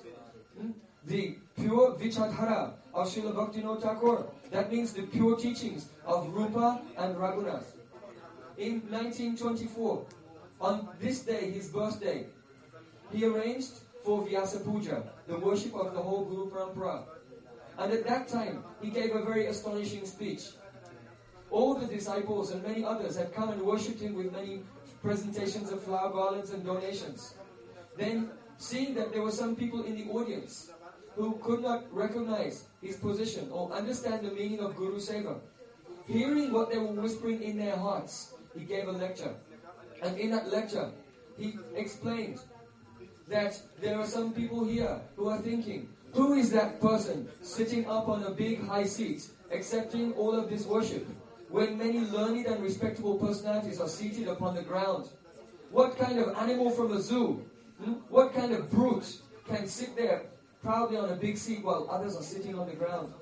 the pure Vichadhara of Srila Bhaktivinoda Thakur. That means the pure teachings of Rupa and Raghunath. In 1924, on this day, his birthday, he arranged for Vyasa Puja, the worship of the whole Guru Parampara. And at that time, he gave a very astonishing speech. All the disciples and many others had come and worshipped him with many presentations of flower garlands and donations. Then, seeing that there were some people in the audience who could not recognize his position or understand the meaning of Guru Seva, hearing what they were whispering in their hearts, he gave a lecture. And in that lecture, he explained that there are some people here who are thinking, who is that person sitting up on a big high seat, accepting all of this worship, when many learned and respectable personalities are seated upon the ground? What kind of animal from a zoo, what kind of brute can sit there proudly on a big seat while others are sitting on the ground?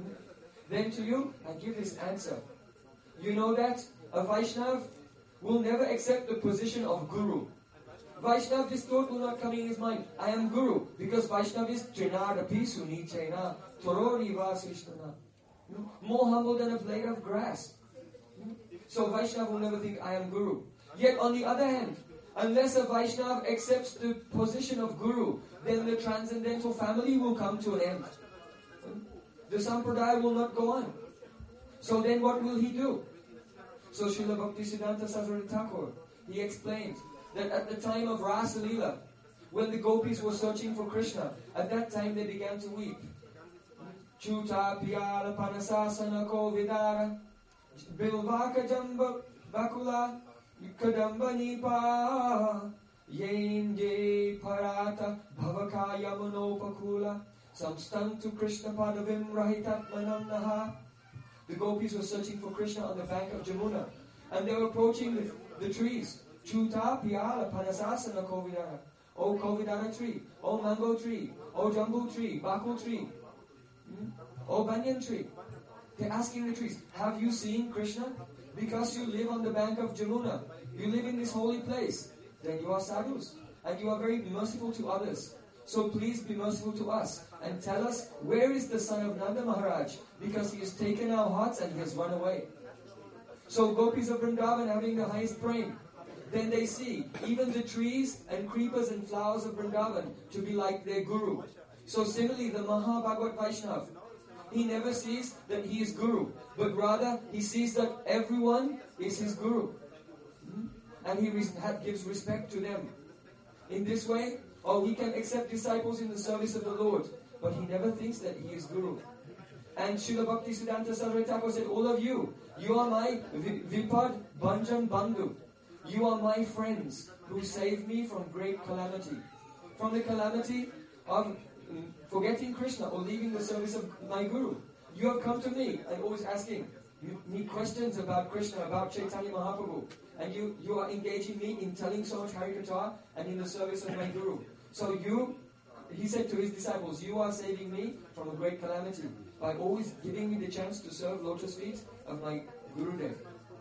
Then to you, I give this answer. You know that a Vaishnav will never accept the position of Guru. Vaishnav, this thought will not come in his mind. I am Guru, because Vaishnav is Trinadapi Suni Chena Torori Vasishtana. More humble than a blade of grass. So Vaishnav will never think I am Guru. Yet on the other hand, Unless a Vaishnava accepts the position of Guru, then the transcendental family will come to an end. The Sampradaya will not go on. So then what will he do? So Srila Bhaktisiddhanta Saraswati Thakur, he explained that at the time of Rasa Leela, when the gopis were searching for Krishna, at that time they began to weep. Chuta piyala panasasana ko vidara bilvaka jamba bakula kadamba nipa yen ye parata bhavaka yamunopakula samstantu Krishna padavim rahitatmanam naha. The gopis were searching for Krishna on the bank of Jamuna, and they were approaching the trees. Chuta piyala panasasana ko vidara. Oh Kovidara tree, oh mango tree, oh jambu tree, bakul tree, oh banyan tree. They're asking the trees, have you seen Krishna? Because you live on the bank of Jamuna, you live in this holy place, then you are sadhus, and you are very merciful to others. So please be merciful to us, and tell us, where is the son of Nanda Maharaj? Because he has taken our hearts and he has run away. So gopis of Vrindavan having the highest prema, then they see even the trees and creepers and flowers of Vrindavan to be like their Guru. So similarly, the Mahabhagavat Vaishnava, he never sees that he is Guru, but rather he sees that everyone is his Guru. And he gives respect to them. In this way, he can accept disciples in the service of the Lord, but he never thinks that he is Guru. And Srila Bhaktisiddhanta Saraswati Thakur said, all of you are my Vipad Banjan Bandhu. You are my friends who saved me from great calamity. From the calamity of forgetting Krishna or leaving the service of my Guru. You have come to me and always asking me questions about Krishna, about Chaitanya Mahaprabhu. And you are engaging me in telling so much Harikatha and in the service of my Guru. So he said to his disciples, you are saving me from a great calamity by always giving me the chance to serve lotus feet of my Gurudev.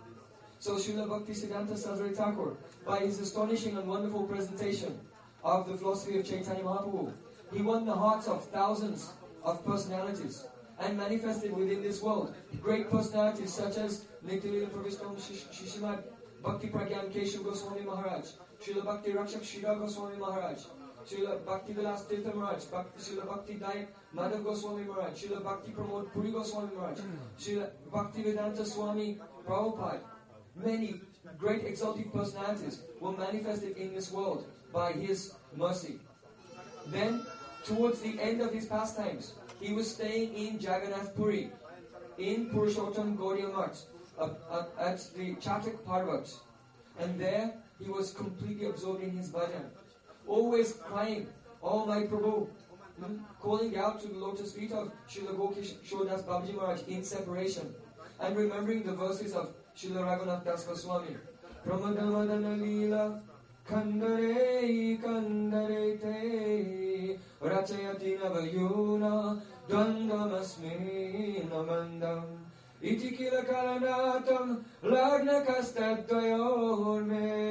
So Srila Bhaktisiddhanta Saraswati Thakur, by his astonishing and wonderful presentation of the philosophy of Chaitanya Mahaprabhu, he won the hearts of thousands of personalities and manifested within this world great personalities such as Nitya Pravishtam Shishimad Bhakti Pragyan Keshav Goswami Maharaj, Srila Bhakti Rakshak Shira Goswami Maharaj, Srila Bhakti Vilas Tirtha Maharaj, Srila Bhakti Dayak Madhav Goswami Maharaj, Srila Bhakti Pramod Puri Goswami Maharaj, Srila Bhakti Vedanta Swami Prabhupada. Many great exalted personalities were manifested in this world by his mercy. Then, towards the end of his pastimes, he was staying in Jagannath Puri, in Purushottam Gaudiya Math, at the Chatak Parvat. And there, he was completely absorbed in his bhajan, always crying, oh my Prabhu, calling out to the lotus feet of Srila Gokishodas Babaji Maharaj in separation, and remembering the verses of Srila Raghunath Das Goswami. Pramadana Leela Kandare Kandare Te Rachayati Navayuna Dvandamasmi Namandam Itikila Kalanatam Lagna Kastadvayor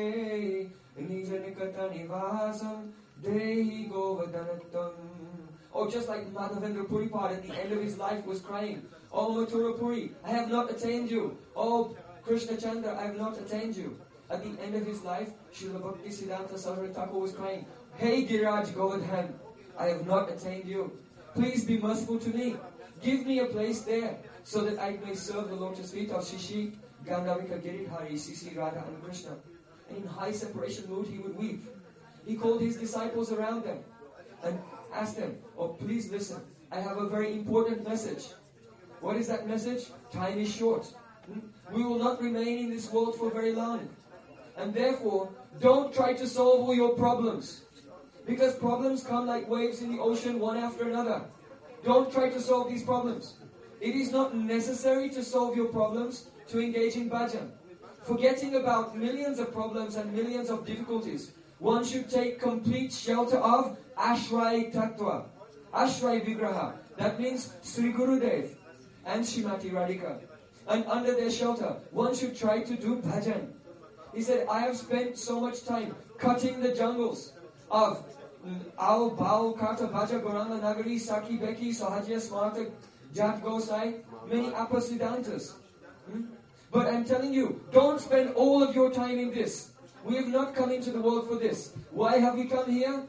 Me Nijanikata Nivasam Dehi Govardhanatam. Oh, just like Madhavendra Puripad at the end of his life was crying, oh Mathura Puri, I have not attained you. Oh Krishna Chandra, I have not attained you. At the end of his life, Srila Bhaktisiddhanta Saraswati Thakur was crying, hey Giraj Govardhan, I have not attained you. Please be merciful to me. Give me a place there so that I may serve the lotus feet of Shishi, Gandharika Giridhari, Sisi, Radha and Krishna. And in high separation mood he would weep. He called his disciples around them and asked them, oh please listen, I have a very important message. What is that message? Time is short. We will not remain in this world for very long. And therefore, don't try to solve all your problems. Because problems come like waves in the ocean, one after another. Don't try to solve these problems. It is not necessary to solve your problems to engage in bhajan. Forgetting about millions of problems and millions of difficulties, one should take complete shelter of Ashray Tattva, Ashray Vigraha. That means Sri Gurudev and Srimati Radhika. And under their shelter, one should try to do bhajan. He said, I have spent so much time cutting the jungles of Ao, Bao, Kata, Bhaja, Goranga, Nagari, Saki, Beki, Sahajya, Smarta, Jat, Gosai, many Apasiddhantas. But I'm telling you, don't spend all of your time in this. We have not come into the world for this. Why have we come here?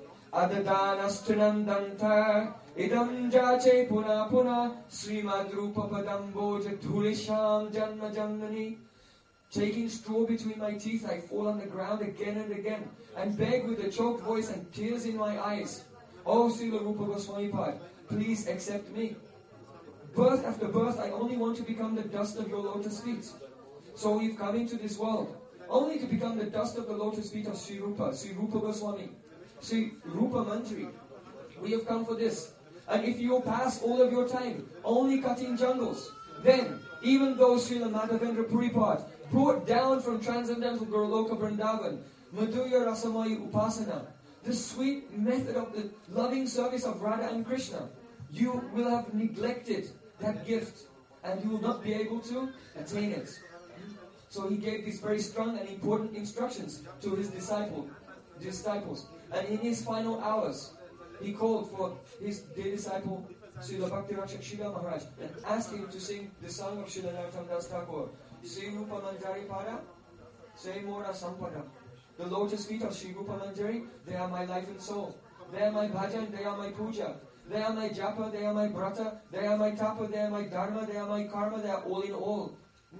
Adadanastunandanta idam jache puna puna Srimad Rupa Padamboja Dhulisham Janma Janmani. Taking straw between my teeth, I fall on the ground again and again and beg with a choked voice and tears in my eyes. Oh, Srila Rupa Goswami Pad, please accept me. Birth after birth, I only want to become the dust of your lotus feet. So we've come into this world only to become the dust of the lotus feet of Sri Rupa Goswami, Sri Rupa Mantri. We have come for this. And if you pass all of your time only cutting jungles, then even though Srila Madhavendra Puripad brought down from transcendental Gurloka Vrindavan, Madhurya Rasamai Upasana, the sweet method of the loving service of Radha and Krishna, you will have neglected that gift and you will not be able to attain it. So he gave these very strong and important instructions to his disciples. And in his final hours, he called for his dear disciple, Srila Bhakti Rakshak Srila Maharaj, and asked him to sing the song of Srila Narottam Das Thakur, Sri Rupa Manjari Pada, Say Mora Sampada. The lotus feet of Sri Rupa Manjari, they are my life and soul. They are my bhajan, they are my puja. They are my japa, they are my brata, they are my tapa, they are my dharma, they are my karma, they are all in all.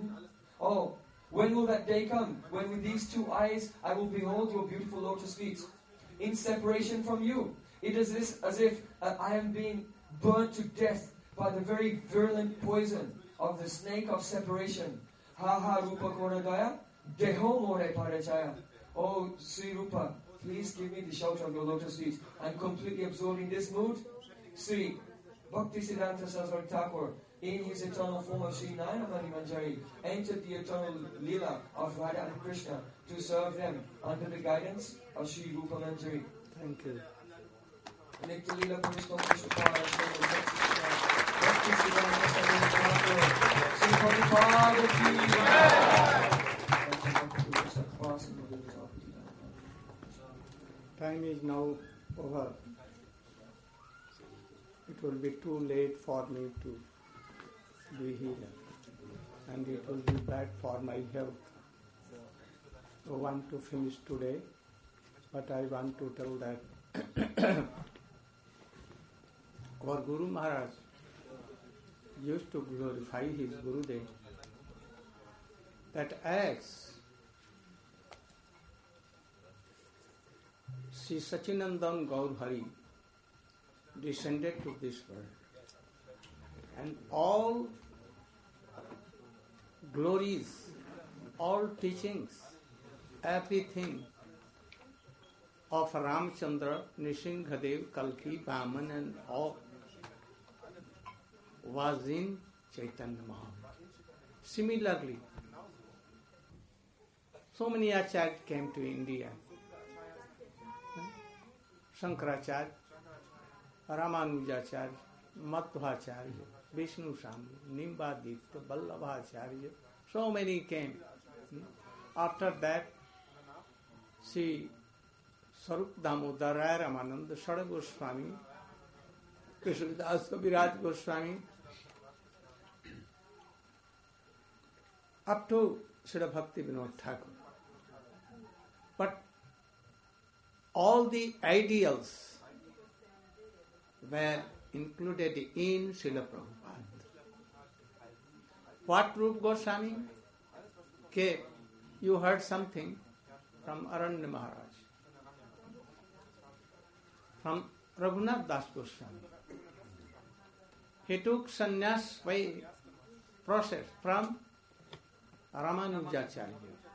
Oh, when will that day come? When with these two eyes I will behold your beautiful lotus feet. In separation from you. It is as if I am being burnt to death by the very virulent poison of the snake of separation. Ha ha Rupa Koradaya, Deho More Parachaya. Oh Sri Rupa, please give me the shelter of your lotus feet. I'm completely absorbed in this mood. Sri Bhaktisiddhanta Saraswati Thakur, in his eternal form of Sri Nayanamani Manjari, entered the eternal Leela of Radha and Krishna to serve them under the guidance of Sri Rupa Manjari. Thank you. Nitya Leela Krishna Krishna Bhaktisiddhanta Saraswati Thakur, Sri Prabhupada Ki Time is now over. It will be too late for me to be here, and it will be bad for my health. I want to finish today, but I want to tell that our Guru Maharaj used to glorify his Gurudev, that as Sri Sachinandan Gaur Hari descended to this world, and all glories, all teachings, everything of Ramchandra, Nishingadev, Kalki, Vaman and all was in Chaitanya Mahaprabhu. Similarly, so many acharyas came to India. Shankaracharya, Ramanujacharya, Madhvacharya, Vishnu Swami, Nimbaditya, Vallabhacharya, so many came. After that, Sri Sarup Damodar, Ramananda, Sada Goswami, Krishnadas Kaviraj Goswami, up to Srila Bhakti Vinod Thakur. But all the ideals were included in Srila Prabhupada. What Rupa Goswami gave, you heard something from Aranya Maharaj, from Raghunath Das Goswami. He took sannyas by process from Ramanujacharya.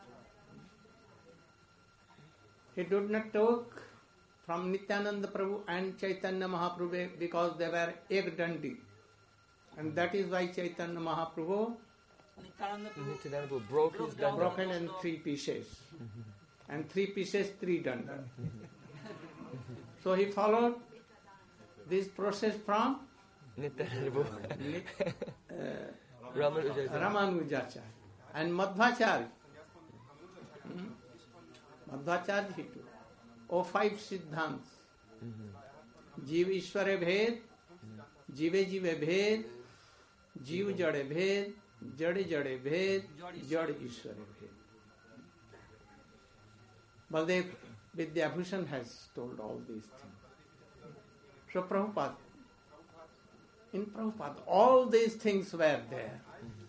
He did not take from Nityananda Prabhu and Chaitanya Mahaprabhu because they were ek dandi. And that is why Chaitanya Mahaprabhu broke his danda. Broken in 3 pieces. And 3 pieces, 3 danda. So he followed this process from Ramanujacharya and Madhvacharya. Madhvacharya he took. O 5 Siddhants. जीव ईश्वर भेद, जीवे जीवे भेद, जीव जड़े भेद, जड़े जड़े भेद, जड़ ईश्वर भेद. Baldev Vidyabhushan has told all these things. So Prabhupada, in Prabhupada, all these things were there.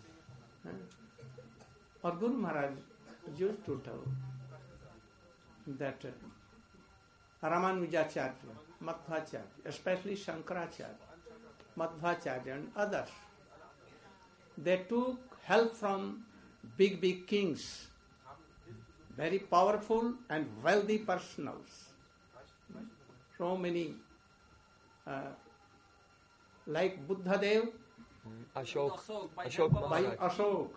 Or Guru Maharaj used to tell that Ramanujacharya, Madhvacharya, especially Shankaracharya, Madhvacharya and others, they took help from big kings, very powerful and wealthy personals. So many, like Buddhadev, Ashok by Ashok,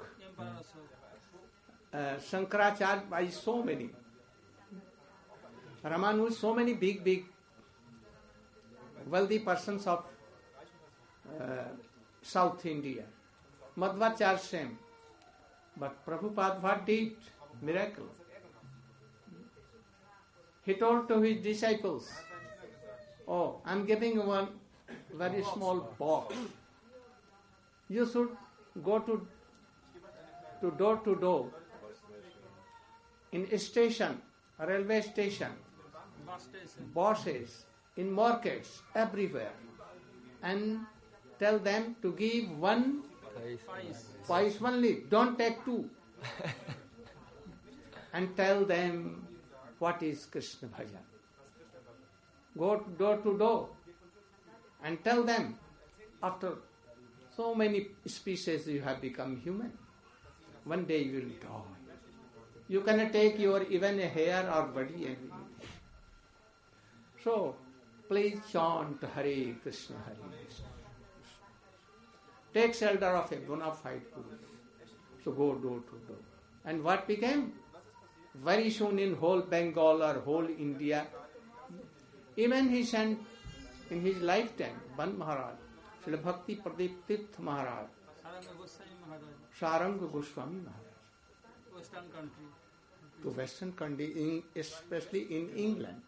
Shankaracharya by so many, Ramanuj, so many big wealthy persons of South India. Madhvacharya same. But Prabhupada, what did? Miracle. He told to his disciples, oh, I'm giving one very small box. You should go to door, in station, railway station, buses, in markets, everywhere, and tell them to give one pice only, don't take two. And tell them what is Krishna Bhajan. Go door to door and tell them, after so many species you have become human. One day you will die. You cannot take your even a hair or body and everything. So, please chant Hare Krishna, Hare Krishna. Take shelter of a bona fide Guru. So go door to door. And what became? Very soon in whole Bengal or whole India, even he sent in his lifetime, Ban Maharaj, Srila Bhakti Pradeep Tirth Maharaj, Saranga Goswami Maharaj, Western country. To Western country, especially in England,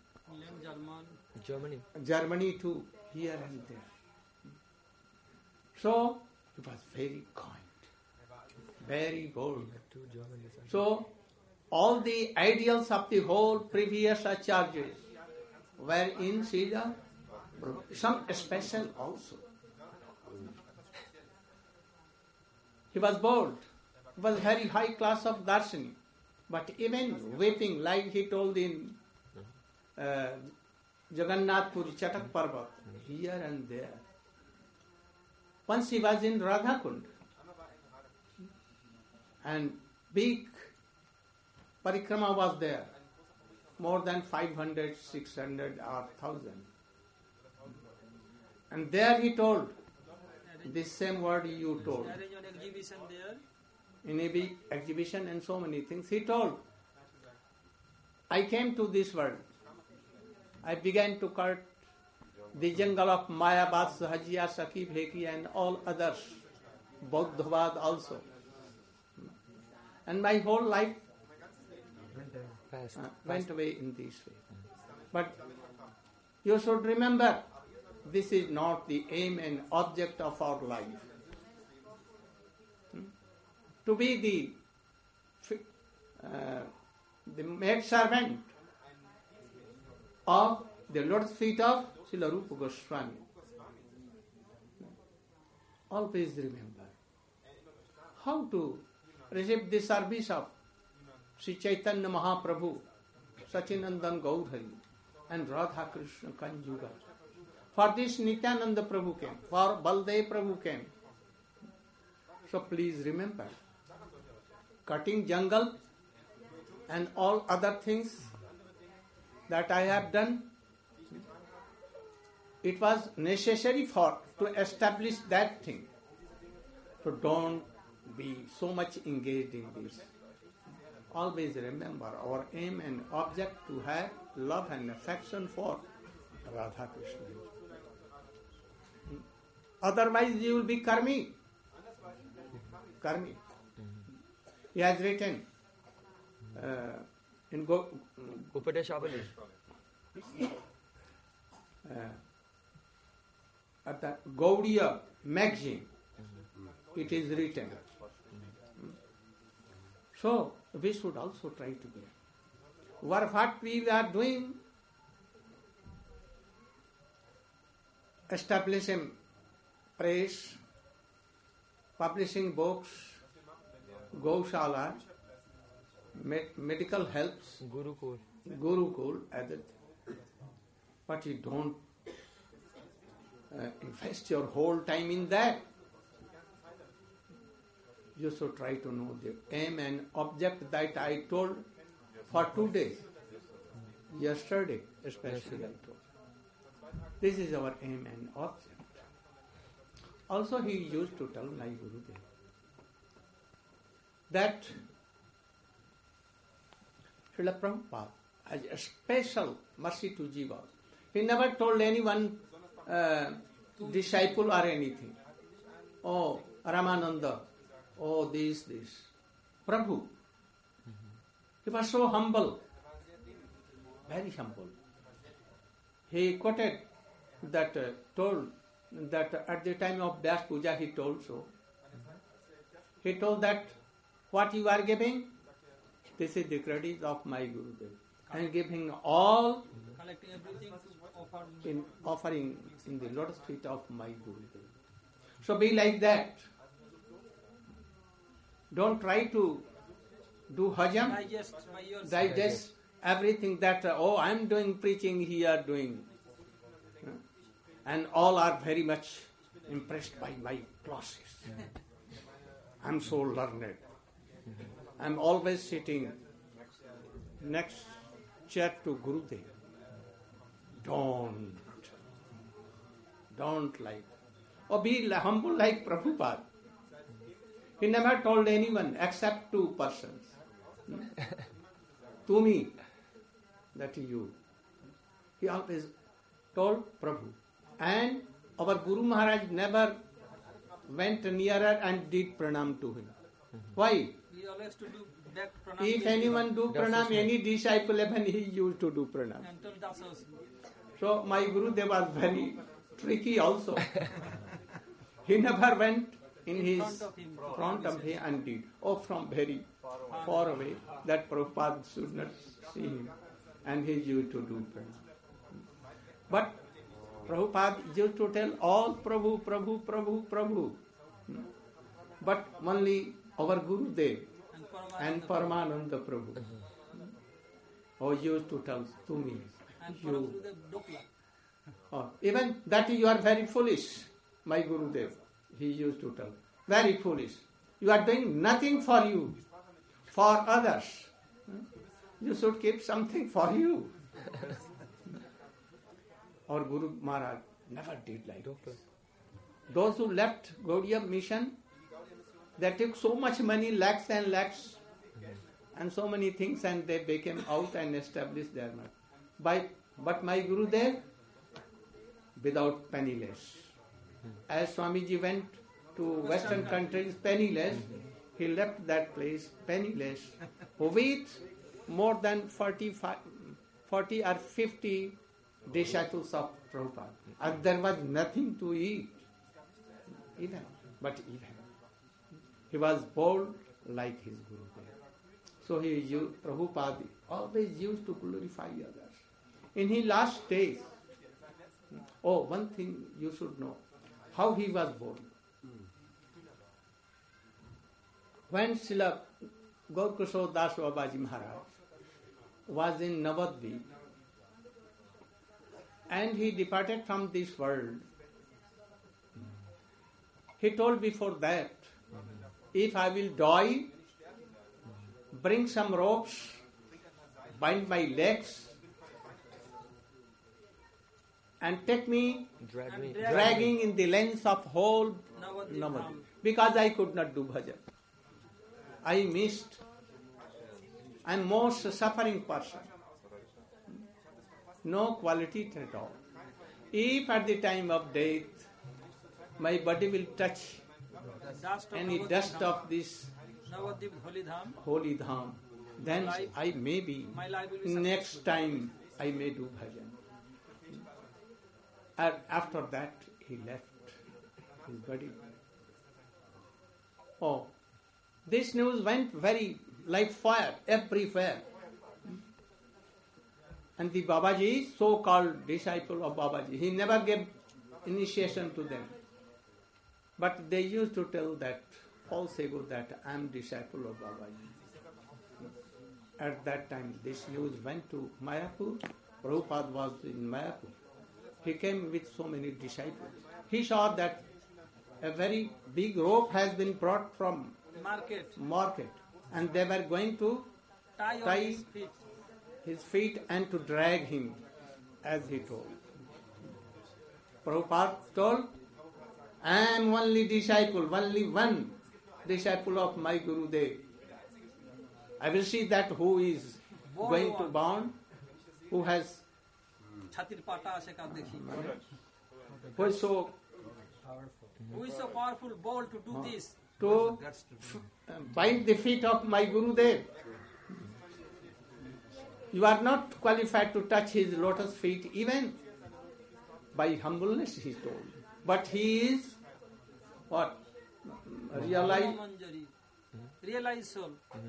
Germany too, here and there. So, he was very kind, very bold. So, all the ideals of the whole previous acharyas were in Srila, some special also. He was bold, he was very high class of darsani, but even weeping, like he told in Jagannath Puri, Chatak Parvat, here and there. Once he was in Radhakund, and big parikrama was there, more than 500, 600 or 1,000. And there he told, this same word you told. There is an exhibition there. In a big exhibition and so many things, he told, I came to this world. I began to cut the jungle of Mayabad, Sahajiya, Sakhi, Bheki and all others, Bauddhavad also. And my whole life went away in this way. But you should remember, this is not the aim and object of our life. To be the maid servant of the Lord's feet of Srila Rupa Goswami. Always remember how to receive the service of Sri Chaitanya Mahaprabhu, Sachinandan Gaudhari and Radha Krishna Kanjuga. For this Nityananda Prabhu came, for Baldev Prabhu came. So please remember, cutting jungle and all other things that I have done, it was necessary to establish that thing. So don't be so much engaged in this. Always remember our aim and object to have love and affection for Radha Krishna. Otherwise you will be karmi. Karmi. He has written in Upadeshavali. At the Gaudiya magazine, it is written. So we should also try to be. what we are doing, establishing press, publishing books, Gaushala, medical helps, Gurukul, other. But you don't invest your whole time in that. You should try to know the aim and object that I told for 2 days. Yesterday, especially I told. This is our aim and object. Also, he used to tell my Gurudev that Srila Prabhupada has a special mercy to Jivas. He never told anyone, disciple or anything. Oh, Ramananda, oh this. Prabhu. He was so humble, very humble. He quoted that, told that at the time of Vyas Puja he told so. He told that what you are giving, this is the credit of my Gurudev. And giving all in offering in the lotus feet of my Gurudev. So be like that. Don't try to do hajam, digest everything that, I am doing preaching, he are doing. And all are very much impressed by my classes. I am so learned. I am always sitting next chair to Gurudev. Don't like. Or be humble like Prabhupada. He never told anyone except 2 persons. To me, that is you. He always told Prabhu. And our Guru Maharaj never went nearer and did pranam to him. Why? He always to do that pranam. If anyone do pranam, any disciple, even he used to do pranam. So my Gurudev was very tricky also. He never went in his front of him and did. From very far away, that Prabhupada should not see him. And he used to do pranam. But Prabhupada used to tell all Prabhu, Prabhu, Prabhu, Prabhu. But only our Gurudev and Paramananda Prabhu used to tell to me, you. Even that you are very foolish, my Gurudev, he used to tell. Very foolish. You are doing nothing for you, for others. You should keep something for you. Our Guru Maharaj never did like this. Those who left Gaudiya mission, they took so much money, lakhs and lakhs, and so many things, and they became out and established their mark. But my Gurudev, without penniless. As Swamiji went to Western countries penniless, he left that place penniless with more than 40 or 50 disciples of Prabhupada. And there was nothing to eat. Even. He was bold like his Gurudev. So Prabhupada always used to glorify others. In his last days, one thing you should know, how he was born. When Srila Gaurkishore Das Babaji Maharaj was in Navadvip, and he departed from this world, he told before that, if I will die, bring some ropes, bind my legs, and take me dragging in the length of whole Navadvip, because I could not do bhajan. I missed. I am most suffering person. No quality at all. If at the time of death my body will touch any dust of this holy dham, then I may be, next time I may do bhajan. And after that he left his body. This news went very like fire everywhere. And the Babaji, so-called disciple of Babaji, he never gave initiation to them. But they used to tell that, false ego, that I am disciple of Babaji. At that time, this news went to Mayapur. Prabhupada was in Mayapur. He came with so many disciples. He saw that a very big rope has been brought from market, and they were going to tie his feet and to drag him, as he told. Prabhupada told, I am only disciple, only one disciple of my Gurudev. I will see that who is going to bound, who has who is so powerful, bold to do this. To bind the feet of my Gurudev. You are not qualified to touch his lotus feet even by humbleness, he told. But he is what? Realized soul.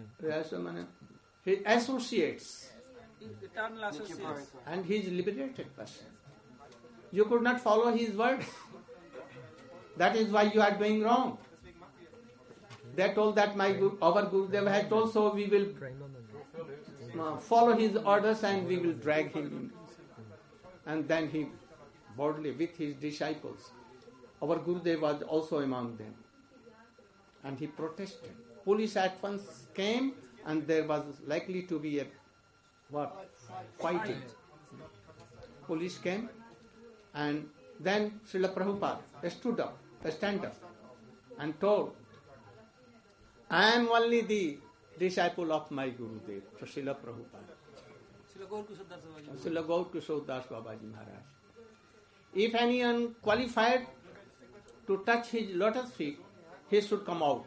He associates. Eternal associates. And he is liberated person. You could not follow his words. That is why you are doing wrong. They told that our Gurudev had told, so we will follow his orders and we will drag him in. And then he boldly, with his disciples, our Gurudev was also among them. And he protested. Police at once came, and there was likely to be a fighting. Police came, and then Srila Prabhupada stood up, and told, I am only the disciple of my Gurudev, Srila Prabhupada. Srila Gaur Kishore Das Babaji Maharaj. If anyone qualified to touch his lotus feet, he should come out.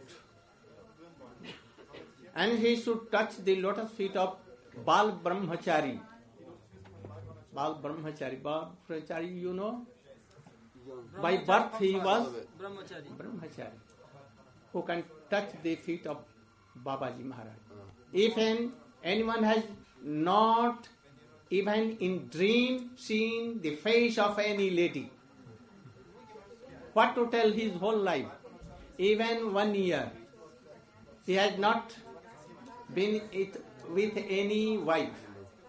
And he should touch the lotus feet of Bal Brahmachari. Bal Brahmachari, you know? By birth he was Brahmachari, who can touch the feet of Babaji Maharaj. If anyone has not even in dream seen the face of any lady, what to tell his whole life? Even 1 year, he has not been with any wife,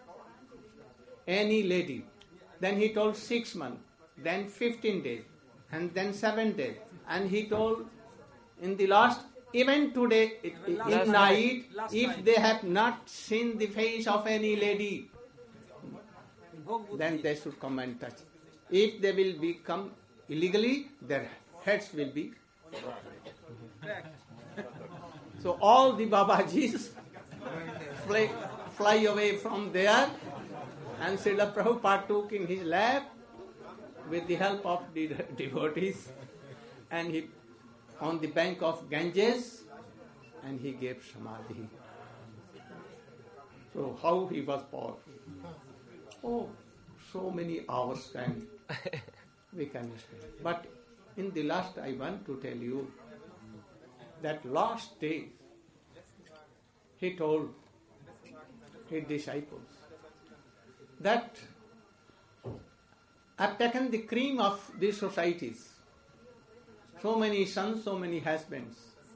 any lady. Then he told 6 months, then 15 days, and then 7 days. And he told in the last, even today, in night, if they have not seen the face of any lady, then they should come and touch. If they will become illegally, their heads will be. So all the Babajis fly away from there, and Srila Prabhupada took in his lap with the help of the devotees, and he on the bank of Ganges, and he gave samadhi. So how he was powerful. Oh, so many hours time we can spend. But in the last, I want to tell you that last day he told his disciples that I've taken the cream of these societies. So many sons, so many husbands.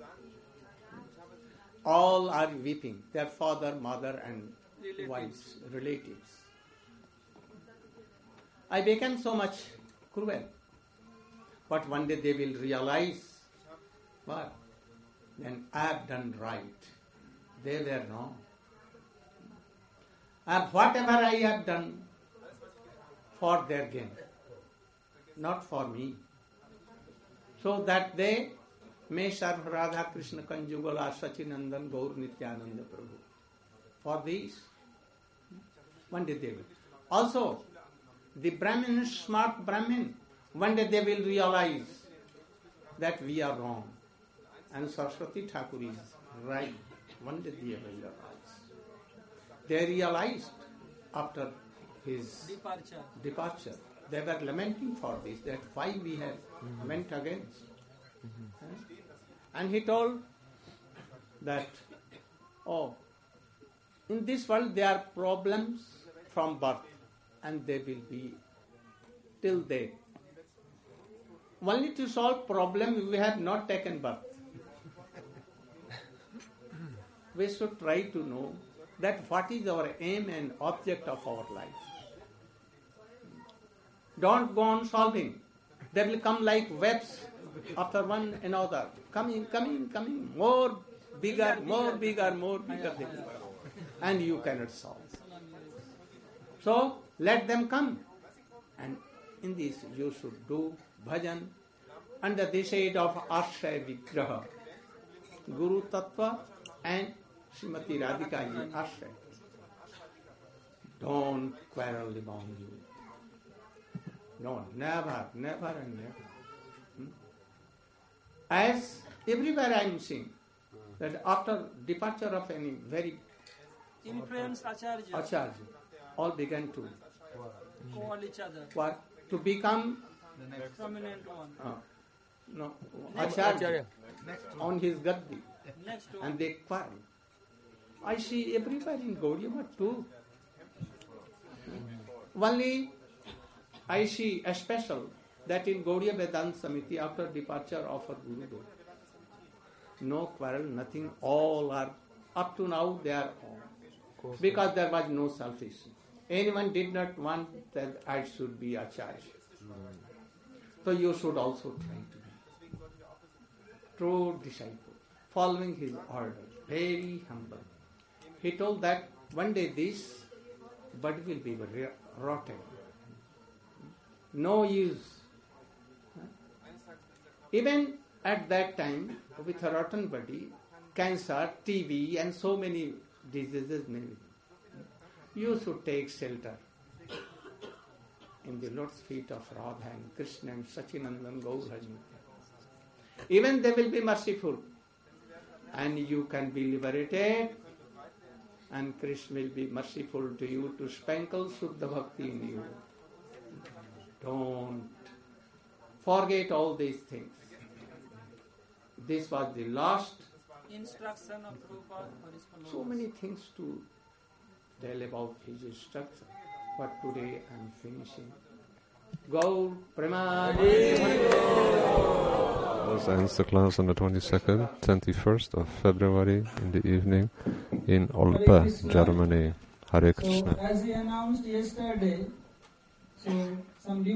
All are weeping, their father, mother and wives, relatives. I became so much cruel. But one day they will realize, what? Then I have done right. They were wrong. And whatever I have done for their gain, not for me. So that they may serve Radha Krishna Kanjugala Sachinandan Gaur Nityananda Prabhu. For these, one day they will. Also, the Brahmin, smart Brahmin, one day they will realize that we are wrong. And Saraswati Thakur is right. One day they will realize. They realized after his departure. They were lamenting for this, that why we have went against. And he told that, in this world there are problems from birth. and they will be till death. Only to solve problem we have not taken birth. We should try to know that what is our aim and object of our life. Don't go on solving. They will come like webs after one another. Coming, more bigger they will. And you cannot solve. So, let them come. And in this you should do bhajan under the shade of Ashray Vigraha, Guru Tattva and Srimati Radhika ji Ashray. Don't quarrel among you. No, never and never. As everywhere I am seeing that after departure of any very influence Acharya, all began to call each other. What? To become The next prominent one. Acharya on his gaddi. Next one. And they quarrel. I see everywhere in Gaudiya Math too. Only I see a special that in Gaudiya Vedanta Samiti after departure of our Gurudev. No quarrel, nothing, all are, up to now they are all. Because there was no selfishness. Anyone did not want that I should be Acharya. So you should also try to be true disciple, following his order, very humble. He told that one day this bud will be rotten. No use. Even at that time, with a rotten body, cancer, TB and so many diseases may be. You should take shelter in the Lord's feet of Radha and Krishna and Sachinandan Gaurhani. Even they will be merciful and you can be liberated and Krishna will be merciful to you to sprinkle Shuddha Bhakti in you. Don't forget all these things. This was the last instruction of Prabhupada for his followers. So many things to tell about his instruction, but today I am finishing. Gaur Premanande. Thus ends the class on the 22nd, 21st of February in the evening in Olpe, Germany. Hare Krishna. So, as we announced yesterday, so some